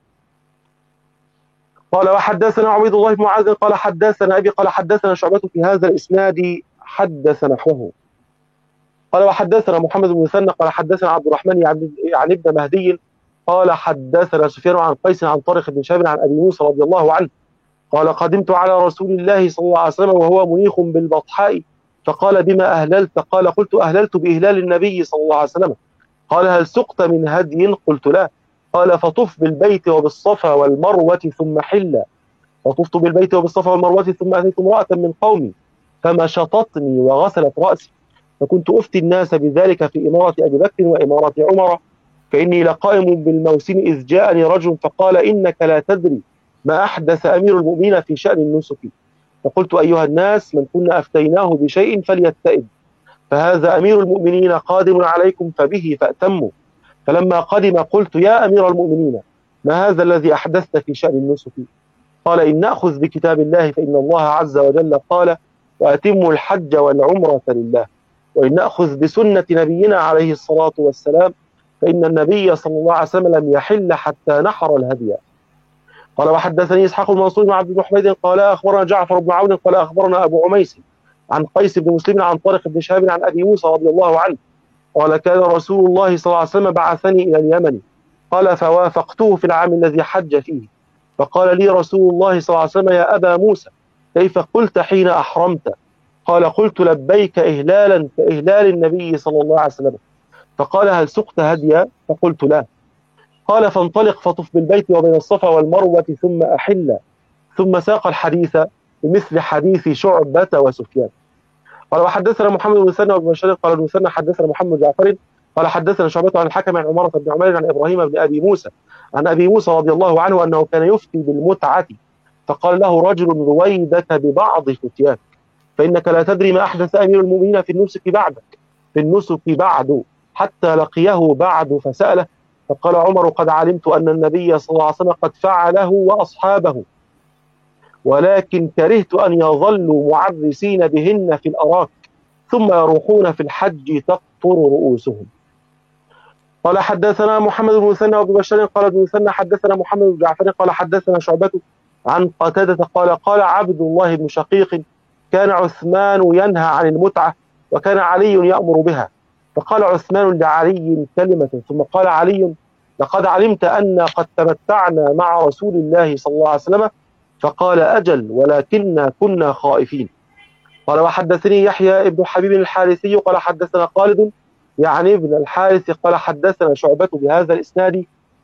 قال وحدثنا عبيد الله بن معاذ قال حدثنا أبي قال حدثنا شعبة في هذا الإسناد حدث نحوه. قال وحدثنا محمد بن مثنى قال حدثنا عبد الرحمن عن ابن مهدي قال حدثنا سفيان عن قيس عن طارق بن شهاب عن أبي موسى رضي الله عنه قال قدمت على رسول الله صلى الله عليه وسلم وهو منيخ بالبطحاء فقال بما أهللت؟ قال قلت أهللت بإهلال النبي صلى الله عليه وسلم. قال هل سقت من هدي؟ قلت لا. قال فطف بالبيت وبالصفا والمروة ثم حل. فطفت بالبيت وبالصفا والمروة ثم أتيت امرأة من قومي فمشطتني وغسلت رأسي فكنت أفتي الناس بذلك في إمارة أبي بكر وإمارة عمر فإني لقائم بالموسم إذ جاءني رجل فقال إنك لا تدري ما أحدث أمير المؤمنين في شأن النسك. فقلت أيها الناس من كنا أفتيناه بشيء فليتئد فهذا أمير المؤمنين قادم عليكم فبه فأتموا. فلما قدم قلت يا أمير المؤمنين ما هذا الذي أحدثت في شأن النسك؟ قال إن نأخذ بكتاب الله فإن الله عز وجل قال وأتموا الحج والعمرة لله، وإن نأخذ بسنة نبينا عليه الصلاة والسلام فإن النبي صلى الله عليه وسلم لم يحل حتى نحر الهدي. قال وحدثني إسحاق المنصور بن عبد بن حميد قال أخبرنا جعفر بن عون قال أخبرنا أبو عميس عن قيس بن مسلم عن طارق بن شهاب عن أبي موسى رضي الله عنه قال كان رسول الله صلى الله عليه وسلم بعثني إلى اليمن قال فوافقته في العام الذي حج فيه فقال لي رسول الله صلى الله عليه وسلم يا أبا موسى كيف قلت حين أحرمت؟ قال قلت لبيك إهلالا كإهلال النبي صلى الله عليه وسلم. فقال هل سقت هديا؟ فقلت لا. قال فانطلق فطف بالبيت وبين الصفا والمروة ثم أحل. ثم ساق الحديث بمثل حديث شعبة وسفيان. قال وحدثنا محمد بن مسنى وابن بشار قال ابن مسنى حدثنا محمد بن جعفر قال حدثنا شعبة عن الحكم عن عمارة بن عمير عن إبراهيم بن أبي موسى عن أبي موسى رضي الله عنه أنه كان يفتي بالمتعة فقال له رجل رويدك ببعض فتياك فإنك لا تدري ما أحدث أمير المؤمنين في النسك بعدك في النسك بعد حتى لقيه بعد فسأله فقال عمر قد علمت أن النبي صلى الله عليه وسلم قد فعله وأصحابه ولكن كرهت أن يظلوا معرسين بهن في الأراك ثم يروحون في الحج تقطر رؤوسهم. قال حدثنا محمد بن مثنى وابن بشار قال ابن مثنى حدثنا محمد بن جعفر قال حدثنا شعبة عن قتادة قال قال عبد الله بن شقيق كان عثمان ينهى عن المتعة وكان علي يأمر بها فقال عثمان لعلي كلمة ثم قال علي لقد علمت أن قد تمتعنا مع رسول الله صلى الله عليه وسلم فقال أجل ولكننا كنا خائفين. قال وحدثني يحيى ابن حبيب الحارثي قال حدثنا خالد يعني ابن الحارث قال حدثنا شعبة بهذا الإسناد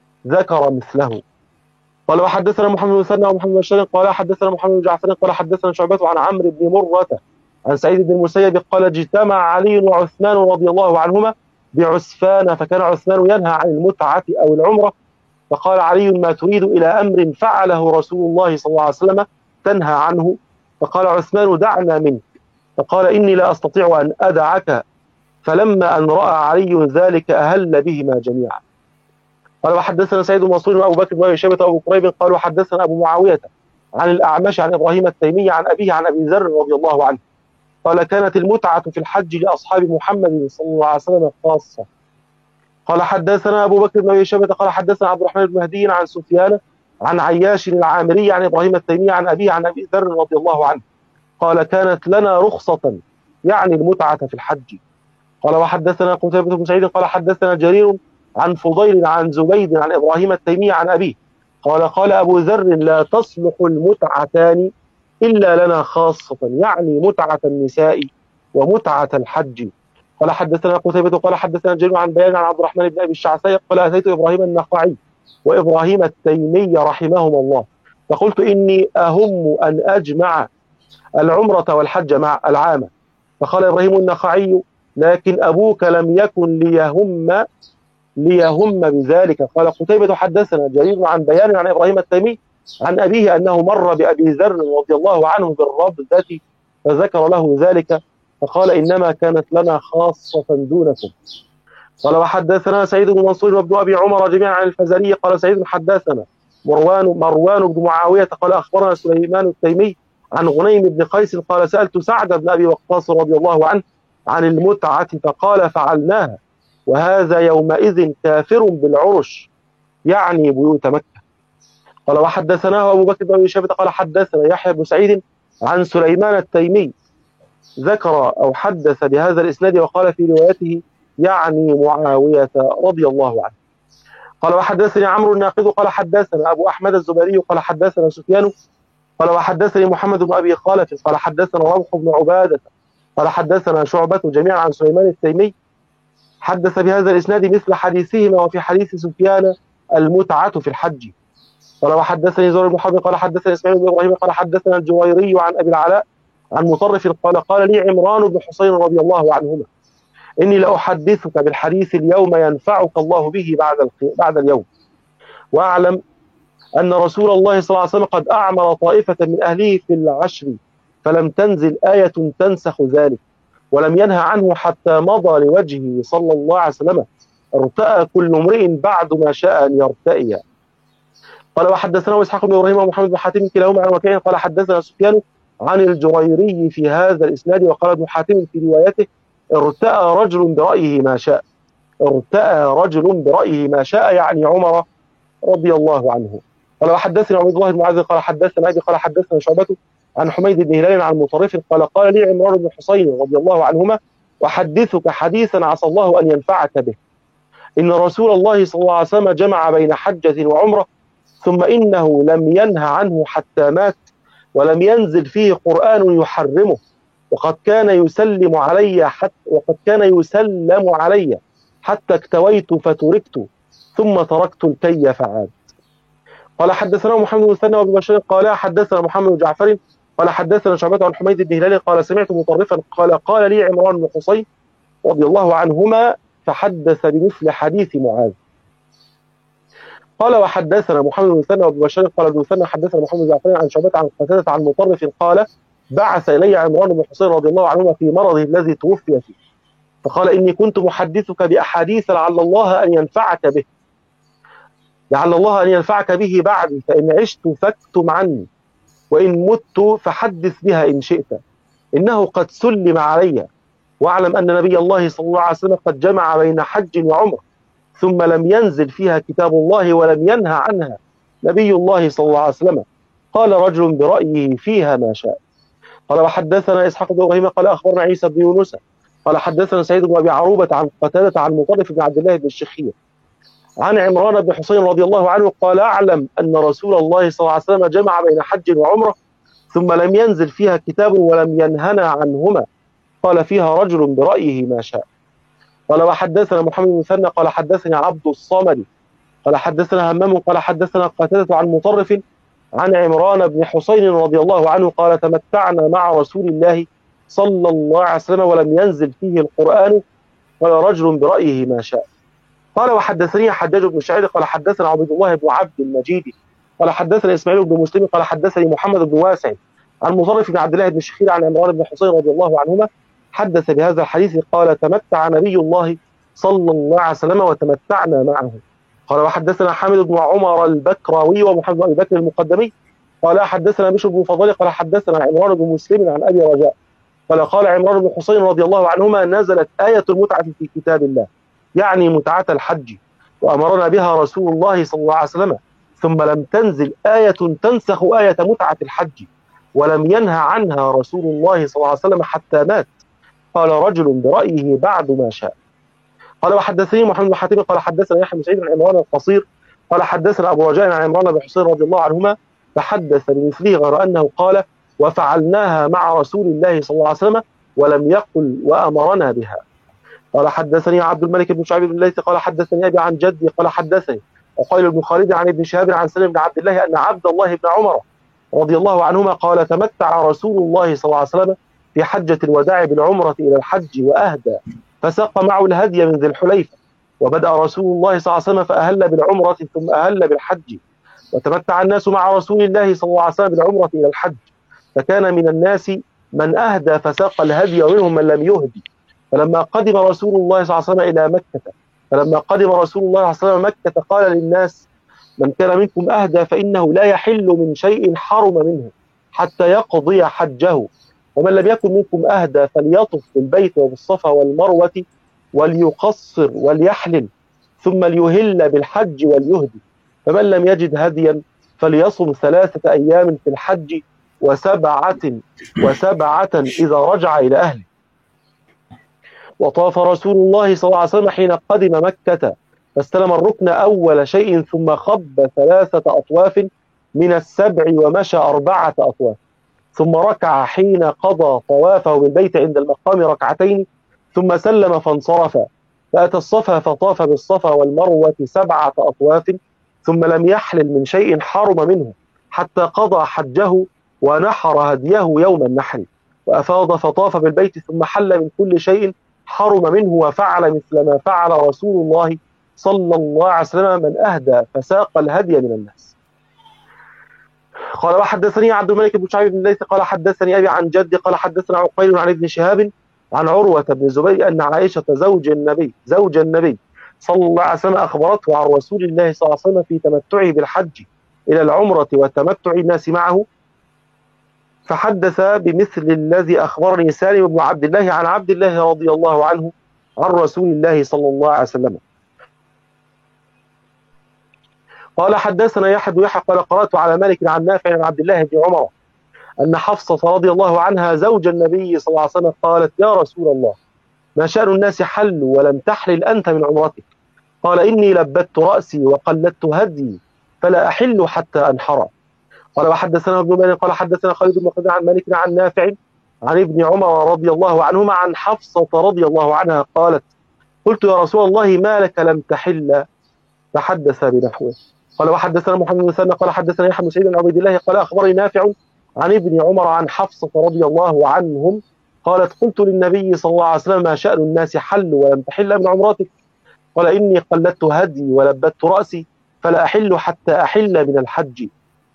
ذكر مثله. قال وحدثنا محمد بن مثنى ومحمد بن بشار قال حدثنا محمد بن جعفر قال حدثنا شعبة عن عمرو بن مرة عن سعيد بن المسيب قال اجتمع علي وعثمان رضي الله عنهما بعسفان فكان عثمان ينهى عن المتعة أو العمرة فقال علي ما تريد إلى أمر فعله رسول الله صلى الله عليه وسلم تنهى عنه فقال عثمان دعنا منك فقال إني لا أستطيع أن أدعك فلما أن رأى علي ذلك أهل بهما جميعا. قال وحدثنا سعيد بن منصور وأبو بكر بن أبي شيبة وأبو قريب قال وحدثنا أبو معاوية عن الأعمش عن إبراهيم التيمي عن أبيه عن أبي ذر رضي الله عنه قال كانت المتعة في الحج لأصحاب محمد صلى الله عليه وسلم خاصة. قال حدثنا أبو بكر بن أبي شيبة قال حدثنا عبد الرحمن بن مهدي عن سفيان عن عياش العامري عن إبراهيم التيمي عن أبيه عن أبي ذر رضي الله عنه قال كانت لنا رخصة يعني المتعة في الحج. قال وحدثنا قتيبة بن سعيد قال حدثنا جرير عن فضيل عن زبيد عن إبراهيم التيمي عن أبيه قال قال أبو ذر لا تصلح المتعتان إلا لنا خاصة يعني متعة النساء ومتعة الحج. قال حدثنا قتيبة قال حدثنا جرير عن بيان عن عبد الرحمن بن أبي الشعثاء قال أتيت إبراهيم النخعي وإبراهيم التيمي رحمهما الله فقلت إني أهم أن أجمع العمرة والحج مع العامة فقال إبراهيم النخعي لكن أبوك لم يكن ليهم ليهم بذلك. قال قتيبة حدثنا جرير عن بيان عن إبراهيم التيمي عن أبيه أنه مر بأبي ذر رضي الله عنه بالربذة فذكر له ذلك فقال إنما كانت لنا خاصة دونكم. قال وحدثنا سعيد بن منصور وابن أبي عمر جميعا عن الفزاري قال سعيد حدثنا مروان مروان بن معاوية قال أخبرنا سليمان التيمي عن غنيم بن قيس قال سألت سعد بن أبي وقاص رضي الله عنه عن المتعة فقال فعلناها وهذا يومئذ كافر بالعرش يعني بيوت مكة. قال وحدثناه أبو بكر بن أبي شيبة قال حدثنا يحيى بن سعيد عن سليمان التيمي ذكر أو حدث بهذا الإسناد وقال في روايته يعني معاوية رضي الله عنه. قال وحدثني عمرو الناقد قال حدثنا أبو أحمد الزبيري قال حدثنا سفيان قال وحدثني محمد بن أبي خالد قال حدثنا روح بن عبادة قال حدثنا شعبة جميعا عن سليمان التيمي حدث بهذا الإسناد مثل حديثهما وفي حديث سفيان المتعة في الحج. قال وحدثني زهير بن حرب قال حدثني إسماعيل بن إبراهيم قال حدثنا الجويري عن أبي العلاء عن مطرف قال قال لي عمران بن حسين رضي الله عنهما إني لأحدثك بالحديث اليوم ينفعك الله به بعد بعد اليوم وأعلم أن رسول الله صلى الله عليه وسلم قد أعمر طائفة من أهله في العشر فلم تنزل آية تنسخ ذلك ولم ينهى عنه حتى مضى لوجهه صلى الله عليه وسلم ارتأى كل امرئ بعد ما شاء أن يرتئي. قال وحدثنا إسحاق بن إبراهيم ومحمد بن حاتم كلاهما عن وكيع قال حدثنا سفيان عن الجريري في هذا الإسناد وقال ابن حاتم في روايته ارتأى رجل برأيه ما شاء ارتأى رجل برأيه ما شاء يعني عمر رضي الله عنه. قال وحدثنا عبد الله بن معاذ قال حدثنا أبي قال حدثنا شعبة عن حميد بن هلال عن مطرف قال قال لي عمران بن حسين رضي الله عنهما وحدثك حديثا عسى الله أن ينفعك به إن رسول الله صلى الله عليه وسلم جمع بين حجة وعمرة ثم إنه لم ينه عنه حتى مات ولم ينزل فيه قرآن يحرمه وقد كان يسلم علي حتى وقد كان يسلم علي حتى اكتويت فتركت ثم تركت الكي فعاد. قال حدثنا محمد بن مثنى وابن بشار قال حدثنا محمد بن جعفر قال حدثنا شعبة عن حميد بن هلال قال سمعت مطرفا قال قال لي عمران بن حصين رضي الله عنهما فحدث بمثل حديث معاذ. قال وحدثنا محمد بن مثنى وابن بشار قال ابن مثنى حدثنا محمد بن جعفر عن شعبة عن قتادة عن مطرف قال بعث الي عمران بن حصين رضي الله عنهما في مرضه الذي توفي فيه فقال اني كنت محدثك باحاديث لعل الله ان ينفعك به لعل الله ان ينفعك به بعدي فان عشت فاكتم عني وان مت فحدث بها ان شئت انه قد سلم علي واعلم ان نبي الله صلى الله عليه وسلم قد جمع بين حج وعمره ثم لم ينزل فيها كتاب الله ولم ينهى عنها نبي الله صلى الله عليه وسلم. قال رجل برأيه فيها ما شاء. قال وحدثنا إسحاق بن إبراهيم قال أخبرنا عيسى بن يونس قال حدثنا سعيد بن أبي عروبة عن قتادة عن مطرف بن عبد الله بن الشخير عن عمران بن حصين رضي الله عنه قال أعلم أن رسول الله صلى الله عليه وسلم جمع بين حج وعمرة ثم لم ينزل فيها كتاب ولم ينهنا عنهما قال فيها رجل برأيه ما شاء. قال وحدثنا محمد بن مثنى قال حدثني عبد الصمد قال حدثنا همام قال حدثنا قتادة عن مطرف عن عمران بن حصين رضي الله عنه قال تمتعنا مع رسول الله صلى الله عليه وسلم ولم ينزل فيه القرآن قال رجل برأيه ما شاء. قال وحدثني حجاج بن شعير قال حدثنا عبد الله بن عبد المجيد قال حدثنا إسماعيل بن مسلم قال حدثني محمد بن واسع عن مطرف بن عبد الله بن الشخير عن عمران بن حصين رضي الله عنهما حدث بهذا الحديث قال تمتع نبي الله صلى الله عليه وسلم وتمتعنا معه. قال وحدثنا حامد بن عمر البكراوي ومحمد بن أبي بكر المقدمي قال حدثنا بشر بن فضيل قال حدثنا عمران بن مسلم عن أبي رجاء قال قال عمران بن حصين رضي الله عنهما نزلت آية المتعة في كتاب الله يعني متعة الحج وأمرنا بها رسول الله صلى الله عليه وسلم ثم لم تنزل آية تنسخ آية متعة الحج ولم ينهى عنها رسول الله صلى الله عليه وسلم حتى مات. قال رجل برأيه بعد ما شاء. قال وحدثني محمد بن حاتم قال حدثنا يحيى بن سعيد عن عمران القصير قال حدثنا أبو رجاء عن عمران بن حصين رضي الله عنهما فحدث بمثله غير أنه قال وفعلناها مع رسول الله صلى الله عليه وسلم ولم يقل وأمرنا بها. قال حدثني عبد الملك بن شعيب بن الليث قال حدثني أبي عن جدي قال حدثني وقيل بن خالد عن ابن شهاب عن سلم بن عبد الله أن عبد الله بن عمر رضي الله عنهما قال تمتع رسول الله صلى الله عليه وسلم في حجة الوداع بالعمرة إلى الحج وأهدى فساق معه الهدي من ذي الحليفة وبدأ رسول الله صلى الله عليه وسلم فأهل بالعمرة ثم أهل بالحج وتمتع الناس مع رسول الله صلى الله عليه وسلم بالعمرة إلى الحج فكان من الناس من أهدى فساق الهدي ومنهم من لم يهدي. فلما قدم رسول الله صلى الله عليه وسلم إلى مكة فلما قدم رسول الله صلى الله عليه وسلم مكة قال للناس من كان منكم أهدى فإنه لا يحل من شيء حرم منه حتى يقضي حجه ومن لم يكن منكم أهدى فليطف بالبيت وبالصفا والمروة وليقصر وليحلل ثم ليهل بالحج وليهدي فمن لم يجد هديا فليصم ثلاثة أيام في الحج وسبعة وسبعة إذا رجع إلى أهله. وطاف رسول الله صلى الله عليه وسلم حين قدم مكة فاستلم الركن أول شيء ثم خب ثلاثة أطواف من السبع ومشى أربعة أطواف ثم ركع حين قضى طوافه بالبيت عند المقام ركعتين ثم سلم فانصرف فأتى الصفا فطاف بالصفا والمروة سبعة أطواف ثم لم يحلل من شيء حرم منه حتى قضى حجه ونحر هديه يوم النحر وأفاض فطاف بالبيت ثم حل من كل شيء حرم منه وفعل مثل ما فعل رسول الله صلى الله عليه وسلم من أهدى فساق الهدي من الناس. قال وحدثني عبد الملك بن شعيب بن الليث قال حدثني أبي عن جدي قال حدثنا عقيل عن ابن شهاب عن عروة بن الزبير أن عائشة زوج النبي زوج النبي صلى الله عليه وسلم أخبرته عن رسول الله صلى الله عليه وسلم في تمتعه بالحج إلى العمرة وتمتع الناس معه فحدث بمثل الذي أخبرني سالم بن عبد الله عن عبد الله رضي الله عنه عن رسول الله صلى الله عليه وسلم. قال حدثنا يحيى بن يحيى قال قرأت على مالك عن نافع عن عبد الله بن عمر أن حفصة رضي الله عنها زوج النبي صلى الله عليه وسلم قالت يا رسول الله ما شأن الناس حلوا ولم تحلل أنت من عمرتك؟ قال إني لبت رأسي وقلدت هدي فلا أحل حتى أنحر. قال وحدثنا ابن مالك قال حدثنا خالد بن خزاعة عن مالك عن نافع عن ابن عمر رضي الله عنهما عن حفصة رضي الله عنها قالت قلت يا رسول الله ما لك لم تحل؟ فحدث بنحوه. قال وحدثنا محمد بن مثنى قال حدثنا يحيى بن سعيد بن عبيد الله قال أخبرني نافع عن ابن عمر عن حفصة رضي الله عنهم قالت قلت للنبي صلى الله عليه وسلم ما شأن الناس حلوا ولم تحل من عمرتك؟ قال إني قلدت هدي ولبدت رأسي فلا أحل حتى أحل من الحج.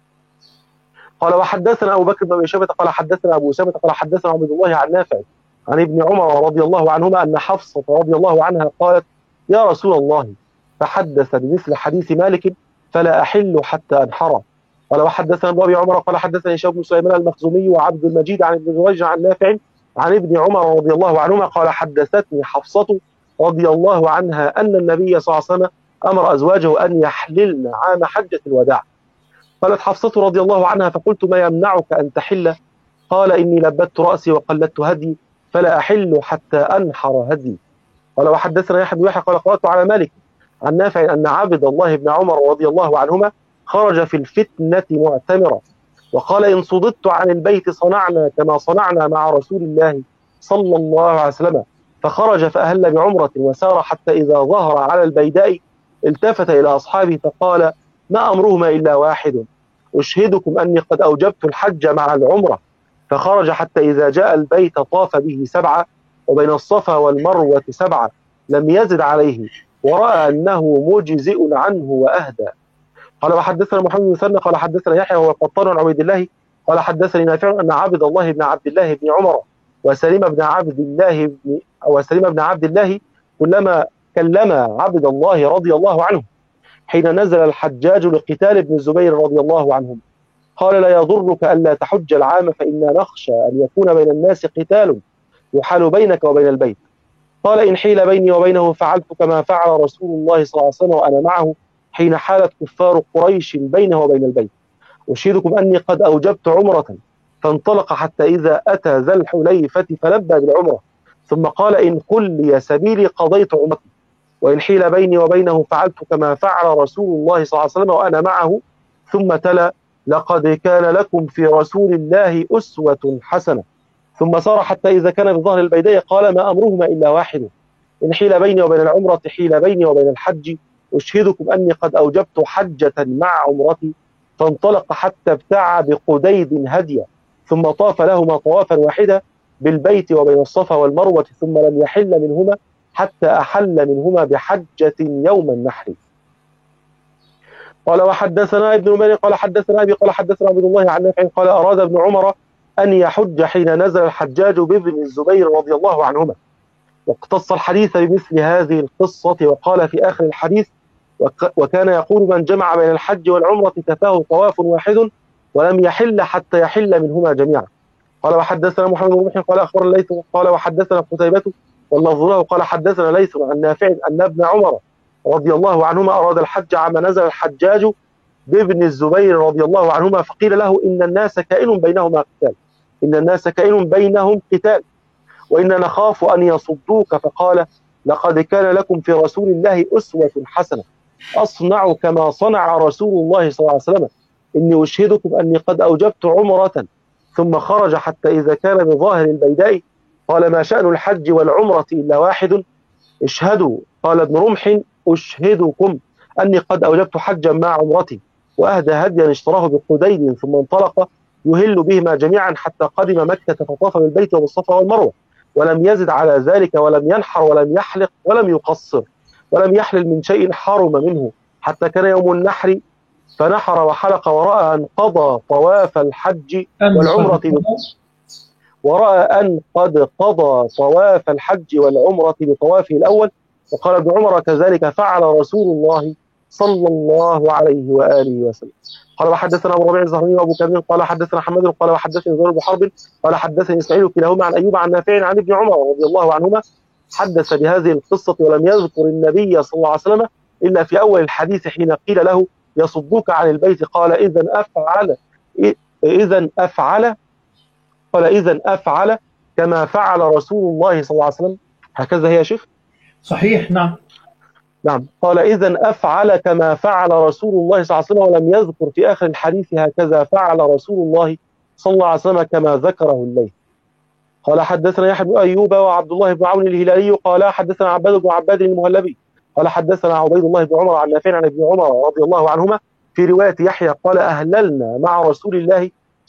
قال وحدثنا أبو بكر بن أبي شيبة قال حدثنا أبو أسامة قال حدثنا عبد الله عن نافع عن ابن عمر رضي الله عنهما أن حفصة رضي الله عنها قالت يا رسول الله فحدث بمثل حديث مالك فلا أحل حتى أنحر. قال وحدثنا ابن أبي عمر قال حدثني هشام بن سليمان المخزومي وعبد المجيد عن ابن جريج عن نافع عن ابن عمر رضي الله عنهما قال حدثتني حفصة رضي الله عنها أن النبي صلى الله عليه وسلم أمر أزواجه أن يحللن عام حجة الوداع. قالت حفصة رضي الله عنها فقلت ما يمنعك أن تحل؟ قال إني لبدت رأسي وقلدت هدي فلا أحل حتى أنحر هدي. قال وحدثنا يحيى بن يحيى قال قرأت على مالك عن نافع أن عبد الله بن عمر رضي الله عنهما خرج في الفتنة معتمرا وقال إن صددت عن البيت صنعنا كما صنعنا مع رسول الله صلى الله عليه وسلم، فخرج فأهل بعمرة وسار حتى إذا ظهر على البيداء التفت إلى أصحابه فقال ما أمرهما إلا واحد أشهدكم أني قد أوجبت الحج مع العمرة. فخرج حتى إذا جاء البيت طاف به سبعة وبين الصفا والمروة سبعة لم يزد عليه ورأى أنه مجزئ عنه وأهدى. قال وحدثنا محمد بن مثنى قال حدثنا يحيى وهو قطان عن عبيد الله قال حدثني نافع أن عبد الله بن عبد الله بن عمر وسليم بن عبد الله بن وسليم بن عبد الله كلما كلم عبد الله رضي الله عنه حين نزل الحجاج لقتال ابن الزبير رضي الله عنهم قال لا يضرك ألا تحج العام فإنا نخشى أن يكون بين الناس قتال يحال بينك وبين البيت. قال إن حيل بيني وبينه فعلت كما فعل رسول الله صلى الله عليه وسلم وأنا معه حين حالت كفار قريش بينه وبين البيت. أشهدكم أني قد أوجبت عمرة. فانطلق حتى إذا أتى ذا الحليفة فلبى بالعمرة ثم قال إن كل سبيلي قضيت عمرتي وإن حيل بيني وبينه فعلت كما فعل رسول الله صلى الله عليه وسلم وأنا معه ثم تلا لقد كان لكم في رسول الله أسوة حسنة ثم سار حتى إذا كان بظهر البيداء قال ما أمرهما إلا واحد إن حيل بيني وبين العمرة حيل بيني وبين الحج أشهدكم أني قد أوجبت حجة مع عمرتي. فانطلق حتى ابتاع بقديد هديا ثم طاف لهما طوافا واحدا بالبيت وبين الصفا والمروة ثم لم يحل منهما حتى أحل منهما بحجة يوم النحر. قال وحدثنا ابن نمير قال حدثنا أبي قال حدثنا عبد الله عن نافع قال أراد ابن عمر أن يحج حين نزل الحجاج بابن الزبير رضي الله عنهما واقتص الحديث بمثل هذه القصة وقال في آخر الحديث وكان يقول من جمع بين الحج والعمرة كفاه طواف واحد ولم يحل حتى يحل منهما جميعا. قال وحدثنا محمد بن محي قال أخبر الليث قال وحدثنا قتيبة واللفظ له قال حدثنا ليث عن نافع أن ابن عمر رضي الله عنهما أراد الحج عما نزل الحجاج بابن الزبير رضي الله عنهما فقيل له إن الناس كائن بينهما قتال إن الناس كائن بينهم قتال وإن نخاف أن يصدوك فقال لقد كان لكم في رسول الله أسوة حسنة أصنع كما صنع رسول الله صلى الله عليه وسلم إني أشهدكم أني قد أوجبت عمرة. ثم خرج حتى إذا كان بظاهر البيداء قال ما شأن الحج والعمرة إلا واحد اشهدوا. قال ابن رمح أشهدكم أني قد أوجبت حجا مع عمرتي وأهدى هديا اشتراه بقديد ثم انطلق يهل بهما جميعا حتى قدم مكة فطاف بالبيت وبالصفا والمروة ولم يزد على ذلك ولم ينحر ولم يحلق ولم يقصر ولم يحلل من شيء حرم منه حتى كان يوم النحر فنحر وحلق ورأى أن قضى طواف الحج والعمرة ورأى أن قد قضى طواف الحج والعمرة بطوافه الأول. وقال ابن عمر كذلك فعل رسول الله صلى الله عليه وآله وسلم. قال وحدثنا أبو ربيع الزهري وأبو كامل قال حدثنا حماد قال وحدثني زهير بن حرب قال حدثني إسماعيل كلاهما عن أيوب عن نافع عن ابن عمر رضي الله عنهما حدث بهذه القصة ولم يذكر النبي صلى الله عليه وسلم إلا في أول الحديث حين قيل له يصدوك عن البيت قال إذن أفعل إذن أفعل قال إذن أفعل كما فعل رسول الله صلى الله عليه وسلم. هكذا هي يا شيخ؟ صحيح. نعم نعم. قال إذن أفعل كما فعل رسول الله صلى الله عليه وسلم ولم يذكر في آخر الحديث هكذا فعل رسول الله صلى الله عليه وسلم كما ذكره الليث. قال حدثنا يحيى بن أيوب وعبد الله بن عون الهلالي قال حدثنا عباد بن عباد المهلبي قال حدثنا عبيد الله بن عمر عن نافع عن ابن عمر رضي الله عنهما في رواية يحيى قال أهللنا مع رسول الله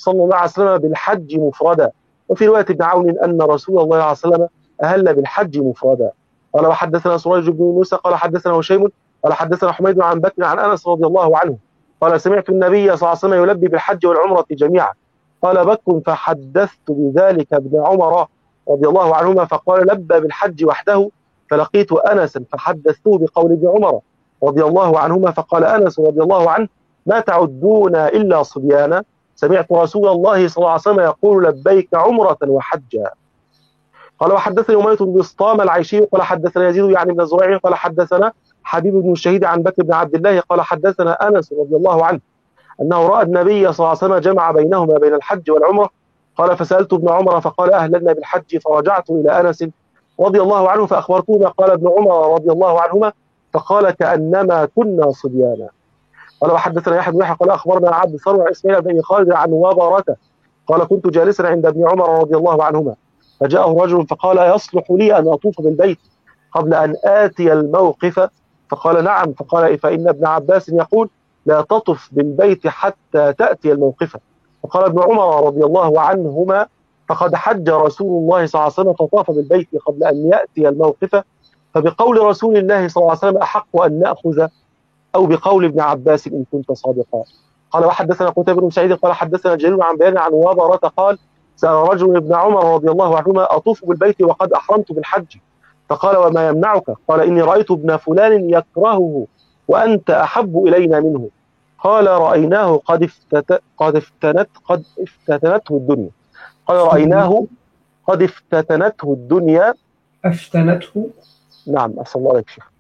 صلى الله عليه وسلم بالحج مفردا. وفي رواية ابن عون أن رسول الله صلى الله عليه وسلم أهل بالحج مفردا. قال وحدثنا سريج بن موسى قال حدثنا هشيم قال حدثنا حميد عن بكر عن أنس رضي الله عنه قال سمعت النبي صلى الله عليه وسلم يلبي بالحج والعمرة جميعا. قال بكر فحدثت بذلك ابن عمر رضي الله عنهما فقال لبى بالحج وحده، فلقيت أنسا فحدثته بقول ابن عمر رضي الله عنهما فقال أنس رضي الله عنه ما تعدون إلا صبيانا، سمعت رسول الله صلى الله عليه وسلم يقول لبيك عمرة وحجا. قال وحدثني أمية بن بسطام العيشي قال حدثنا يزيد يعني بن زريع قال حدثنا حبيب بن الشهيد عن بكر بن عبد الله قال حدثنا أنس رضي الله عنه أنه رأى النبي صلى الله عليه وسلم جمع بينهما بين الحج والعمرة. قال فسألت ابن عمر فقال أهلنا بالحج، فرجعت إلى أنس رضي الله عنه فأخبرته ما قال ابن عمر رضي الله عنهما فقال كأنما كنا صبيانا. قال وحدثنا يحيى بن يحيى قال أخبرنا عبد ثروة إسماعيل بن خالد عن وبرة قال كنت جالسا عند ابن عمر رضي الله عنهما فجاءه رجل فقال يصلح لي أن أطوف بالبيت قبل أن آتي الموقف؟ فقال نعم. فقال فإن ابن عباس يقول لا تطف بالبيت حتى تأتي الموقف. فقال ابن عمر رضي الله عنهما فقد حج رسول الله صلى الله عليه وسلم فطاف بالبيت قبل أن يأتي الموقف، فبقول رسول الله صلى الله عليه وسلم أحق أن نأخذ أو بقول ابن عباس إن كنت صادقا. قال وحدثنا قتيبة بن سعيد قال حدثنا جرير عن بيان عن وبرة قال سأل رجل ابن عمر رضي الله عنهما أطوف بالبيت وقد أحرمت بالحج؟ فقال وما يمنعك؟ قال إني رأيت ابن فلان يكرهه وأنت أحب إلينا منه. قال رأيناه قد افتت قد افتنت قد افتتنته الدنيا. قال رأيناه قد افتتنته الدنيا. أفتنته. نعم أسأل الله عليك شيخ.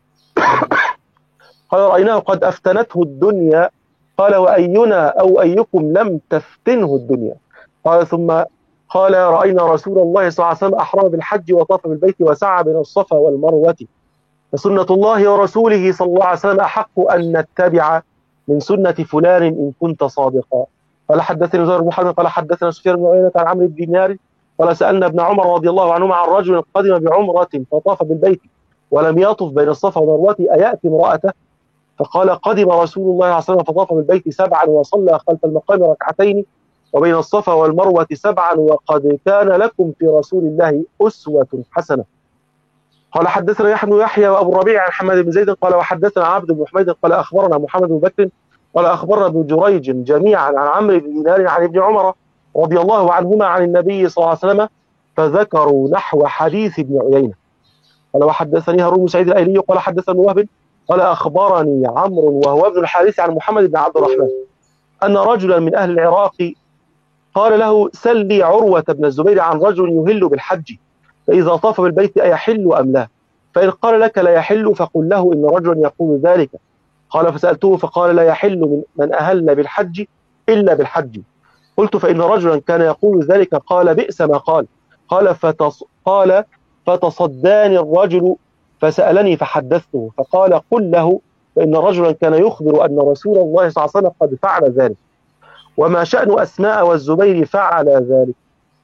قال رأيناه قد أفتنته الدنيا. قال وأينا أو أيكم لم تفتنه الدنيا؟ قال ثم قال رأينا رسول الله صلى الله عليه وسلم أحرم بالحج وطاف بالبيت وسعى بين الصفا والمروة، فسنة الله ورسوله صلى الله عليه وسلم أحق أن نتبع من سنة فلان إن كنت صادقا. قال حدثني زهير بن محمد قال حدثنا سفيان بن عيينة عن عمرو بن دينار قال سألنا ابن عمر رضي الله عنهما عن رجل قدم بعمرة فطاف بالبيت ولم يطف بين الصفا والمروة أيأتي امرأته؟ فقال قدم رسول الله صلى الله عليه وسلم فطاف بالبيت سبعا وصلى خلف المقام ركعتين وبين الصفا والمروة سبعا وقد كان لكم في رسول الله أسوة حسنة. قال حدثنا يحيى بن يحيى وأبو الربيع عن حماد بن زيد قال وحدثنا عبد بن حميد قال أخبرنا محمد بن بكر قال أخبرنا ابن جريج جميعا عن عمرو بن دينار عن ابن عمر رضي الله عنهما عن النبي صلى الله عليه وسلم فذكروا نحو حديث ابن عيينة. قال وحدثني هارون بن سعيد الأيلي قال حدثنا وهب قال أخبرني عمرو وهو ابن الحارث عن محمد بن عبد الرحمن أن رجلا من أهل العراق قال له سل لي عروة بن الزبير عن رجل يهل بالحج فإذا طاف بالبيت أيحل أم لا؟ فإن قال لك لا يحل فقل له إن رجلا يقول ذلك. قال فسألته فقال لا يحل من, من أهل بالحج إلا بالحج. قلت فإن رجلا كان يقول ذلك قال بئس ما قال. قال, فتص قال فتصداني الرجل فسألني فحدثته فقال قل له فإن رجلا كان يخبر أن رسول الله صلى الله عليه وسلم قد فعل ذلك وما شأن أسماء والزبير فعل ذلك.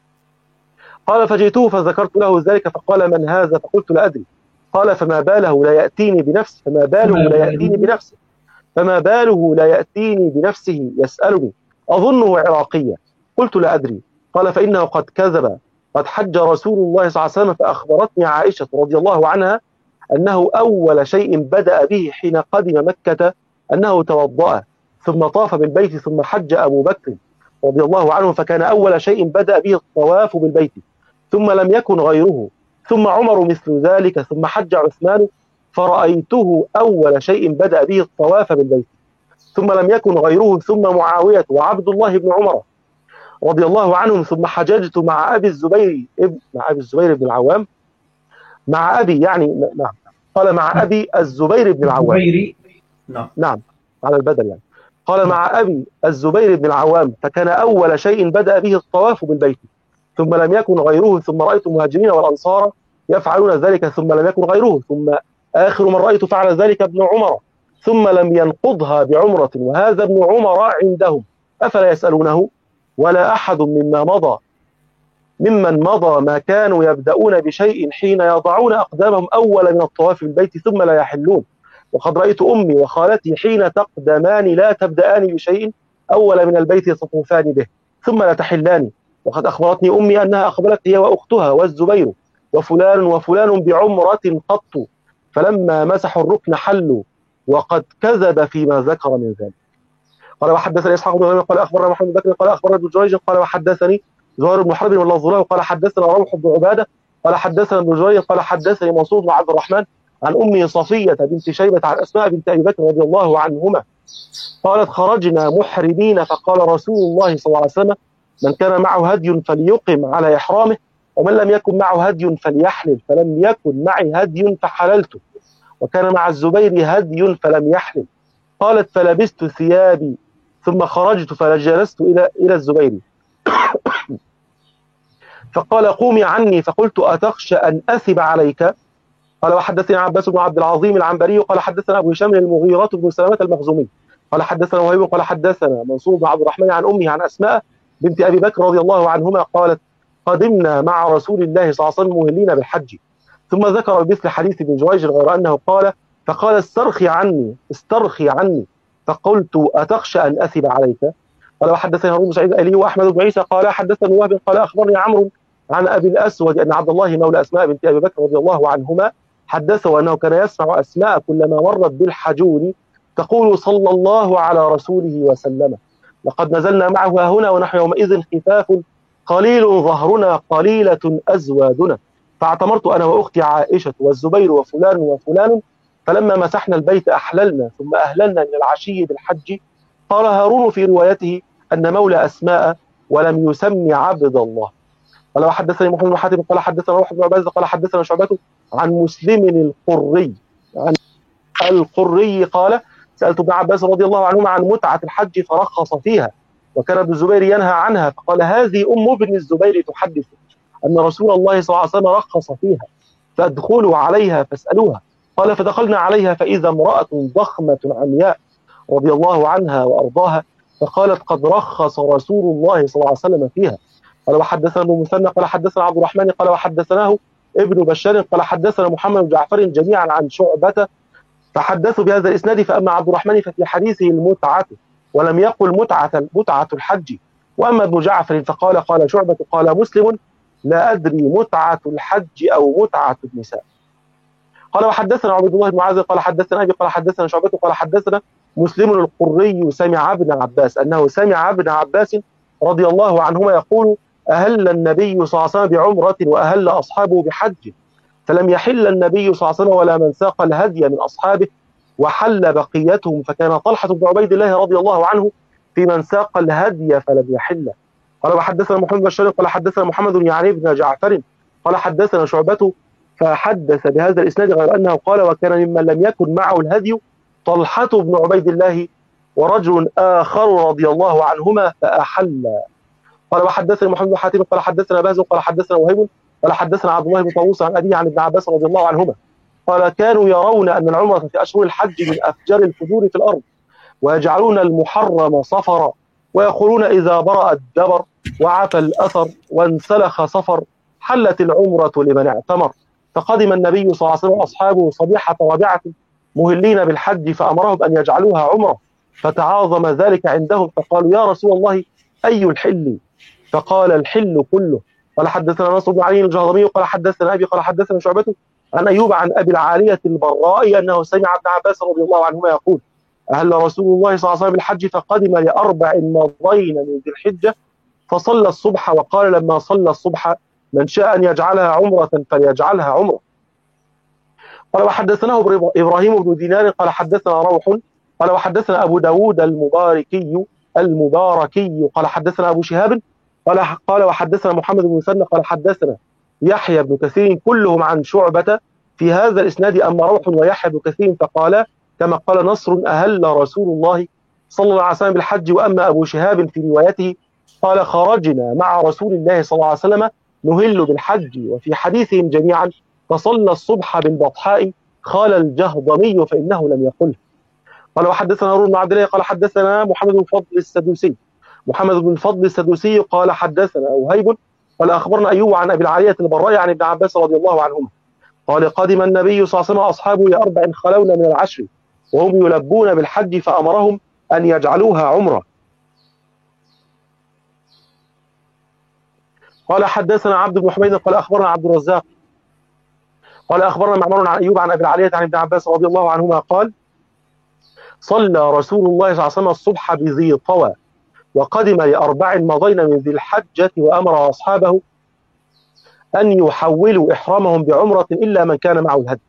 قال فجئته فذكرت له ذلك فقال من هذا؟ فقلت لا أدري. قال فما باله لا يأتيني بنفسه فما باله لا يأتيني بنفسه فما باله لا يأتيني بنفسه يسألني أظنه عراقيا. قلت لا أدري. قال فإنه قد كذب قد حج رسول الله صلى الله عليه وسلم فأخبرتني عائشة رضي الله عنها أنه أول شيء بدأ به حين قدم مكة أنه توضأ ثم طاف بالبيت ثم حج أبو بكر رضي الله عنه فكان أول شيء بدأ به الطواف بالبيت ثم لم يكن غيره ثم عمر مثل ذلك ثم حج عثمان فرأيته أول شيء بدأ به الطواف بالبيت ثم لم يكن غيره ثم معاوية وعبد الله بن عمر رضي الله عنهم ثم حججت مع أبي الزبير ابن مع أبي الزبير بن العوام مع أبي يعني نعم قال مع أبي الزبير بن العوام نعم نعم على البدل يعني قال مع أبي الزبير بن العوام فكان أول شيء بدأ به الطواف بالبيت ثم لم يكن غيره ثم رأيت المهاجرين والأنصار يفعلون ذلك ثم لم يكن غيره ثم آخر من رأيت فعل ذلك ابن عمر ثم لم ينقضها بعمرة وهذا ابن عمر عندهم أفلا يسألونه ولا أحد مما مضى ممن مضى ما كانوا يبدأون بشيء حين يضعون أقدامهم أول من الطواف بالبيت ثم لا يحلون وقد رأيت أمي وخالتي حين تقدمان لا تبدأان بشيء أول من البيت تطوفان به ثم لا تحلان، وقد أخبرتني أمي أنها أقبلت هي وأختها والزبير وفلان وفلان بعمرة قط، فلما مسحوا الركن حلوا، وقد كذب فيما ذكر من ذلك. قال وحدثني إسحاق بن إبراهيم قال أخبرنا محمد بن بكر قال أخبرنا ابن جريج قال وحدثني زهير بن حرب واللفظ له قال حدثنا روح بن عبادة قال حدثنا ابن جريج قال حدثني منصور بن عبد الرحمن عن أمه صفية بنت شيبة عن أسماء بنت أبي بكر رضي الله عنهما قالت خرجنا محرمين فقال رسول الله صلى الله عليه وسلم من كان معه هدي فليقم على إحرامه ومن لم يكن معه هدي فليحلل، فلم يكن معي هدي فحللت، وكان مع الزبير هدي فلم يحلل. قالت فلبست ثيابي ثم خرجت فجلست إلى إلى الزبير فقال قومي عني، فقلت أتخشى أن أثب عليك؟ قال وحدثني عباس بن عبد العظيم العنبري قال حدثنا أبو هشام المغيرة بن سلامة المخزومي قال حدثنا وهيب قال حدثنا منصور بن عبد الرحمن عن أمه عن أسماء بنت أبي بكر رضي الله عنهما قالت قدمنا مع رسول الله صلى الله عليه وسلم مهلين بالحج، ثم ذكر بمثل حديث ابن جريج غير أنه قال فقال استرخي عني استرخي عني، فقلت أتخشى أن أثب عليك؟ قال وحدثني هارون بن سعيد الأيلي وأحمد بن عيسى قال حدثني وهب قال أخبرني عمرو عن أبي الأسود أن عبد الله مولى أسماء بنت أبي بكر رضي الله عنهما حدثه أنه كان يسمع أسماء كلما مرت بالحجون تقول صلى الله على رسوله وسلم لقد نزلنا معه هنا ونحن يومئذ خفاف قليل ظهرنا قليلة أزوادنا، فاعتمرت أنا وأختي عائشة والزبير وفلان وفلان، فلما مسحنا البيت أحللنا ثم أهللنا من العشي بالحج. قال هارون في روايته أن مولى أسماء ولم يسمي عبد الله. قال وحدثني محمد بن حاتم قال حدثنا روح بن عبادة قال حدثنا شعبة عن مسلم القري عن القري قال سألت ابن عباس رضي الله عنهما عن متعة الحج فرخص فيها، وكان ابن الزبير ينهى عنها، فقال هذه أم ابن الزبير تحدث أن رسول الله صلى الله عليه وسلم رخص فيها فادخلوا عليها فاسألوها. قال فدخلنا عليها فإذا امرأة ضخمة عمياء رضي الله عنها وأرضاها، فقالت قد رخص رسول الله صلى الله عليه وسلم فيها. قال وحدثنا ابن مثنى قال حدثنا عبد الرحمن قال وحدثناه ابن بشار قال حدثنا محمد بن جعفر جميعا عن شعبة فحدثوا بهذا الإسناد، فأما عبد الرحمن ففي حديثه المتعة ولم يقل متعة متعة الحج، وأما ابن جعفر فقال قال شعبة قال مسلم لا أدري متعة الحج أو متعة النساء. قال وحدثنا عبد الله بن معاذ قال حدثنا أبي قال حدثنا شعبة قال حدثنا مسلم القري سمع ابن عباس أنه سمع ابن عباس رضي الله عنهما يقول أهل النبي صلى الله عليه وسلم بعمرة وأهل أصحابه بحج، فلم يحل النبي صلى الله عليه وسلم ولا من ساق الهدي من أصحابه وحل بقيتهم، فكان طلحة بن عبيد الله رضي الله عنه في من ساق الهدي فلم يحل. قال وحدثنا محمد بن بشار قال حدثنا محمد يعني بن جعفر قال حدثنا شعبة فحدث بهذا الإسناد غير أنه قال وكان ممن لم يكن معه الهدي طلحة بن عبيد الله ورجل آخر رضي الله عنهما فأحل. قال وحدثنا محمد بن حاتم قال حدثنا باز قال حدثنا وهيب قال حدثنا عبد الله بن طاووس عن أبيه عن ابن عباس رضي الله عنهما قال كانوا يرون أن العمرة في أشهر الحج من أفجر الفجور في الأرض، ويجعلون المحرم صفرا، ويقولون إذا برأ الدبر وعفى الأثر وانسلخ صفر حلت العمرة لمن اعتمر. فقدم النبي صلى الله عليه وسلم وأصحابه صبيحة رابعة مهلين بالحج فأمرهم أن يجعلوها عمرة، فتعاظم ذلك عندهم فقالوا يا رسول الله أي الحل؟ فقال الحل كله. قال حدثنا نصر بن علي الجهضمي قال حدثنا أبي قال حدثنا شعبة عن أيوب عن أبي العالية البراء أنه سمع ابن عباس رضي الله عنهما يقول أهل رسول الله صلى الله عليه وسلم بالحج فقدم لأربع مضين من ذي الحجة فصلى الصبح، وقال لما صلى الصبح من شاء أن يجعلها عمرة فليجعلها عمرة. قال وحدثناه إبراهيم بن دينار قال حدثنا روح قال وحدثنا أبو داود المباركي المباركي قال حدثنا أبو شهاب قال قال وحدثنا محمد بن مثنى قال حدثنا يحيى بن كثير كلهم عن شعبة في هذا الإسناد، أما روح ويحيى بن كثير فقال كما قال نصر أهل رسول الله صلى الله عليه وسلم بالحج، وأما أبو شهاب في روايته قال خرجنا مع رسول الله صلى الله عليه وسلم نهل بالحج، وفي حديثهم جميعا فصلى الصبح بالبطحاء قال الجهضمي فإنه لم يقله. قال وحدثنا هارون بن عبد الله قال حدثنا محمد بن الفضل السدوسي محمد بن الفضل السدوسي قال حدثنا وهيب قال أخبرنا أيوب عن أبي العالية البراء عن ابن عباس رضي الله عنهما قال قدم النبي صلى الله عليه وسلم أصحابه لأربع خلون من العشر وهم يلبون بالحج فأمرهم أن يجعلوها عمرة. قال حدثنا عبد بن حميد قال أخبرنا عبد الرزاق قال أخبرنا معمر عن أيوب عن أبي العالية عن ابن عباس رضي الله عنهما قال صلى رسول الله صلى الله عليه وسلم الصبح بذي طوى وقدم لأربع مضين من ذي الحجة وأمر أصحابه أن يحولوا إحرامهم بعمرة إلا من كان معه الهدي.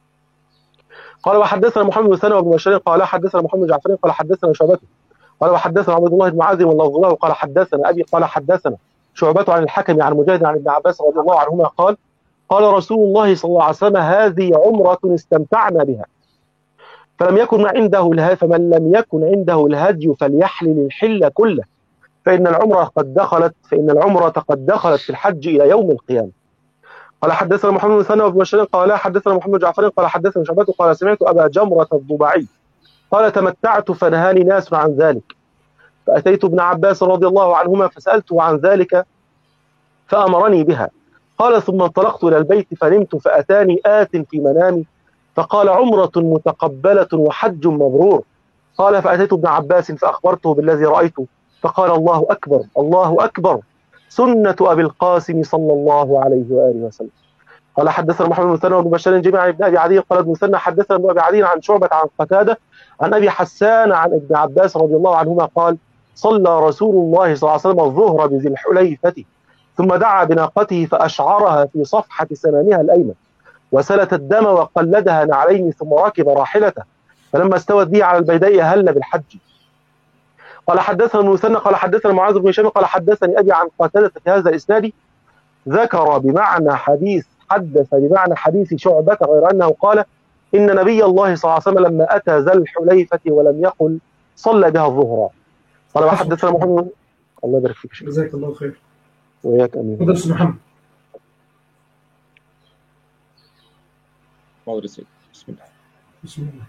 قال وحدثنا محمد بن ثاني وابن بشار قال حدثنا محمد جعفر قال حدثنا شعبة قال وحدثنا عبد الله بن معاذ واللفظ له قال حدثنا أبي قال حدثنا شعبة عن الحكم عن مجاهد عن ابن عباس رضي الله عنهما قال قال رسول الله صلى الله عليه وسلم هذه عمرة استمتعنا بها فلم يكن عنده الهدي فمن لم يكن عنده الهدي فليحلل الحل كله فإن العمرة قد دخلت فإن العمرة قد دخلت في الحج إلى يوم القيامة. قال حدثنا محمد بن ثاني وابن بشار قال حدثنا محمد جعفر قال حدثنا شعبة قال سمعت أبا جمرة الضباعي قال تمتعت فنهاني ناس عن ذلك فأتيت ابن عباس رضي الله عنهما فسألته عن ذلك فأمرني بها. قال ثم انطلقت إلى البيت فنمت فأتاني آت في منامي فقال عمرة متقبلة وحج مبرور. قال فأتيت ابن عباس فأخبرته بالذي رأيته فقال الله أكبر الله أكبر سنة أبي القاسم صلى الله عليه وآله وسلم. قال حدثنا محمد بن ثاني وابن بشار جميعا ابن أبي عدي قال ابن ثاني حدثنا ابن أبي عدي عن شعبة عن قتادة عن أبي حسان عن ابن عباس رضي الله عنهما قال صلى رسول الله صلى الله عليه وسلم الظهر بذي الحليفة ثم دعا بناقته فأشعرها في صفحة سنامها الأيمن وسلت الدم وقلدها نعلين ثم ركب راحلته فلما استوت به على البيداء هل بالحج. قال حدثنا المثنى قال حدثنا معاذ بن هشام قال حدثني أبي عن قتادة في هذا الإسناد ذكر بمعنى حديث حدث بمعنى حديث شعبة غير أنه قال إن نبي الله صلى الله عليه وسلم لما أتى ذا الحليفة ولم يقل صلى بها الظهر. قال وحدثنا محمد الله يبارك فيك شيخ جزاك الله خير وياك أمين. تفضل أستاذ محمد. بسم الله. بسم الله.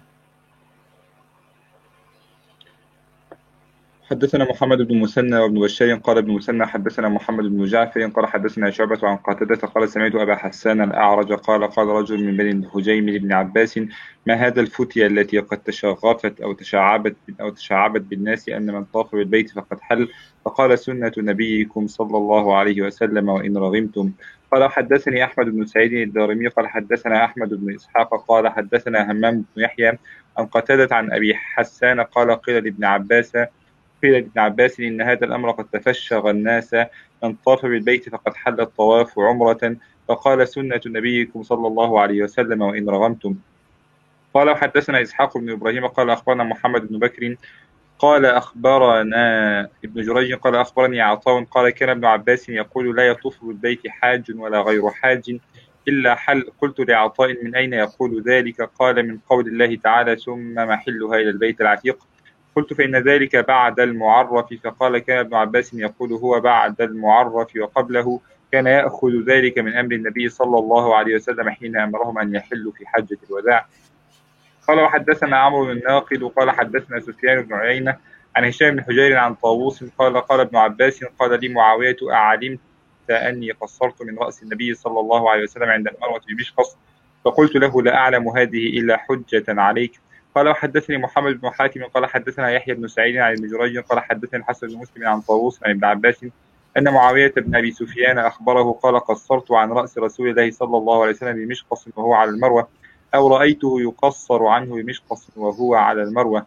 حدثنا محمد بن مثنى وابن بشار قال ابن مثنى حدثنا محمد بن جعفر قال حدثنا شعبة عن قتادة قال سمعت أبا حسان الأعرج قال قال رجل من بني هجيم لابن عباس ما هذا الفتية التي قد تشغفت أو تشعبت أو تشعبت بالناس أن من طاف بالبيت فقد حل فقال سنة نبيكم صلى الله عليه وسلم وإن رغمتم. قال حدثني أحمد بن سعيد الدارمي قال حدثنا أحمد بن إسحاق قال حدثنا همام بن يحيى عن قتادة عن أبي حسان قال قيل لابن عباس قيل لابن عباس إن هذا الأمر قد تفشغ الناس من طاف بالبيت فقد حل الطواف عمرة فقال سنة نبيكم صلى الله عليه وسلم وإن رغمتم. قال حدثنا إسحاق بن إبراهيم قال أخبرنا محمد بن بكر قال أخبرنا ابن جريج قال أخبرني عطاء قال كان ابن عباس يقول لا يطوف بالبيت حاج ولا غير حاج إلا حل. قلت لعطاء من أين يقول ذلك؟ قال من قول الله تعالى ثم محلها إلى البيت العتيق. قلت فإن ذلك بعد المعرف. فقال كان ابن عباس يقول هو بعد المعرف وقبله كان يأخذ ذلك من أمر النبي صلى الله عليه وسلم حين أمرهم أن يحلوا في حجة الوداع. قال وحدثنا عمرو بن الناقد قال حدثنا سفيان بن عيينة عن هشام بن حجير عن طاووس قال قال ابن عباس قال لي معاوية أعلمت أني قصرت من رأس النبي صلى الله عليه وسلم عند المروة بمشقص؟ فقلت له لا أعلم هذه إلا حجة عليك. قال وحدثني محمد بن حاتم قال حدثنا يحيى بن سعيد عن ابن جريج قال حدثني الحسن بن مسلم عن طاووس عن ابن عباس أن معاوية بن أبي سفيان أخبره قال قصرت عن رأس رسول الله صلى الله عليه وسلم بمشقص وهو على المروة أو رأيته يقصر عنه بمشقص وهو على المروة.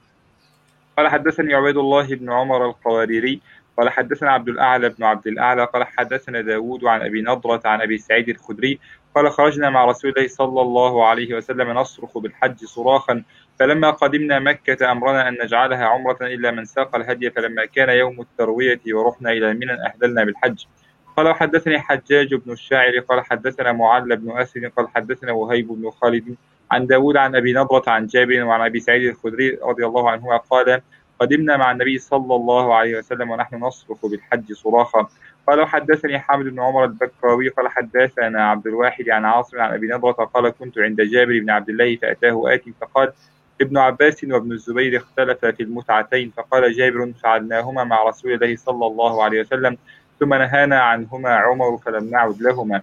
قال حدثني عبيد الله بن عمر القواريري قال حدثنا عبد الأعلى بن عبد الأعلى قال حدثنا داود عن أبي نضرة عن أبي سعيد الخدري قال خرجنا مع رسول الله صلى الله عليه وسلم نصرخ بالحج صراخا فلما قدمنا مكة أمرنا أن نجعلها عمرة إلا من ساق الهدي فلما كان يوم التروية ورحنا إلى منى أهدلنا بالحج. قال وحدثني حجاج بن الشاعر قال حدثنا معل بن أسد قال حدثنا وهيب بن خالد عن داود عن أبي نضرة عن جابر وعن أبي سعيد الخدري رضي الله عنه قال قدمنا مع النبي صلى الله عليه وسلم ونحن نصرخ بالحج صراخا. قال وحدثني حامد بن عمر البكراوي قال حدثنا عبد الواحد عن عاصم عن أبي نضرة قال كنت عند جابر بن عبد الله فأتاه آت فقال ابن عباس وابن الزبير اختلفا في المتعتين فقال جابر فعلناهما مع رسول الله صلى الله عليه وسلم ثم نهانا عنهما عمر فلم نعد لهما.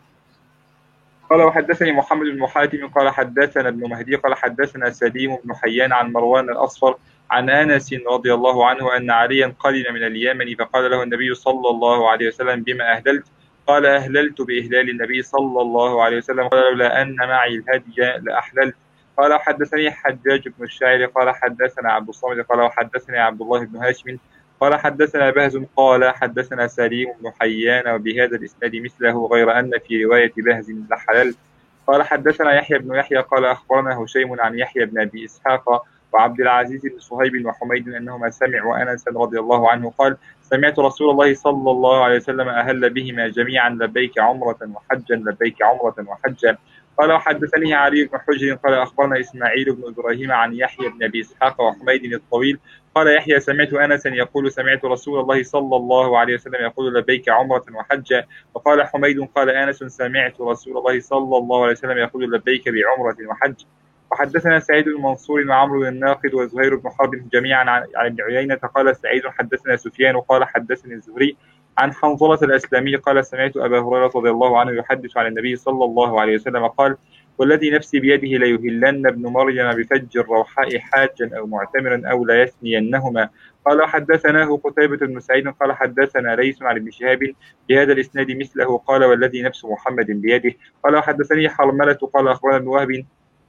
قال وحدثني محمد بن حاتم قال حدثنا ابن مهدي قال حدثنا سليم بن حيان عن مروان الأصفر عن أنس رضي الله عنه أن عليا قدم من اليمن فقال له النبي صلى الله عليه وسلم بما أهدلت؟ قال أهللت بإهلال النبي صلى الله عليه وسلم. قال لولا أن معي الهدي لأحللت. قال وحدثني حجاج بن الشاعر قال حدثنا عبد الصمد قال وحدثني عبد الله بن هاشم قال حدثنا بهز قال حدثنا سليم بن حيان وبهذا الإسناد مثله غير أن في رواية بهز لحللت. قال حدثنا يحيى بن يحيى قال أخبرنا هشيم عن يحيى بن أبي إسحاق وعبد العزيز بن صهيب وحميد أنهما سمعوا أنس رضي الله عنه قال سمعت رسول الله صلى الله عليه وسلم أهل بهما جميعا لبيك عمرة وحجا لبيك عمرة وحجا. قال وحدثني علي بن حجر قال أخبرنا إسماعيل بن إبراهيم عن يحيى بن أبي إسحاق وحميد الطويل قال يحيى سمعت أنسا يقول سمعت رسول الله صلى الله عليه وسلم يقول لبيك عمرة وحجا. وقال حميد قال أنس سمعت رسول الله صلى الله عليه وسلم يقول لبيك بعمرة وحج. وحدثنا سعيد بن منصور وعمرو الناقد وزهير بن حرب جميعا عن ابن عيينة قال سعيد حدثنا سفيان قال حدثني الزهري عن حنظلة الأسلمي قال سمعت أبا هريرة رضي الله عنه يحدث عن النبي صلى الله عليه وسلم قال والذي نفسي بيده ليهلن ابن مريم بفج الروحاء حاجا أو معتمرا أو لا يثنينهما. قال حدثناه قتيبة بن سعيد قال حدثنا ليس عن ابن شهاب بهذا الإسناد مثله قال والذي نفس محمد بيده. قال حدثني حرملة قال أخبرنا ابن وهب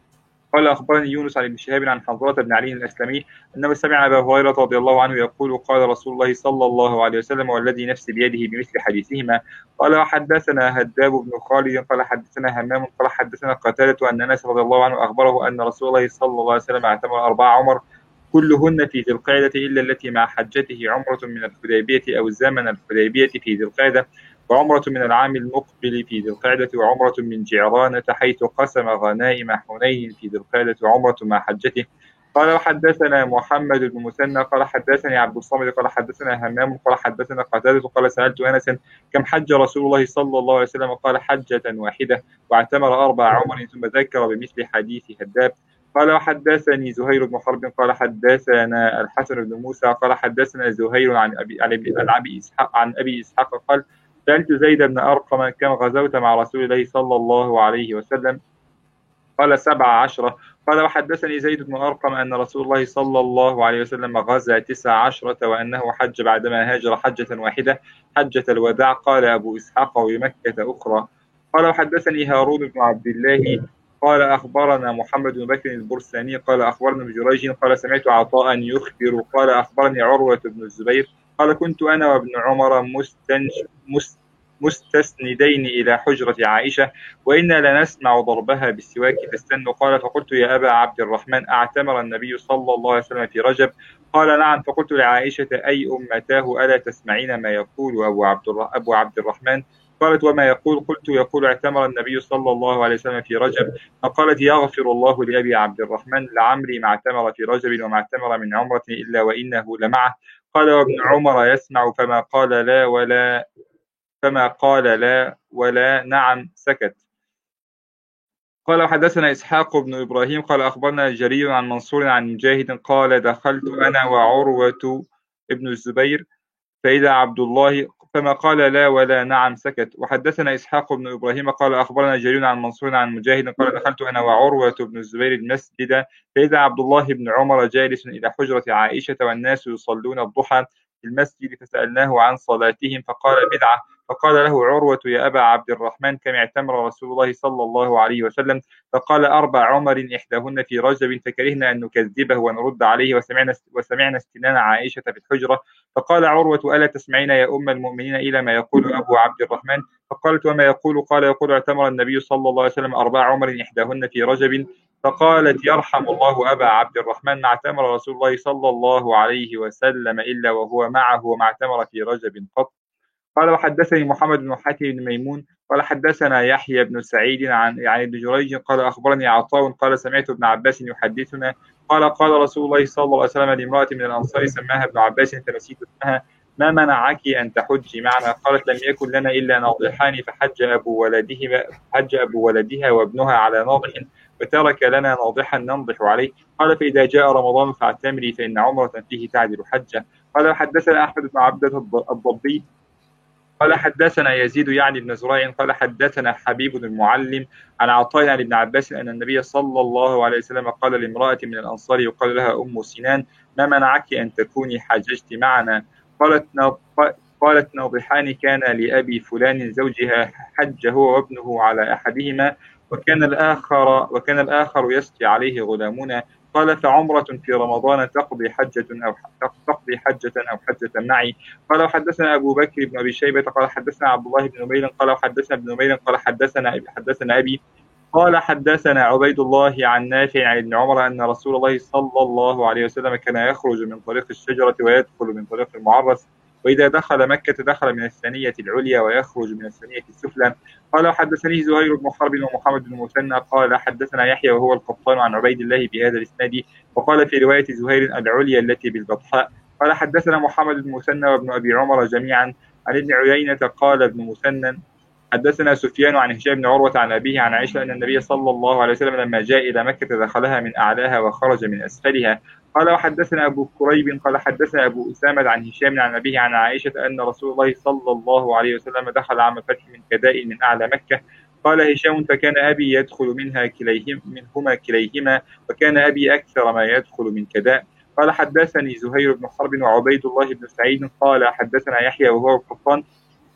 قال أخبرني يونس عن ابن شهاب عن حنظلة بن علي الأسلمي أنه سمع أبا هريرة رضي الله عنه يقول قال رسول الله صلى الله عليه وسلم والذي نفسي بيده بمثل حديثهما. قال وحدثنا هداب بن خالد قال حدثنا همام قال حدثنا قتادة أن أنس رضي الله عنه أخبره أن رسول الله صلى الله عليه وسلم اعتمر أربع عمر كلهن في ذي القعدة إلا التي مع حجته عمرة من الحديبية أو زمن الحديبية في ذي القعدة وعمرة من العام المقبل في ذي القعدة وعمرة من جعرانة حيث قسم غنائم حنين في ذي القعدة وعمرة مع حجته. قال وحدثنا محمد بن مثنى قال حدثني عبد الصمد قال حدثنا همام قال حدثنا قتادة قال سألت أنسا كم حج رسول الله صلى الله عليه وسلم قال حجة واحدة واعتمر أربع عمر ثم ذكر بمثل حديث هداب. قال وحدثني زهير بن حرب قال حدثنا الحسن بن موسى قال حدثنا زهير عن أبي عن أبي إسحاق عن أبي إسحاق قال سألت زيد بن أرقم كم غزوت مع رسول الله صلى الله عليه وسلم قال سبع عشرة. قال وحدثني زيد بن أرقم أن رسول الله صلى الله عليه وسلم غزا تسع عشرة وأنه حج بعدما هاجر حجة واحدة حجة الوداع. قال أبو إسحاق وبمكة أخرى. قال وحدثني هارون بن عبد الله قال أخبرنا محمد بن بكر البرساني قال أخبرنا ابن جريج قال سمعت عطاء يخبر قال أخبرني عروة بن الزبير قال كنت أنا وابن عمر مستنش مست مستسندين إلى حجرة عائشة وإنا لنسمع ضربها بالسواك فاستنوا. قال فقلت يا أبا عبد الرحمن أعتمر النبي صلى الله عليه وسلم في رجب؟ قال نعم. فقلت لعائشة أي أمتاه ألا تسمعين ما يقول أبو عبد, أبو عبد الرحمن؟ قالت وما يقول؟ قلت يقول اعتمر النبي صلى الله عليه وسلم في رجب. فقالت يغفر الله لأبي عبد الرحمن لعمري ما اعتمر في رجب وما اعتمر من عمرة إلا وإنه لمعه. قال وابن عمر يسمع فما قال لا ولا فما قال لا ولا نعم سكت. قال وحدثنا إسحاق بن إبراهيم قال أخبرنا جرير عن منصور عن مجاهد قال دخلت أنا وعروة ابن الزبير فإذا عبد الله فما قال لا ولا نعم سكت. وحدثنا إسحاق بن إبراهيم قال أخبرنا جرير عن منصور عن مجاهد قال دخلت أنا وعروة بن الزبير المسجد فإذا عبد الله بن عمر جالس إلى حجرة عائشة والناس يصلون الضحى في المسجد فسألناه عن صلاتهم فقال بدعة. فقال له عروة يا أبا عبد الرحمن كم اعتمر رسول الله صلى الله عليه وسلم؟ فقال أربع عمر إحداهن في رجب فكرهنا أن نكذبه ونرد عليه وسمعنا, وسمعنا استنان عائشة في الحجرة. فقال عروة ألا تسمعين يا أم المؤمنين إلى ما يقول أبو عبد الرحمن؟ فقالت وما يقول؟ قال يقول اعتمر النبي صلى الله عليه وسلم أربع عمر إحداهن في رجب. فقالت يرحم الله أبا عبد الرحمن ما اعتمر رسول الله صلى الله عليه وسلم إلا وهو معه وما اعتمر في رجب قط. قال وحدثني محمد بن حاتم بن ميمون قال حدثنا يحيى بن سعيد عن يعني ابن جريج قال أخبرني عطاء قال سمعت ابن عباس يحدثنا قال قال رسول الله صلى الله عليه وسلم لامرأة من الأنصار سماها ابن عباس فنسيت اسمها ما منعك أن تحجي معنا؟ قالت لم يكن لنا إلا ناضحان فحج أبو ولدها حج أبو ولدها وابنها على ناضح وترك لنا ناضحا ننضح عليه. قال فإذا جاء رمضان فاعتمري فإن عمرة فيه تعدل حجة. قال حدثنا أحمد بن عبدة الضبي قال حدثنا يزيد يعني بن زريع قال حدثنا حبيب بن المعلم عن عطاء عن ابن عباس أن النبي صلى الله عليه وسلم قال لامرأة من الأنصار يقال لها أم سنان ما منعك أن تكوني حججت معنا؟ قالت قالت ناضحان كان لأبي فلان زوجها حج هو وابنه على أحدهما وكان الآخر وكان الآخر يسقي عليه غلامنا. قال فعمرة في رمضان تقضي حجة أو تقضي حجة أو حجة معي. قال حدثنا أبو بكر بن أبي شيبة قال حدثنا عبد الله بن نمير قال حدثنا ابن نمير قال حدثنا حدثنا أبي قال حدثنا عبيد الله عن نافع عن ابن عمر أن رسول الله صلى الله عليه وسلم كان يخرج من طريق الشجرة ويدخل من طريق المعرس، وإذا دخل مكة دخل من الثانية العليا ويخرج من الثانية السفلى. قال حدثني زهير بن حرب ومحمد بن مثنى قال حدثنا يحيى وهو القطان عن عبيد الله بهذا الإسناد، وقال في رواية زهير العليا التي بالبطحاء. قال حدثنا محمد بن مثنى وابن أبي عمر جميعا عن ابن عيينة قال ابن مثنى حدثنا سفيان عن هشام بن عروة عن أبيه عن عائشة أن النبي صلى الله عليه وسلم لما جاء إلى مكة دخلها من أعلاها وخرج من أسفلها. قال وحدثنا أبو كريب قال حدثنا أبو أسامة عن هشام عن أبيه عن عائشة أن رسول الله صلى الله عليه وسلم دخل عام فتح من كداء من أعلى مكة. قال هشام فكان أبي يدخل منها كليهم منهما كليهما وكان أبي أكثر ما يدخل من كداء. قال حدثني زهير بن حرب وعبيد الله بن سعيد قال حدثنا يحيى وهو القطان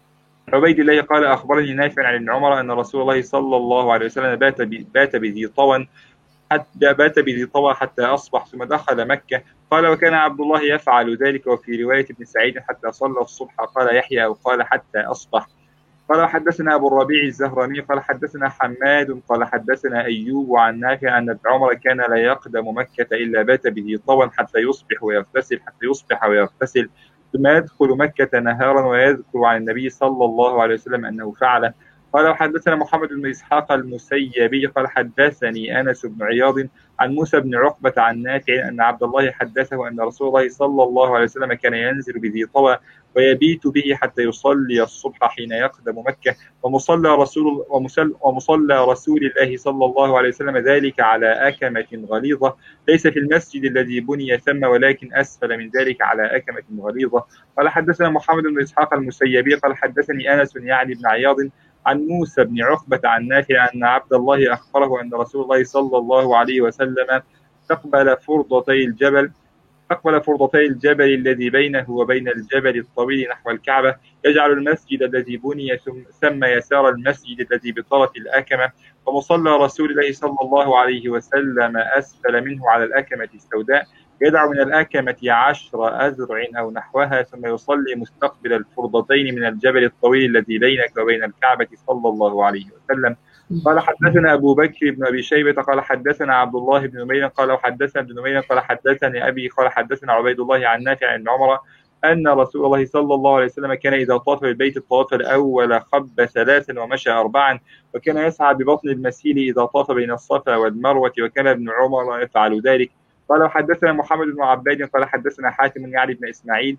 عبيد الله قال أخبرني نافع عن ابن عمر أن رسول الله صلى الله عليه وسلم بات بات بذي طوى حتى بات بذي طوى حتى أصبح ثم دخل مكة. قال وكان عبد الله يفعل ذلك. وفي رواية ابن سعيد حتى صلى الصبح قال يحيى أو قال حتى أصبح. قال حدثنا أبو الربيع الزهراني قال حدثنا حماد قال حدثنا أيوب عن نافع أن ابن عمر كان لا يقدم مكة إلا بات بذي طوى حتى يصبح ويغتسل حتى يصبح ويغتسل ثم يدخل مكة نهارا ويذكر عن النبي صلى الله عليه وسلم أنه فعل. قال حدثنا محمد بن إسحاق المسيبي قال حدثني أنس بن عياض عن موسى بن عقبة عن نافع أن عبد الله حدثه أن رسول الله صلى الله عليه وسلم كان ينزل بذي طوى ويبيت به حتى يصلي الصبح حين يقدم مكة، ومصلى رسول ومصلى رسول الله صلى الله عليه وسلم ذلك على أكمة غليظة ليس في المسجد الذي بني ثم ولكن أسفل من ذلك على أكمة غليظة. قال حدثنا محمد بن إسحاق المسيبي قال حدثني أنس يعني بن عياض عن موسى بن عقبة عن نافع أن عبد الله أخبره أن رسول الله صلى الله عليه وسلم استقبل فرضتي الجبل أقبل فرضتي الجبل الذي بينه وبين الجبل الطويل نحو الكعبة يجعل المسجد الذي بني ثم يسار المسجد الذي بطرف الأكمة، ومصلى رسول الله صلى الله عليه وسلم أسفل منه على الأكمة السوداء يدع من الأكمة عشر أذرع أو نحوها ثم يصلي مستقبل الفرضتين من الجبل الطويل الذي بينك وبين الكعبة صلى الله عليه وسلم. قال حدثنا أبو بكر بن أبي شيبة قال حدثنا عبد الله بن نمير قال وحدثنا ابن نمير قال حدثني أبي قال حدثنا عبيد الله عن نافع عن عمر أن رسول الله صلى الله عليه وسلم كان إذا طاف بالبيت الطواف الأول خب ثلاثا ومشى أربعا، وكان يسعى ببطن المسيل إذا طاف بين الصفا والمروة، وكان ابن عمر يفعل ذلك. قال وحدثنا محمد بن عباد قال حدثنا حاتم يعني بن إسماعيل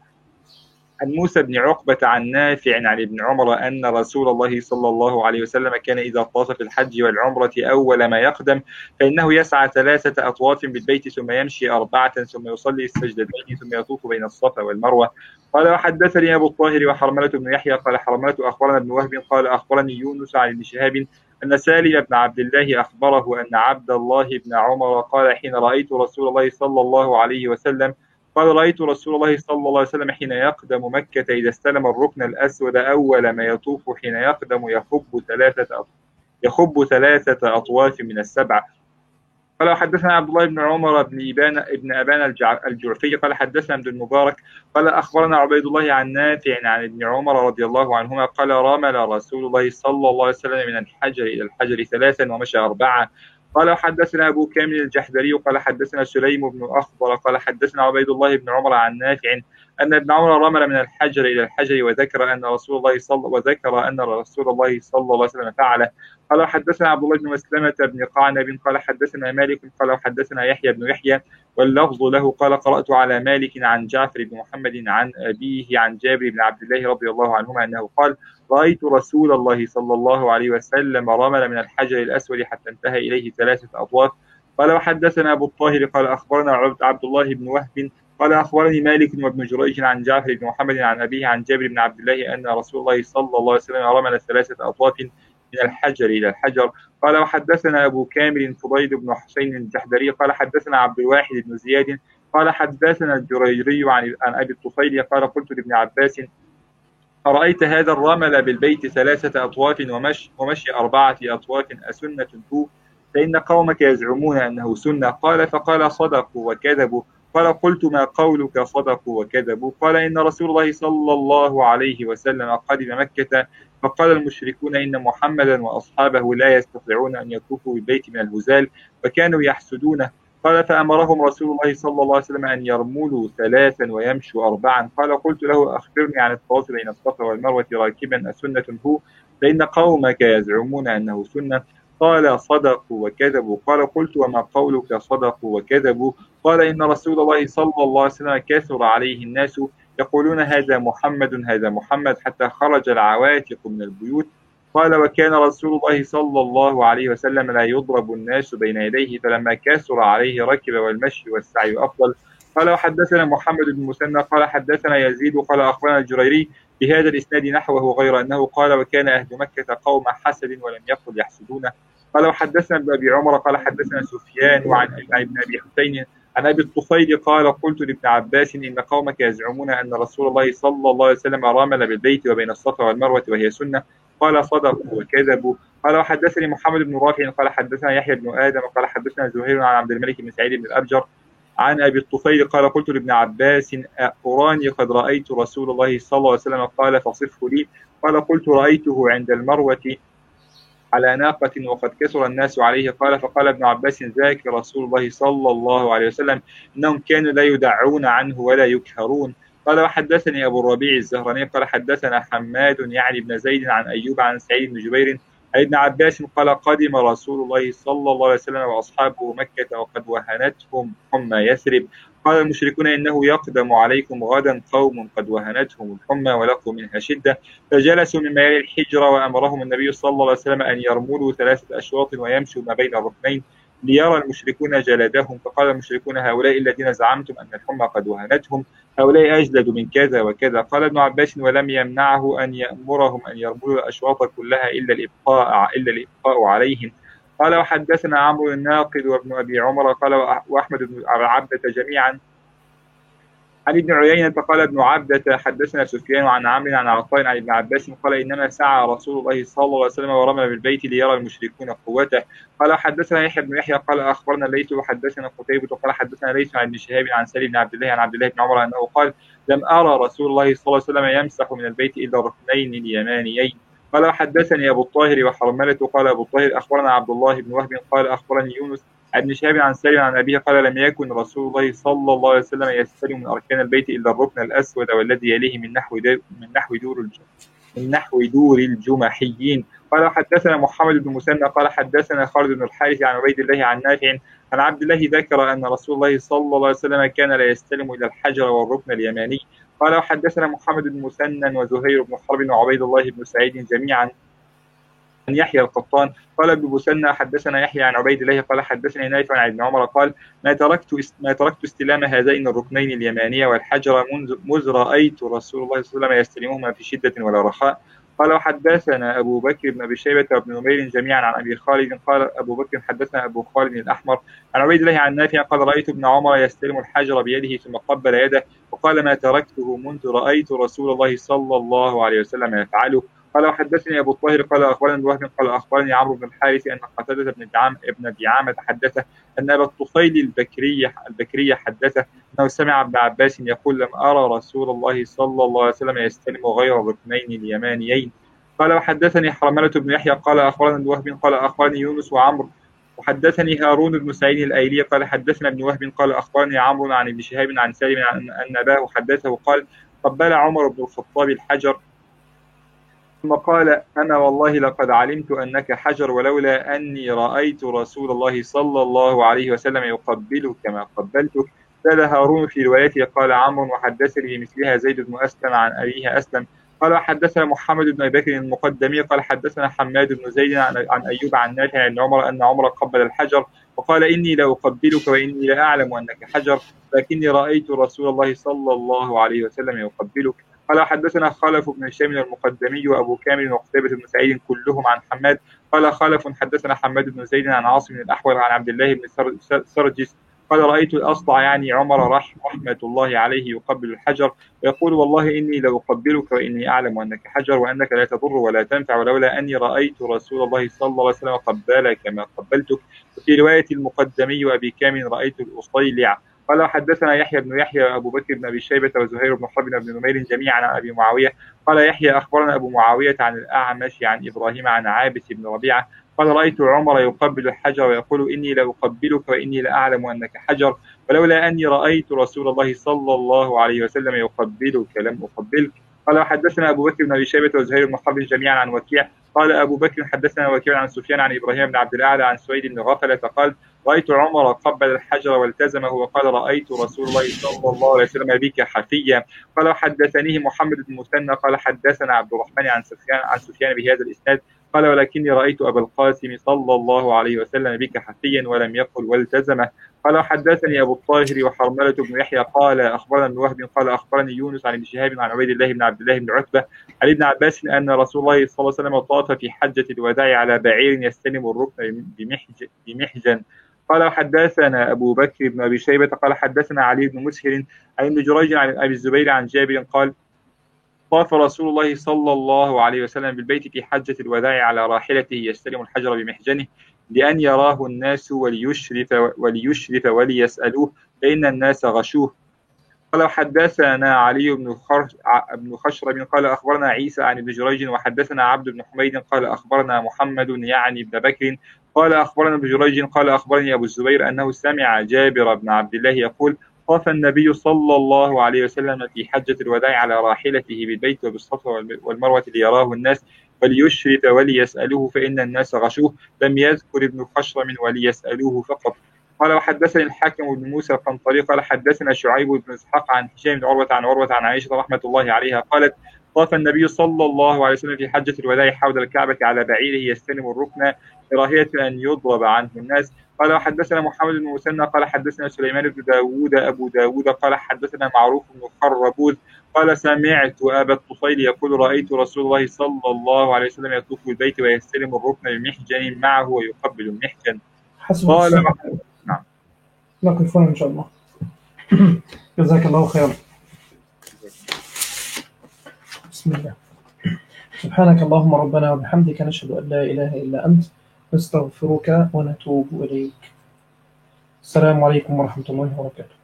عن موسى بن عقبة عن نافع عن ابن عمر أن رسول الله صلى الله عليه وسلم كان إذا طاف في الحج والعمرة أول ما يقدم فإنه يسعى ثلاثة أطواف بالبيت ثم يمشي أربعة ثم يصلي السجدتين ثم يطوف بين الصفا والمروة. قال وحدثني أبو الطاهر وحرملة بن يحيى قال حرملة أخبرنا ابن وهب قال أخبرني يونس عن ابن شهاب أن سالم بن عبد الله أخبره أن عبد الله بن عمر قال حين رأيت رسول الله صلى الله عليه وسلم قال رأيت رسول الله صلى الله عليه وسلم حين يقدم مكة إذا استلم الركن الأسود أول ما يطوف حين يقدم يخب ثلاثة يخب ثلاثة أطواف من السبعة. قال حدثنا عبد الله بن عمر بن إبان ابن أبان الجعفي قال حدثنا ابن المبارك قال أخبرنا عبيد الله عن نافع عن ابن عمر رضي الله عنهما قال رمل رسول الله صلى الله عليه وسلم من الحجر إلى الحجر ثلاثا ومشى أربعة. قال حدثنا أبو كامل الجحدري قال حدثنا سليم بن أخضر قال حدثنا عبيد الله بن عمر عن نافع أن ابن عمر رمل من الحجر إلى الحجر وذكر أن رسول الله صلى وذكر أن رسول الله صلى الله عليه وسلم فعله. قال حدثنا عبد الله بن مسلمة بن قعنب قال حدثنا مالك قال حدثنا يحيى بن يحيى واللفظ له قال قرأت على مالك عن جعفر بن محمد عن أبيه عن جابر بن عبد الله رضي الله عنهما أنه قال رأيت رسول الله صلى الله عليه وسلم رمل من الحجر الأسود حتى انتهى إليه ثلاثة أطواف. قال وحدثنا أبو الطاهر قال أخبرنا عبد الله بن وهب قال أخبرني مالك وابن جريج عن جعفر بن محمد عن أبيه عن جابر بن عبد الله أن رسول الله صلى الله عليه وسلم رمل ثلاثة أطواف من الحجر إلى الحجر. قال وحدثنا أبو كامل فضيل بن حسين الجحدري قال حدثنا عبد الواحد بن زياد قال حدثنا الجريري عن أبي الطفيل قال قلت لابن عباس أرأيت هذا الرمل بالبيت ثلاثة أطواف ومشي, ومشي أربعة أطواف أسنة هو؟ فإن قومك يزعمون أنه سنة. قال فقال صدقوا وكذبوا. قال قلت ما قولك صدقوا وكذبوا؟ قال إن رسول الله صلى الله عليه وسلم قدم مكة فقال المشركون إن محمدا وأصحابه لا يستطيعون أن يطوفوا بالبيت من الهزال وكانوا يحسدونه. قال فأمرهم رسول الله صلى الله عليه وسلم أن يرملوا ثلاثا ويمشوا أربعا. قال قلت له أخبرني عن الطواف بين الصفا والمروة راكبا أسنة هو؟ فإن قومك يزعمون أنه سنة. قال صدقوا وكذبوا. قال قلت وما قولك صدقوا وكذبوا؟ قال إن رسول الله صلى الله عليه وسلم كثر عليه الناس يقولون هذا محمد هذا محمد حتى خرج العواتق من البيوت. قال وكان رسول الله صلى الله عليه وسلم لا يضرب الناس بين يديه فلما كثر عليه ركب والمشي والسعي أفضل. قال وحدثنا محمد بن مسنى قال حدثنا يزيد قال أخبرنا الجريري بهذا الإسناد نحوه غير أنه قال وكان أهل مكة قوم حسد ولم يقل يحسدونه. قال وحدثنا ابن أبي عمر قال حدثنا سفيان وعن ابن أبي حسين عن أبي الطفيل قال قلت لابن عباس إن قومك يزعمون أن رسول الله صلى الله عليه وسلم رمل بالبيت وبين الصفا والمروة وهي سنة. قال صدقوا وكذبوا. قال وحدثني محمد بن رافع قال حدثنا يحيى بن آدم قال حدثنا زهير عن عبد الملك بن سعيد بن الأبجر عن أبي الطفيل قال قلت لابن عباس أراني قد رأيت رسول الله صلى الله عليه وسلم قال فصفه لي. قال قلت رأيته عند المروة على ناقة وقد كثر الناس عليه. قال فقال ابن عباس ذاك رسول الله صلى الله عليه وسلم إنهم كانوا لا يدعون عنه ولا يكهرون. قال وحدثني أبو الربيع الزهراني قال حدثنا حماد يعني بن زيد عن أيوب عن سعيد بن جبير عن ابن عباس قال قدم رسول الله صلى الله عليه وسلم وأصحابه مكة وقد وهنتهم حمى يثرب. قال المشركون إنه يقدم عليكم غدا قوم قد وهنتهم الحمى ولقوا منها شدة. فجلسوا من ميال الحجرة وأمرهم النبي صلى الله عليه وسلم أن يرملوا ثلاثة أشواط ويمشوا ما بين الركنين ليرى المشركون جلدهم. فقال المشركون هؤلاء الذين زعمتم أن الحمى قد وهنتهم هؤلاء أجلد من كذا وكذا. قال ابن عباس ولم يمنعه أن يأمرهم أن يرملوا الأشواط كلها إلا الإبقاء إلا الإبقاء عليهم. قال وحدثنا عمرو الناقد وابن أبي عمر قال وأحمد بن عبدة جميعا عن ابن عيينة قال ابن عبدة حدثنا سفيان عن عمرو عن عطاء عن ابن عباس قال إنما سعى رسول الله صلى الله عليه وسلم ورمى بالبيت ليرى المشركون قوته. قال حدثنا يحيى بن يحيى قال أخبرنا الليث وحدثنا قتيبة قال حدثنا ليث عن ابن شهاب عن سالم بن عبد الله عن عبد الله بن عمر أنه قال لم أرى رسول الله صلى الله عليه وسلم يمسح من البيت إلا الركنين اليمانيين. قال حدثني أبو الطاهر وحرملة قال أبو الطاهر أخبرنا عبد الله بن وهب قال أخبرني يونس عن ابن شهاب عن سالم عن أبيه قال لم يكن رسول الله صلى الله عليه وسلم يستلم من أركان البيت إلا الركن الأسود والذي يليه من نحو من نحو دور من نحو دور الجمحيين. قال حدثنا محمد بن مسنى قال حدثنا خالد بن الحارث عن عبيد الله عن نافع عن عبد الله ذكر أن رسول الله صلى الله عليه وسلم كان لا يستلم إلى الحجر والركن اليماني. قال وحدثنا محمد بن مسنى وزهير بن حرب وعبيد الله بن سعيد جميعا عن يحيى القطان قال ابن مسنى حدثنا يحيى عن عبيد الله قال حدثني نافع عن ابن عمر قال ما تركت ما تركت استلام هذين الركنين اليمانية والحجر منذ مذ رأيت رسول الله صلى الله عليه وسلم يستلمهما في شدة ولا رخاء. قال وحدثنا أبو بكر بن أبي شيبة وابن نمير جميعا عن أبي خالد قال أبو بكر حدثنا أبو خالد الأحمر عن عبيد الله عن نافع قال رأيت ابن عمر يستلم الحجر بيده ثم قبل يده وقال ما تركته منذ رأيت رسول الله صلى الله عليه وسلم يفعله. قال وحدثني أبو الطاهر قال أخبرني وهب قال أخبرني عمرو بن الحارث أن قتادة بن دعام ابن دعامة حدثه أن أبا الطفيل البكري البكري حدثه أنه سمع ابن عباس يقول لم أرى رسول الله صلى الله عليه وسلم يستلم غير الركنين اليمانيين. قال وحدثني حرملة بن يحيى قال أخبرني وهب قال أخبرني يونس وعمرو وحدثني هارون بن سعيد الأيلي قال حدثنا ابن وهب قال أخبرني عمرو عن ابن شهاب عن سالم أن أباه حدثه قال قبل عمر بن الخطاب الحجر ثم قال أنا والله لقد علمت أنك حجر ولولا أني رأيت رسول الله صلى الله عليه وسلم يقبلك كما قبلتك. قال هارون في روايته قال عمرو وحدثني بمثلها زيد بن أسلم عن أبيه أسلم قال حدثنا محمد بن أبي بكر المقدمي قال حدثنا حماد بن زيد عن أيوب عن نافع عن عمر أن عمر قبل الحجر وقال إني لأقبلك وإني لا أعلم أنك حجر لكني رأيت رسول الله صلى الله عليه وسلم يقبلك. قال حدثنا خلف بن هشام المقدمي وأبو كامل وقتيبة بن سعيد كلهم عن حماد قال خلف حدثنا حماد بن زيد عن عاصم بن الأحول عن عبد الله بن سرجس قال رأيت الأصلع يعني عمر رح رحمة الله عليه يقبل الحجر ويقول والله إني لأقبلك وإني أعلم أنك حجر وأنك لا تضر ولا تنفع ولولا أني رأيت رسول الله صلى الله عليه وسلم قبلك كما قبلتك. وفي رواية المقدمي وأبي كامل رأيت الأصيلع. قال حدثنا يحيى بن يحيى وأبو بكر بن أبي شيبة وزهير بن حرب بن نمير جميعا عن أبي معاوية. قال يحيى أخبرنا أبو معاوية عن الأعمش عن إبراهيم عن عابس بن ربيعة قال رأيت عمر يقبل الحجر ويقول إني لأقبلك وإني لأعلم أنك حجر ولولا أني رأيت رسول الله صلى الله عليه وسلم يقبلك لم أقبلك. قال حدثنا أبو بكر بن أبي شيبة وزهير بن حرب جميعا عن وكيع. قال أبو بكر حدثنا وكيع عن سفيان عن إبراهيم بن عبد الأعلى عن سويد بن غفلة قال رأيت عمر قبل الحجر والتزمه وقال رأيت رسول الله صلى الله عليه وسلم بك حفيا. قال حدثنيه محمد بن مثنى قال حدثنا عبد الرحمن عن سفيان عن سفيان بهذا الإسناد قال ولكني رأيت أبا القاسم صلى الله عليه وسلم بك حفيا ولم يقل والتزمه. قال حدثني أبو الطاهر وحرملة بن يحيى قال أخبرنا ابن وهب قال أخبرني يونس عن ابن شهاب عن عبيد الله بن عبد الله بن عتبة عن ابن عباس أن رسول الله صلى الله عليه وسلم طاف في حجة الوداع على بعير يستلم الركن بمحجن. قال حدثنا أبو بكر بن أبي شيبة قال حدثنا علي بن مسهر عن ابن جريج عن أبي الزبير عن جابر قال طاف رسول الله صلى الله عليه وسلم بالبيت في حجة الوداع على راحلته يستلم الحجر بمحجنه لأن يراه الناس وليشرف وليشرف وليسألوه فإن الناس غشوه. قال حدثنا علي بن بن خشرم قال أخبرنا عيسى عن ابن جريج وحدثنا عبد بن حميد قال أخبرنا محمد يعني ابن بكر قال أخبرنا ابن جريج قال أخبرني أبو الزبير أنه سمع جابر بن عبد الله يقول طاف النبي صلى الله عليه وسلم في حجة الوداع على راحلته بالبيت وبالصفا والمروة ليراه الناس وليشرف وليسألوه فإن الناس غشوه. لم يذكر ابن خشرم وليسألوه فقط. قال وحدثني الحاكم بن موسى القنطري قال حدثنا شعيب بن إسحاق عن هشام بن عروة عن عروة عن عائشة رحمة الله عليها قالت طاف النبي صلى الله عليه وسلم في حجة الوداع حول الكعبة على بعيره يستلم الركن كراهية أن يضرب عنه الناس. قال حدثنا محمد بن مسنى قال حدثنا سليمان بن داود أبو داود قال حدثنا معروف بن خربوذ قال سمعت أبا الطفيل يقول رأيت رسول الله صلى الله عليه وسلم يطوف البيت ويستلم الركن بمحجن معه ويقبل المحجن. قال نعم نقف إن شاء الله. جزاك الله خيرا. بسم الله. سبحانك اللهم ربنا وبحمدك نشهد أن لا إله إلا أنت نستغفرك ونتوب إليك. السلام عليكم ورحمة الله وبركاته.